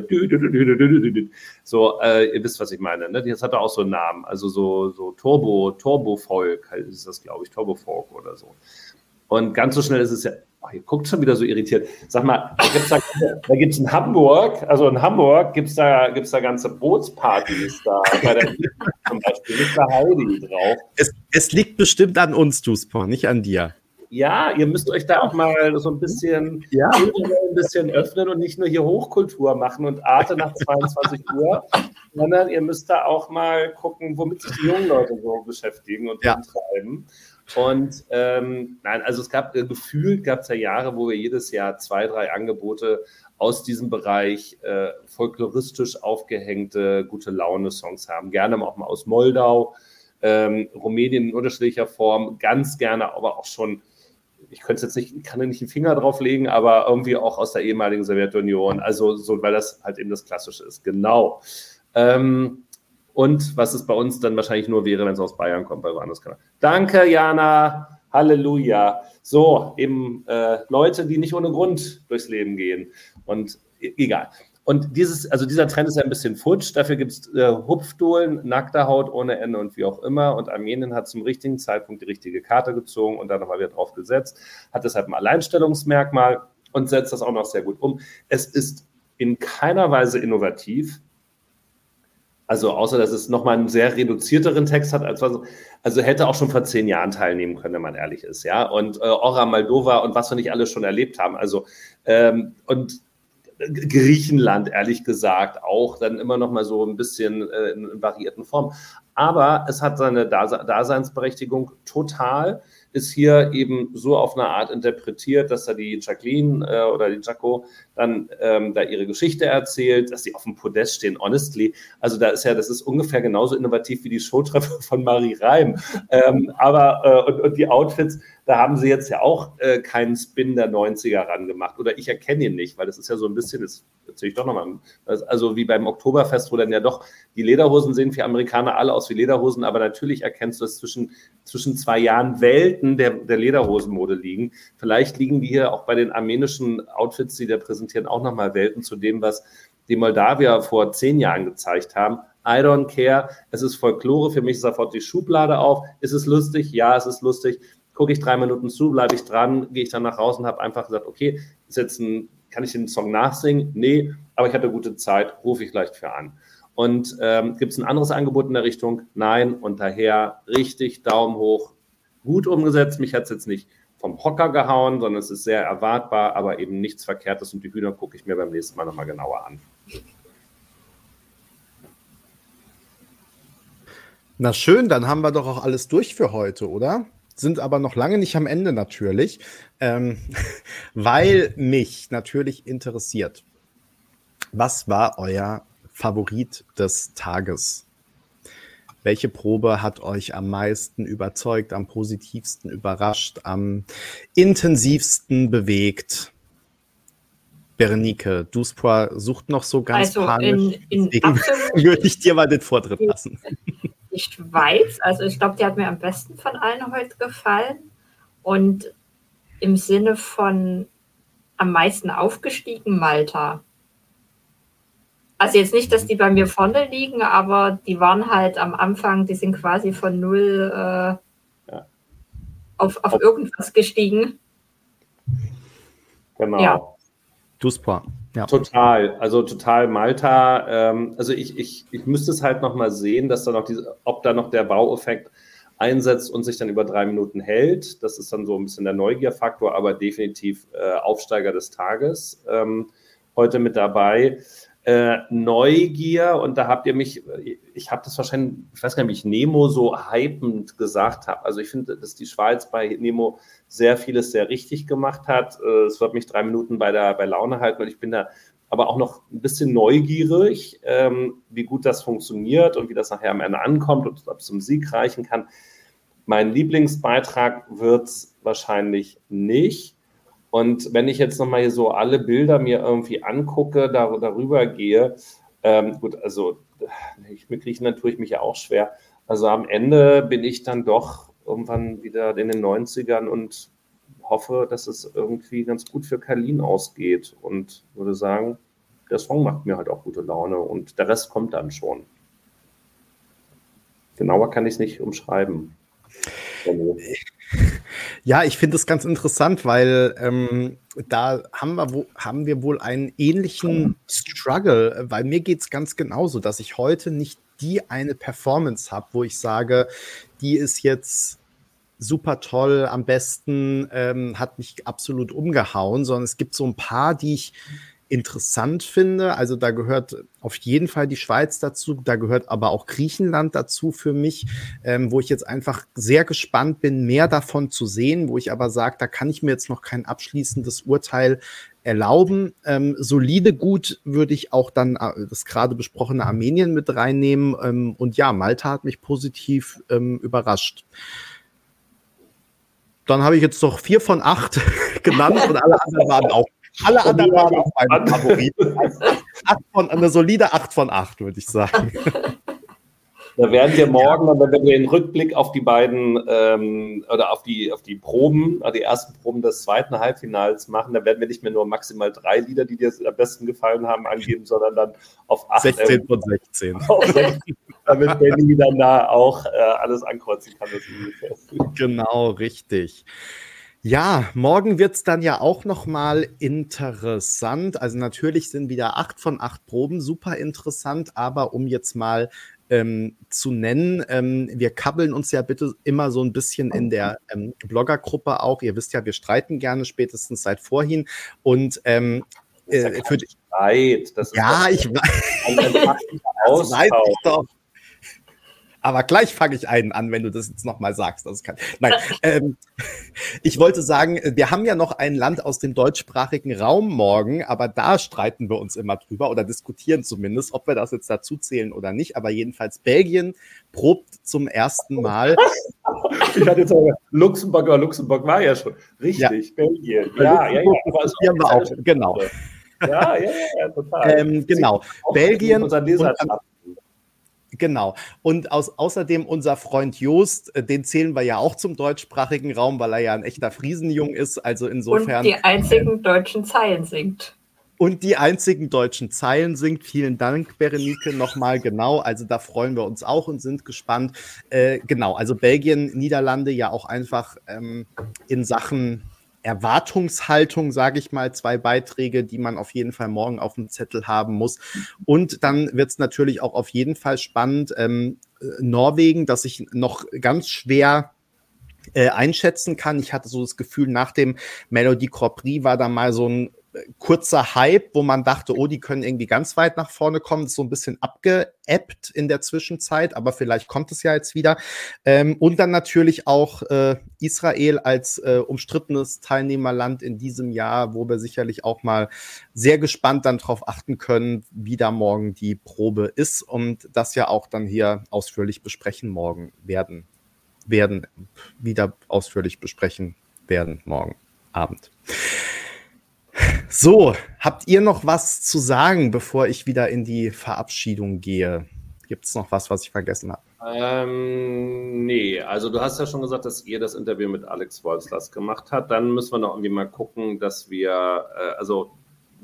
Speaker 1: So, äh, ihr wisst, was ich meine. Ne? Das hat auch so einen Namen. Also so, so Turbo, Turbo-Folk ist das, glaube ich, Turbo-Folk oder so. Und ganz so schnell ist es ja. Oh, ihr guckt schon wieder so irritiert. Sag mal, da gibt es da, da gibt's in Hamburg, also in Hamburg gibt es da, gibt's da ganze Bootspartys da, bei der zum Beispiel mit der Heidi drauf.
Speaker 3: Es, es liegt bestimmt an uns, Duspra, nicht an dir.
Speaker 1: Ja, ihr müsst euch da auch mal so ein bisschen, ja. ein bisschen öffnen und nicht nur hier Hochkultur machen und Arte nach zweiundzwanzig Uhr, sondern ihr müsst da auch mal gucken, womit sich die jungen Leute so beschäftigen und
Speaker 3: ja.
Speaker 1: treiben. Und ähm, nein, also es gab, äh, gefühlt gab es ja Jahre, wo wir jedes Jahr zwei, drei Angebote aus diesem Bereich äh, folkloristisch aufgehängte, gute Laune-Songs haben. Gerne auch mal aus Moldau, ähm, Rumänien in unterschiedlicher Form, ganz gerne, aber auch schon, ich könnte jetzt nicht, kann ja nicht den Finger drauf legen, aber irgendwie auch aus der ehemaligen Sowjetunion, also so, weil das halt eben das Klassische ist. Genau. Ähm, Und was es bei uns dann wahrscheinlich nur wäre, wenn es aus Bayern kommt, bei woanders kann. Danke, Jana. Halleluja. So, eben äh, Leute, die nicht ohne Grund durchs Leben gehen. Und e- egal. Und dieses, also dieser Trend ist ja ein bisschen futsch. Dafür gibt es äh, Hupfdohlen, nackte Haut ohne Ende und wie auch immer. Und Armenien hat zum richtigen Zeitpunkt die richtige Karte gezogen und dann nochmal wieder drauf gesetzt. Hat deshalb ein Alleinstellungsmerkmal und setzt das auch noch sehr gut um. Es ist in keiner Weise innovativ. Also außer, dass es nochmal einen sehr reduzierteren Text hat, als was, also hätte auch schon vor zehn Jahren teilnehmen können, wenn man ehrlich ist, ja. Und äh, Ora Moldova und was wir nicht alles schon erlebt haben. Also ähm, und Griechenland, ehrlich gesagt, auch dann immer noch mal so ein bisschen äh, in variierten Formen. Aber es hat seine Dase- Daseinsberechtigung total, ist hier eben so auf eine Art interpretiert, dass da die Jacqueline äh, oder die Jaco dann ähm, da ihre Geschichte erzählt, dass sie auf dem Podest stehen, honestly. Also da ist ja, das ist ungefähr genauso innovativ wie die Showtreffer von Marie Reim. Ähm, aber, äh, und, und die Outfits, da haben sie jetzt ja auch äh, keinen Spin der neunziger ran gemacht. Oder ich erkenne ihn nicht, weil das ist ja so ein bisschen, das erzähle ich doch nochmal, also wie beim Oktoberfest, wo dann ja doch die Lederhosen sehen für Amerikaner alle aus wie Lederhosen, aber natürlich erkennst du, dass zwischen, zwischen zwei Jahren Welten der, der Lederhosenmode liegen. Vielleicht liegen die hier auch bei den armenischen Outfits, die da präsentieren, auch nochmal Welten zu dem, was die Moldawier vor zehn Jahren gezeigt haben. I don't care. Es ist Folklore. Für mich ist sofort die Schublade auf. Ist es lustig? Ja, es ist lustig. Gucke ich drei Minuten zu, bleibe ich dran, gehe ich dann nach Hause und habe einfach gesagt, okay, ist jetzt ein, kann ich den Song nachsingen? Nee, aber ich hatte gute Zeit, rufe ich gleich für an. Und ähm, gibt es ein anderes Angebot in der Richtung? Nein, und daher richtig Daumen hoch, gut umgesetzt. Mich hat es jetzt nicht vom Hocker gehauen, sondern es ist sehr erwartbar, aber eben nichts Verkehrtes und die Hühner gucke ich mir beim nächsten Mal nochmal genauer an.
Speaker 3: Na schön, dann haben wir doch auch alles durch für heute, oder? Sind aber noch lange nicht am Ende natürlich, ähm, weil mich natürlich interessiert, was war euer Favorit des Tages? Welche Probe hat euch am meisten überzeugt, am positivsten überrascht, am intensivsten bewegt? Berenike, Duspra sucht noch so ganz
Speaker 2: also
Speaker 3: panisch,
Speaker 2: in, in
Speaker 3: deswegen würde ich dir mal den Vortritt lassen.
Speaker 2: Die Schweiz, also ich glaube, die hat mir am besten von allen heute gefallen und im Sinne von am meisten aufgestiegen Malta. Also jetzt nicht, dass die bei mir vorne liegen, aber die waren halt am Anfang, die sind quasi von null äh, ja. auf, auf irgendwas gestiegen.
Speaker 1: Genau.
Speaker 2: Ja.
Speaker 3: Duspa. Ja.
Speaker 1: Total, also total Malta. Ähm, also ich, ich, ich müsste es halt nochmal sehen, dass da noch diese, ob da noch der Baueffekt einsetzt und sich dann über drei Minuten hält. Das ist dann so ein bisschen der Neugierfaktor, aber definitiv äh, Aufsteiger des Tages ähm, heute mit dabei. Äh, Neugier, und da habt ihr mich, ich habe das wahrscheinlich, ich weiß gar nicht, wie ich Nemo so hypend gesagt habe. Also ich finde, dass die Schweiz bei Nemo sehr vieles sehr richtig gemacht hat. Es wird mich drei Minuten bei der bei Laune halten und ich bin da aber auch noch ein bisschen neugierig, ähm, wie gut das funktioniert und wie das nachher am Ende ankommt und ob es zum Sieg reichen kann. Mein Lieblingsbeitrag wird es wahrscheinlich nicht. Und wenn ich jetzt nochmal hier so alle Bilder mir irgendwie angucke, dar- darüber gehe, ähm, gut, also ich mitkriege, dann tue ich mich ja auch schwer. Also am Ende bin ich dann doch irgendwann wieder in den neunzigern und hoffe, dass es irgendwie ganz gut für Kalin ausgeht und würde sagen, der Song macht mir halt auch gute Laune und der Rest kommt dann schon. Genauer kann ich es nicht umschreiben.
Speaker 3: Ja, ich finde es ganz interessant, weil ähm, da haben wir, wo, haben wir wohl einen ähnlichen Struggle, weil mir geht es ganz genauso, dass ich heute nicht die eine Performance habe, wo ich sage, die ist jetzt super toll, am besten, ähm, hat mich absolut umgehauen, sondern es gibt so ein paar, die ich interessant finde. Also da gehört auf jeden Fall die Schweiz dazu, da gehört aber auch Griechenland dazu für mich, ähm, wo ich jetzt einfach sehr gespannt bin, mehr davon zu sehen, wo ich aber sage, da kann ich mir jetzt noch kein abschließendes Urteil erlauben. Ähm, solide gut würde ich auch dann äh, das gerade besprochene Armenien mit reinnehmen. Ähm, und ja, Malta hat mich positiv ähm, überrascht. Dann habe ich jetzt doch vier von acht genannt und alle anderen waren auch Alle anderen waren auch meine Favoriten. Also acht von, eine solide acht von acht, würde ich sagen.
Speaker 1: Da werden wir morgen, ja. wenn wir den Rückblick auf die beiden ähm, oder auf die, auf die Proben, die ersten Proben des zweiten Halbfinals machen, da werden wir nicht mehr nur maximal drei Lieder, die dir am besten gefallen haben, angeben, sondern dann auf acht.
Speaker 3: sechzehn von sechzehn.
Speaker 1: Auf sechzehn, damit Benny dann da auch äh, alles ankreuzen kann. Das ungefähr.
Speaker 3: Genau, richtig. Ja, morgen wird es dann ja auch nochmal interessant. Also natürlich sind wieder acht von acht Proben super interessant, aber um jetzt mal ähm, zu nennen, ähm, wir kabbeln uns ja bitte immer so ein bisschen in der ähm, Bloggergruppe auch. Ihr wisst ja, wir streiten gerne spätestens seit vorhin. Und ähm,
Speaker 1: das ist ja, äh, für Streit. Das ist
Speaker 3: ja, ich weiß. Das weiß ich doch. Aber gleich fange ich einen an, wenn du das jetzt nochmal sagst. Das kann. Nein, ähm, ich wollte sagen, wir haben ja noch ein Land aus dem deutschsprachigen Raum morgen, aber da streiten wir uns immer drüber oder diskutieren zumindest, ob wir das jetzt dazu zählen oder nicht. Aber jedenfalls Belgien probt zum ersten Mal.
Speaker 1: Ich hatte jetzt auch Luxemburg, aber Luxemburg war ja schon. Richtig, ja. Belgien. Ja, ja, ja.
Speaker 3: Aber das wir auch, genau.
Speaker 1: Ja, ja, ja, total.
Speaker 3: Ähm, genau. Belgien und Genau. Und aus, außerdem unser Freund Joost, den zählen wir ja auch zum deutschsprachigen Raum, weil er ja ein echter Friesenjung ist. Also insofern.
Speaker 2: Und die einzigen deutschen Zeilen singt.
Speaker 3: Und die einzigen deutschen Zeilen singt. Vielen Dank, Berenike, nochmal. Genau. Also da freuen wir uns auch und sind gespannt. Äh, genau. Also Belgien, Niederlande ja auch einfach ähm, in Sachen Erwartungshaltung, sage ich mal, zwei Beiträge, die man auf jeden Fall morgen auf dem Zettel haben muss. Und dann wird es natürlich auch auf jeden Fall spannend. Ähm, Norwegen, das ich noch ganz schwer äh, einschätzen kann. Ich hatte so das Gefühl, nach dem Melodie Grand Prix war da mal so ein kurzer Hype, wo man dachte, oh, die können irgendwie ganz weit nach vorne kommen. Das ist so ein bisschen abgeebbt in der Zwischenzeit, aber vielleicht kommt es ja jetzt wieder. Ähm, und dann natürlich auch äh, Israel als äh, umstrittenes Teilnehmerland in diesem Jahr, wo wir sicherlich auch mal sehr gespannt dann drauf achten können, wie da morgen die Probe ist und das ja auch dann hier ausführlich besprechen morgen werden, werden wieder ausführlich besprechen werden morgen Abend. So, habt ihr noch was zu sagen, bevor ich wieder in die Verabschiedung gehe? Gibt es noch was, was ich vergessen habe?
Speaker 1: Ähm, nee, also du hast ja schon gesagt, dass ihr das Interview mit Alex Wolfslast gemacht habt. Dann müssen wir noch irgendwie mal gucken, dass wir, äh, also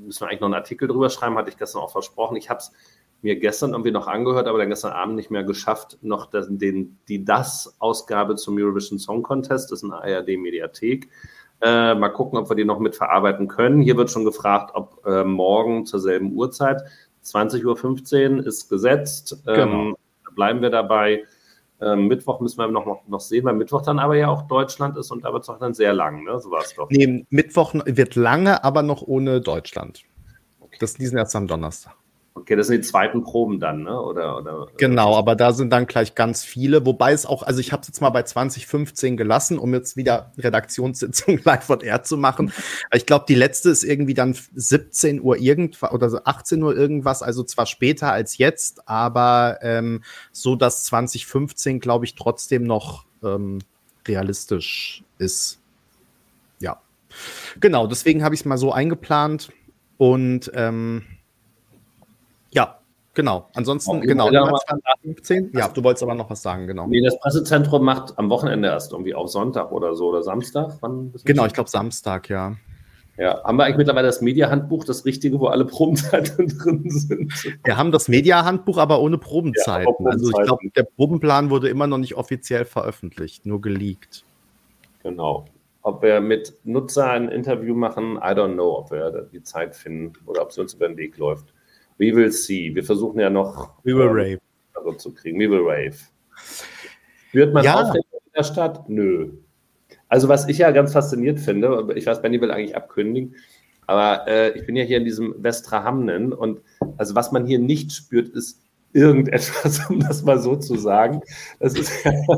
Speaker 1: müssen wir eigentlich noch einen Artikel drüber schreiben, hatte ich gestern auch versprochen. Ich habe es mir gestern irgendwie noch angehört, aber dann gestern Abend nicht mehr geschafft, noch das, den, die Das-Ausgabe zum Eurovision Song Contest, das ist eine A R D-Mediathek. Äh, mal gucken, ob wir die noch mit verarbeiten können. Hier wird schon gefragt, ob äh, morgen zur selben Uhrzeit, zwanzig Uhr fünfzehn ist gesetzt,
Speaker 3: Genau.
Speaker 1: ähm, da bleiben wir dabei. Ähm, Mittwoch müssen wir noch, noch sehen, weil Mittwoch dann aber ja auch Deutschland ist und da wird es auch dann sehr lang, ne? So war es doch.
Speaker 3: Nee, Mittwoch wird lange, aber noch ohne Deutschland.
Speaker 1: Okay.
Speaker 3: Das die sind erst am Donnerstag.
Speaker 1: Okay, das sind die zweiten Proben dann, ne? Oder, oder,
Speaker 3: Genau, aber da sind dann gleich ganz viele, wobei es auch, also ich habe es jetzt mal bei zwanzig fünfzehn gelassen, um jetzt wieder Redaktionssitzung live on air zu machen. Ich glaube, die letzte ist irgendwie dann siebzehn Uhr irgendwas oder so achtzehn Uhr irgendwas, also zwar später als jetzt, aber ähm, so, dass zwanzig fünfzehn, glaube ich, trotzdem noch ähm, realistisch ist. Ja, genau, deswegen habe ich es mal so eingeplant und ähm, ja, genau. Ansonsten,
Speaker 1: Oh,
Speaker 3: genau.
Speaker 1: ja,
Speaker 3: zwanzig fünfzehn. Ja, du wolltest aber noch was sagen, genau.
Speaker 1: Nee, das Pressezentrum macht am Wochenende erst irgendwie auf Sonntag oder so oder Samstag. Wann
Speaker 3: genau, ich glaube Samstag, ja.
Speaker 1: Ja, haben wir eigentlich mittlerweile das Media-Handbuch, das richtige, wo alle Probenzeiten drin sind?
Speaker 3: Wir haben das Media-Handbuch, aber ohne Probenzeiten. Ja, Probenzeiten. Also ich glaube, der Probenplan wurde immer noch nicht offiziell veröffentlicht, nur geleakt.
Speaker 1: Genau. Ob wir mit Nutzer ein Interview machen, I don't know, ob wir die Zeit finden oder ob es uns über den Weg läuft. We will see. Wir versuchen ja noch
Speaker 3: We will rave.
Speaker 1: Also zu kriegen. We will rave. Wird man
Speaker 3: ja.
Speaker 1: Aufregung in der Stadt? Nö. Also was ich ja ganz fasziniert finde, ich weiß, Benni will eigentlich abkündigen, aber äh, ich bin ja hier in diesem Westra Hamnen und also was man hier nicht spürt, ist irgendetwas, um das mal so zu sagen. Das ist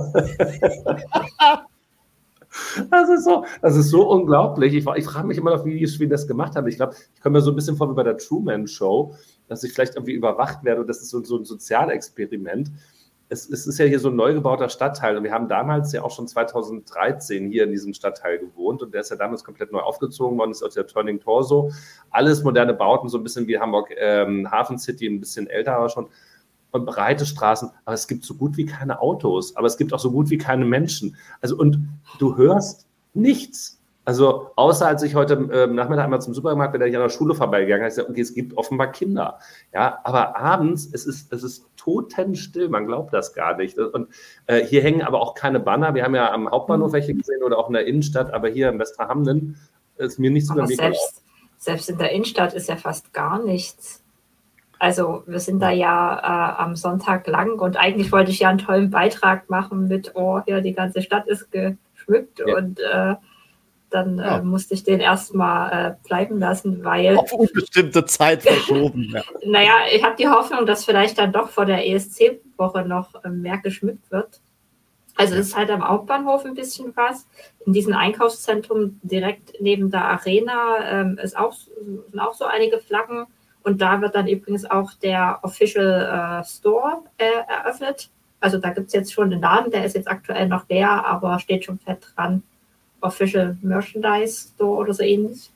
Speaker 1: Das ist so, das ist so unglaublich. Ich, ich frage mich immer noch, wie die, wie das gemacht haben. Ich glaube, ich komme mir so ein bisschen vor wie bei der Truman Show, dass ich vielleicht irgendwie überwacht werde und das ist so, so ein Sozialexperiment. Es, es ist ja hier so ein neu gebauter Stadtteil und wir haben damals ja auch schon zweitausenddreizehn hier in diesem Stadtteil gewohnt und der ist ja damals komplett neu aufgezogen worden, ist aus der Turning Torso. Alles moderne Bauten, so ein bisschen wie Hamburg ähm, Hafen City, ein bisschen älter aber schon. Und breite Straßen, aber es gibt so gut wie keine Autos, aber es gibt auch so gut wie keine Menschen. Also und du hörst nichts. Also außer als ich heute äh, Nachmittag einmal zum Supermarkt bin, da ich an der Schule vorbeigegangen habe, ich gesagt, okay, es gibt offenbar Kinder. Ja, aber abends, es ist, es ist totenstill, man glaubt das gar nicht. Und äh, hier hängen aber auch keine Banner. Wir haben ja am Hauptbahnhof welche gesehen oder auch in der Innenstadt, aber hier im Westra Hamnen ist mir nichts über den Weg gelaufen.
Speaker 2: Selbst, selbst in der Innenstadt ist ja fast gar nichts. Also wir sind da ja äh, am Sonntag lang und eigentlich wollte ich ja einen tollen Beitrag machen mit, oh, hier die ganze Stadt ist geschmückt ja. und äh, dann ja. äh, musste ich den erstmal äh, bleiben lassen, weil...
Speaker 3: Auf unbestimmte Zeit verschoben. Ja.
Speaker 2: Naja, ich habe die Hoffnung, dass vielleicht dann doch vor der E S C-Woche noch äh, mehr geschmückt wird. Also es ist halt am Hauptbahnhof ein bisschen was. In diesem Einkaufszentrum direkt neben der Arena ähm, ist auch, sind auch so einige Flaggen. Und da wird dann übrigens auch der Official äh, Store äh, eröffnet. Also da gibt es jetzt schon einen Laden, der ist jetzt aktuell noch leer, aber steht schon fett dran. Official Merchandise Store oder so ähnlich.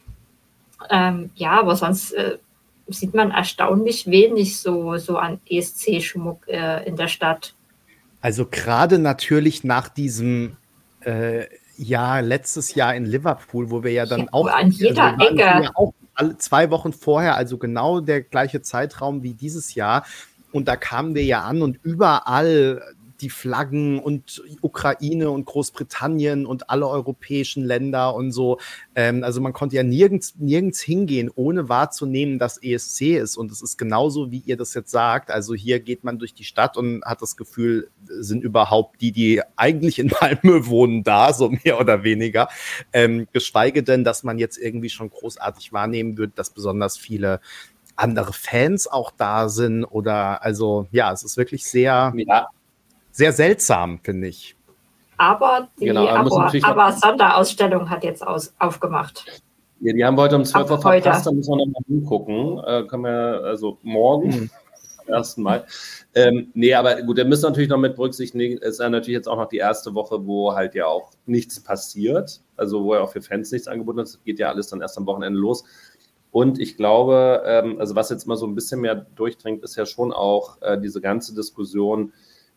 Speaker 2: Ähm, ja, aber sonst äh, sieht man erstaunlich wenig so, so an E S C-Schmuck äh, in der Stadt.
Speaker 3: Also gerade natürlich nach diesem äh, Jahr, letztes Jahr in Liverpool, wo wir ja dann
Speaker 2: ja,
Speaker 3: auch...
Speaker 2: An jeder
Speaker 3: also
Speaker 2: Ecke.
Speaker 3: Ja auch alle zwei Wochen vorher, also genau der gleiche Zeitraum wie dieses Jahr. Und da kamen wir ja an und überall die Flaggen und Ukraine und Großbritannien und alle europäischen Länder und so. Ähm, also man konnte ja nirgends, nirgends hingehen, ohne wahrzunehmen, dass E S C ist. Und es ist genauso, wie ihr das jetzt sagt. Also hier geht man durch die Stadt und hat das Gefühl, sind überhaupt die, die eigentlich in Malmö wohnen, da, so mehr oder weniger. Ähm, geschweige denn, dass man jetzt irgendwie schon großartig wahrnehmen wird, dass besonders viele andere Fans auch da sind. Oder also ja, es ist wirklich sehr...
Speaker 1: Ja.
Speaker 3: Sehr seltsam, finde ich.
Speaker 2: Aber die
Speaker 1: genau,
Speaker 2: aber, aber Sonderausstellung hat jetzt aus, aufgemacht.
Speaker 1: Ja, die haben wir heute um zwölf Uhr verpasst, da müssen wir noch mal hingucken. Äh, können wir, also morgen, mhm. zum ersten Mal. Ähm, nee, aber gut, wir müssen natürlich noch mit berücksichtigen, es ist ja natürlich jetzt auch noch die erste Woche, wo halt ja auch nichts passiert, also wo ja auch für Fans nichts angeboten ist. Das geht ja alles dann erst am Wochenende los. Und ich glaube, ähm, also was jetzt mal so ein bisschen mehr durchdringt, ist ja schon auch äh, diese ganze Diskussion,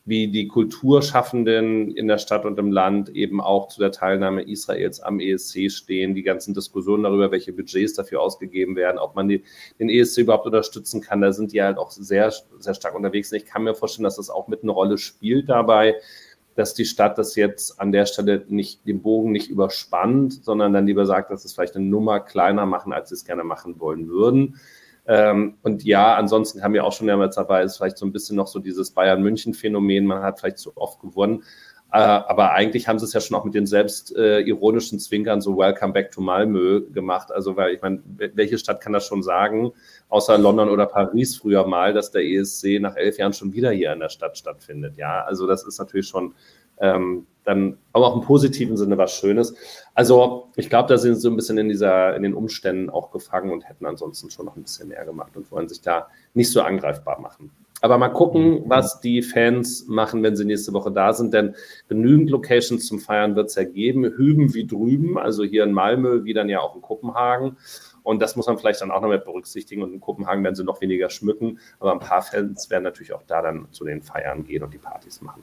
Speaker 1: wie die Kulturschaffenden in der Stadt und im Land eben auch zu der Teilnahme Israels am E S C stehen, die ganzen Diskussionen darüber, welche Budgets dafür ausgegeben werden, ob man die, den E S C überhaupt unterstützen kann, da sind die halt auch sehr, sehr stark unterwegs. Und ich kann mir vorstellen, dass das auch mit eine Rolle spielt dabei, dass die Stadt das jetzt an der Stelle nicht, den Bogen nicht überspannt, sondern dann lieber sagt, dass es vielleicht eine Nummer kleiner machen, als sie es gerne machen wollen würden. Ähm, und ja, ansonsten haben wir auch schon mehrmals dabei, ist vielleicht so ein bisschen noch so dieses Bayern-München-Phänomen, man hat vielleicht zu oft gewonnen, äh, aber eigentlich haben sie es ja schon auch mit den selbst äh, ironischen Zwinkern so Welcome back to Malmö gemacht, also weil ich meine, welche Stadt kann das schon sagen, außer London oder Paris früher mal, dass der E S C nach elf Jahren schon wieder hier in der Stadt stattfindet, ja, also das ist natürlich schon ähm, dann aber auch im positiven Sinne was Schönes. Also ich glaube, da sind sie so ein bisschen in dieser, in den Umständen auch gefangen und hätten ansonsten schon noch ein bisschen mehr gemacht und wollen sich da nicht so angreifbar machen. Aber mal gucken, was die Fans machen, wenn sie nächste Woche da sind, denn genügend Locations zum Feiern wird es ja geben, hüben wie drüben, also hier in Malmö, wie dann ja auch in Kopenhagen. Und das muss man vielleicht dann auch noch mit berücksichtigen. Und in Kopenhagen werden sie noch weniger schmücken, aber ein paar Fans werden natürlich auch da dann zu den Feiern gehen und die Partys machen.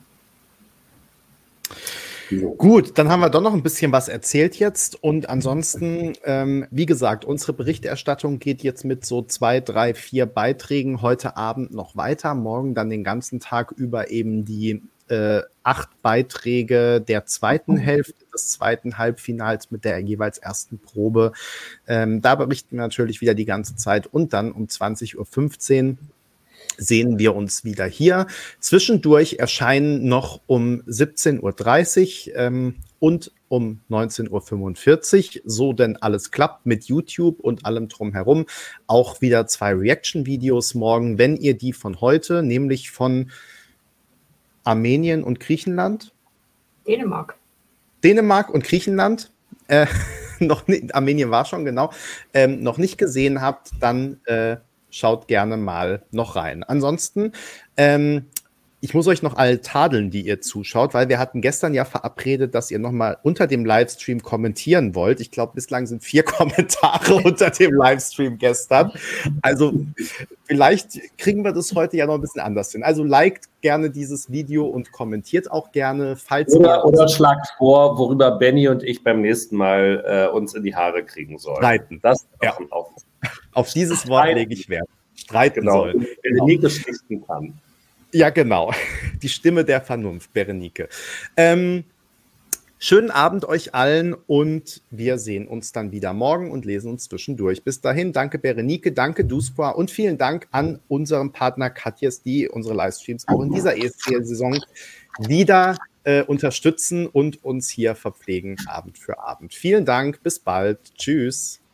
Speaker 3: Gut, dann haben wir doch noch ein bisschen was erzählt jetzt und ansonsten, ähm, wie gesagt, unsere Berichterstattung geht jetzt mit so zwei, drei, vier Beiträgen heute Abend noch weiter, morgen dann den ganzen Tag über eben die äh, acht Beiträge der zweiten Hälfte des zweiten Halbfinals mit der jeweils ersten Probe. Ähm, da berichten wir natürlich wieder die ganze Zeit und dann um zwanzig Uhr fünfzehn sehen wir uns wieder hier. Zwischendurch erscheinen noch um siebzehn Uhr dreißig ähm, und um neunzehn Uhr fünfundvierzig, so denn alles klappt mit YouTube und allem drumherum, auch wieder zwei Reaction-Videos morgen, wenn ihr die von heute, nämlich von Armenien und Griechenland.
Speaker 2: Dänemark.
Speaker 3: Dänemark und Griechenland. Äh, noch nicht, Armenien war schon, genau. Ähm, noch nicht gesehen habt, dann äh, schaut gerne mal noch rein. Ansonsten, ähm, ich muss euch noch alle tadeln, die ihr zuschaut, weil wir hatten gestern ja verabredet, dass ihr nochmal unter dem Livestream kommentieren wollt. Ich glaube, bislang sind vier Kommentare unter dem Livestream gestern. Also vielleicht kriegen wir das heute ja noch ein bisschen anders hin. Also liked gerne dieses Video und kommentiert auch gerne, falls
Speaker 1: oder,
Speaker 3: ihr...
Speaker 1: Oder schlagt vor, worüber Benny und ich beim nächsten Mal äh, uns in die Haare kriegen sollen.
Speaker 3: Streiten.
Speaker 1: Das ist
Speaker 3: ja.
Speaker 1: auch
Speaker 3: Auf dieses Wort lege ich Wert. Streiten
Speaker 1: genau.
Speaker 3: sollen.
Speaker 1: Berenike schlichten kann.
Speaker 3: Ja, genau. Die Stimme der Vernunft, Berenike. Ähm, schönen Abend euch allen und wir sehen uns dann wieder morgen und lesen uns zwischendurch. Bis dahin, danke Berenike, danke Duspra und vielen Dank an unseren Partner Katjes, die unsere Livestreams auch in dieser E S C-Saison wieder äh, unterstützen und uns hier verpflegen, Abend für Abend. Vielen Dank, bis bald. Tschüss.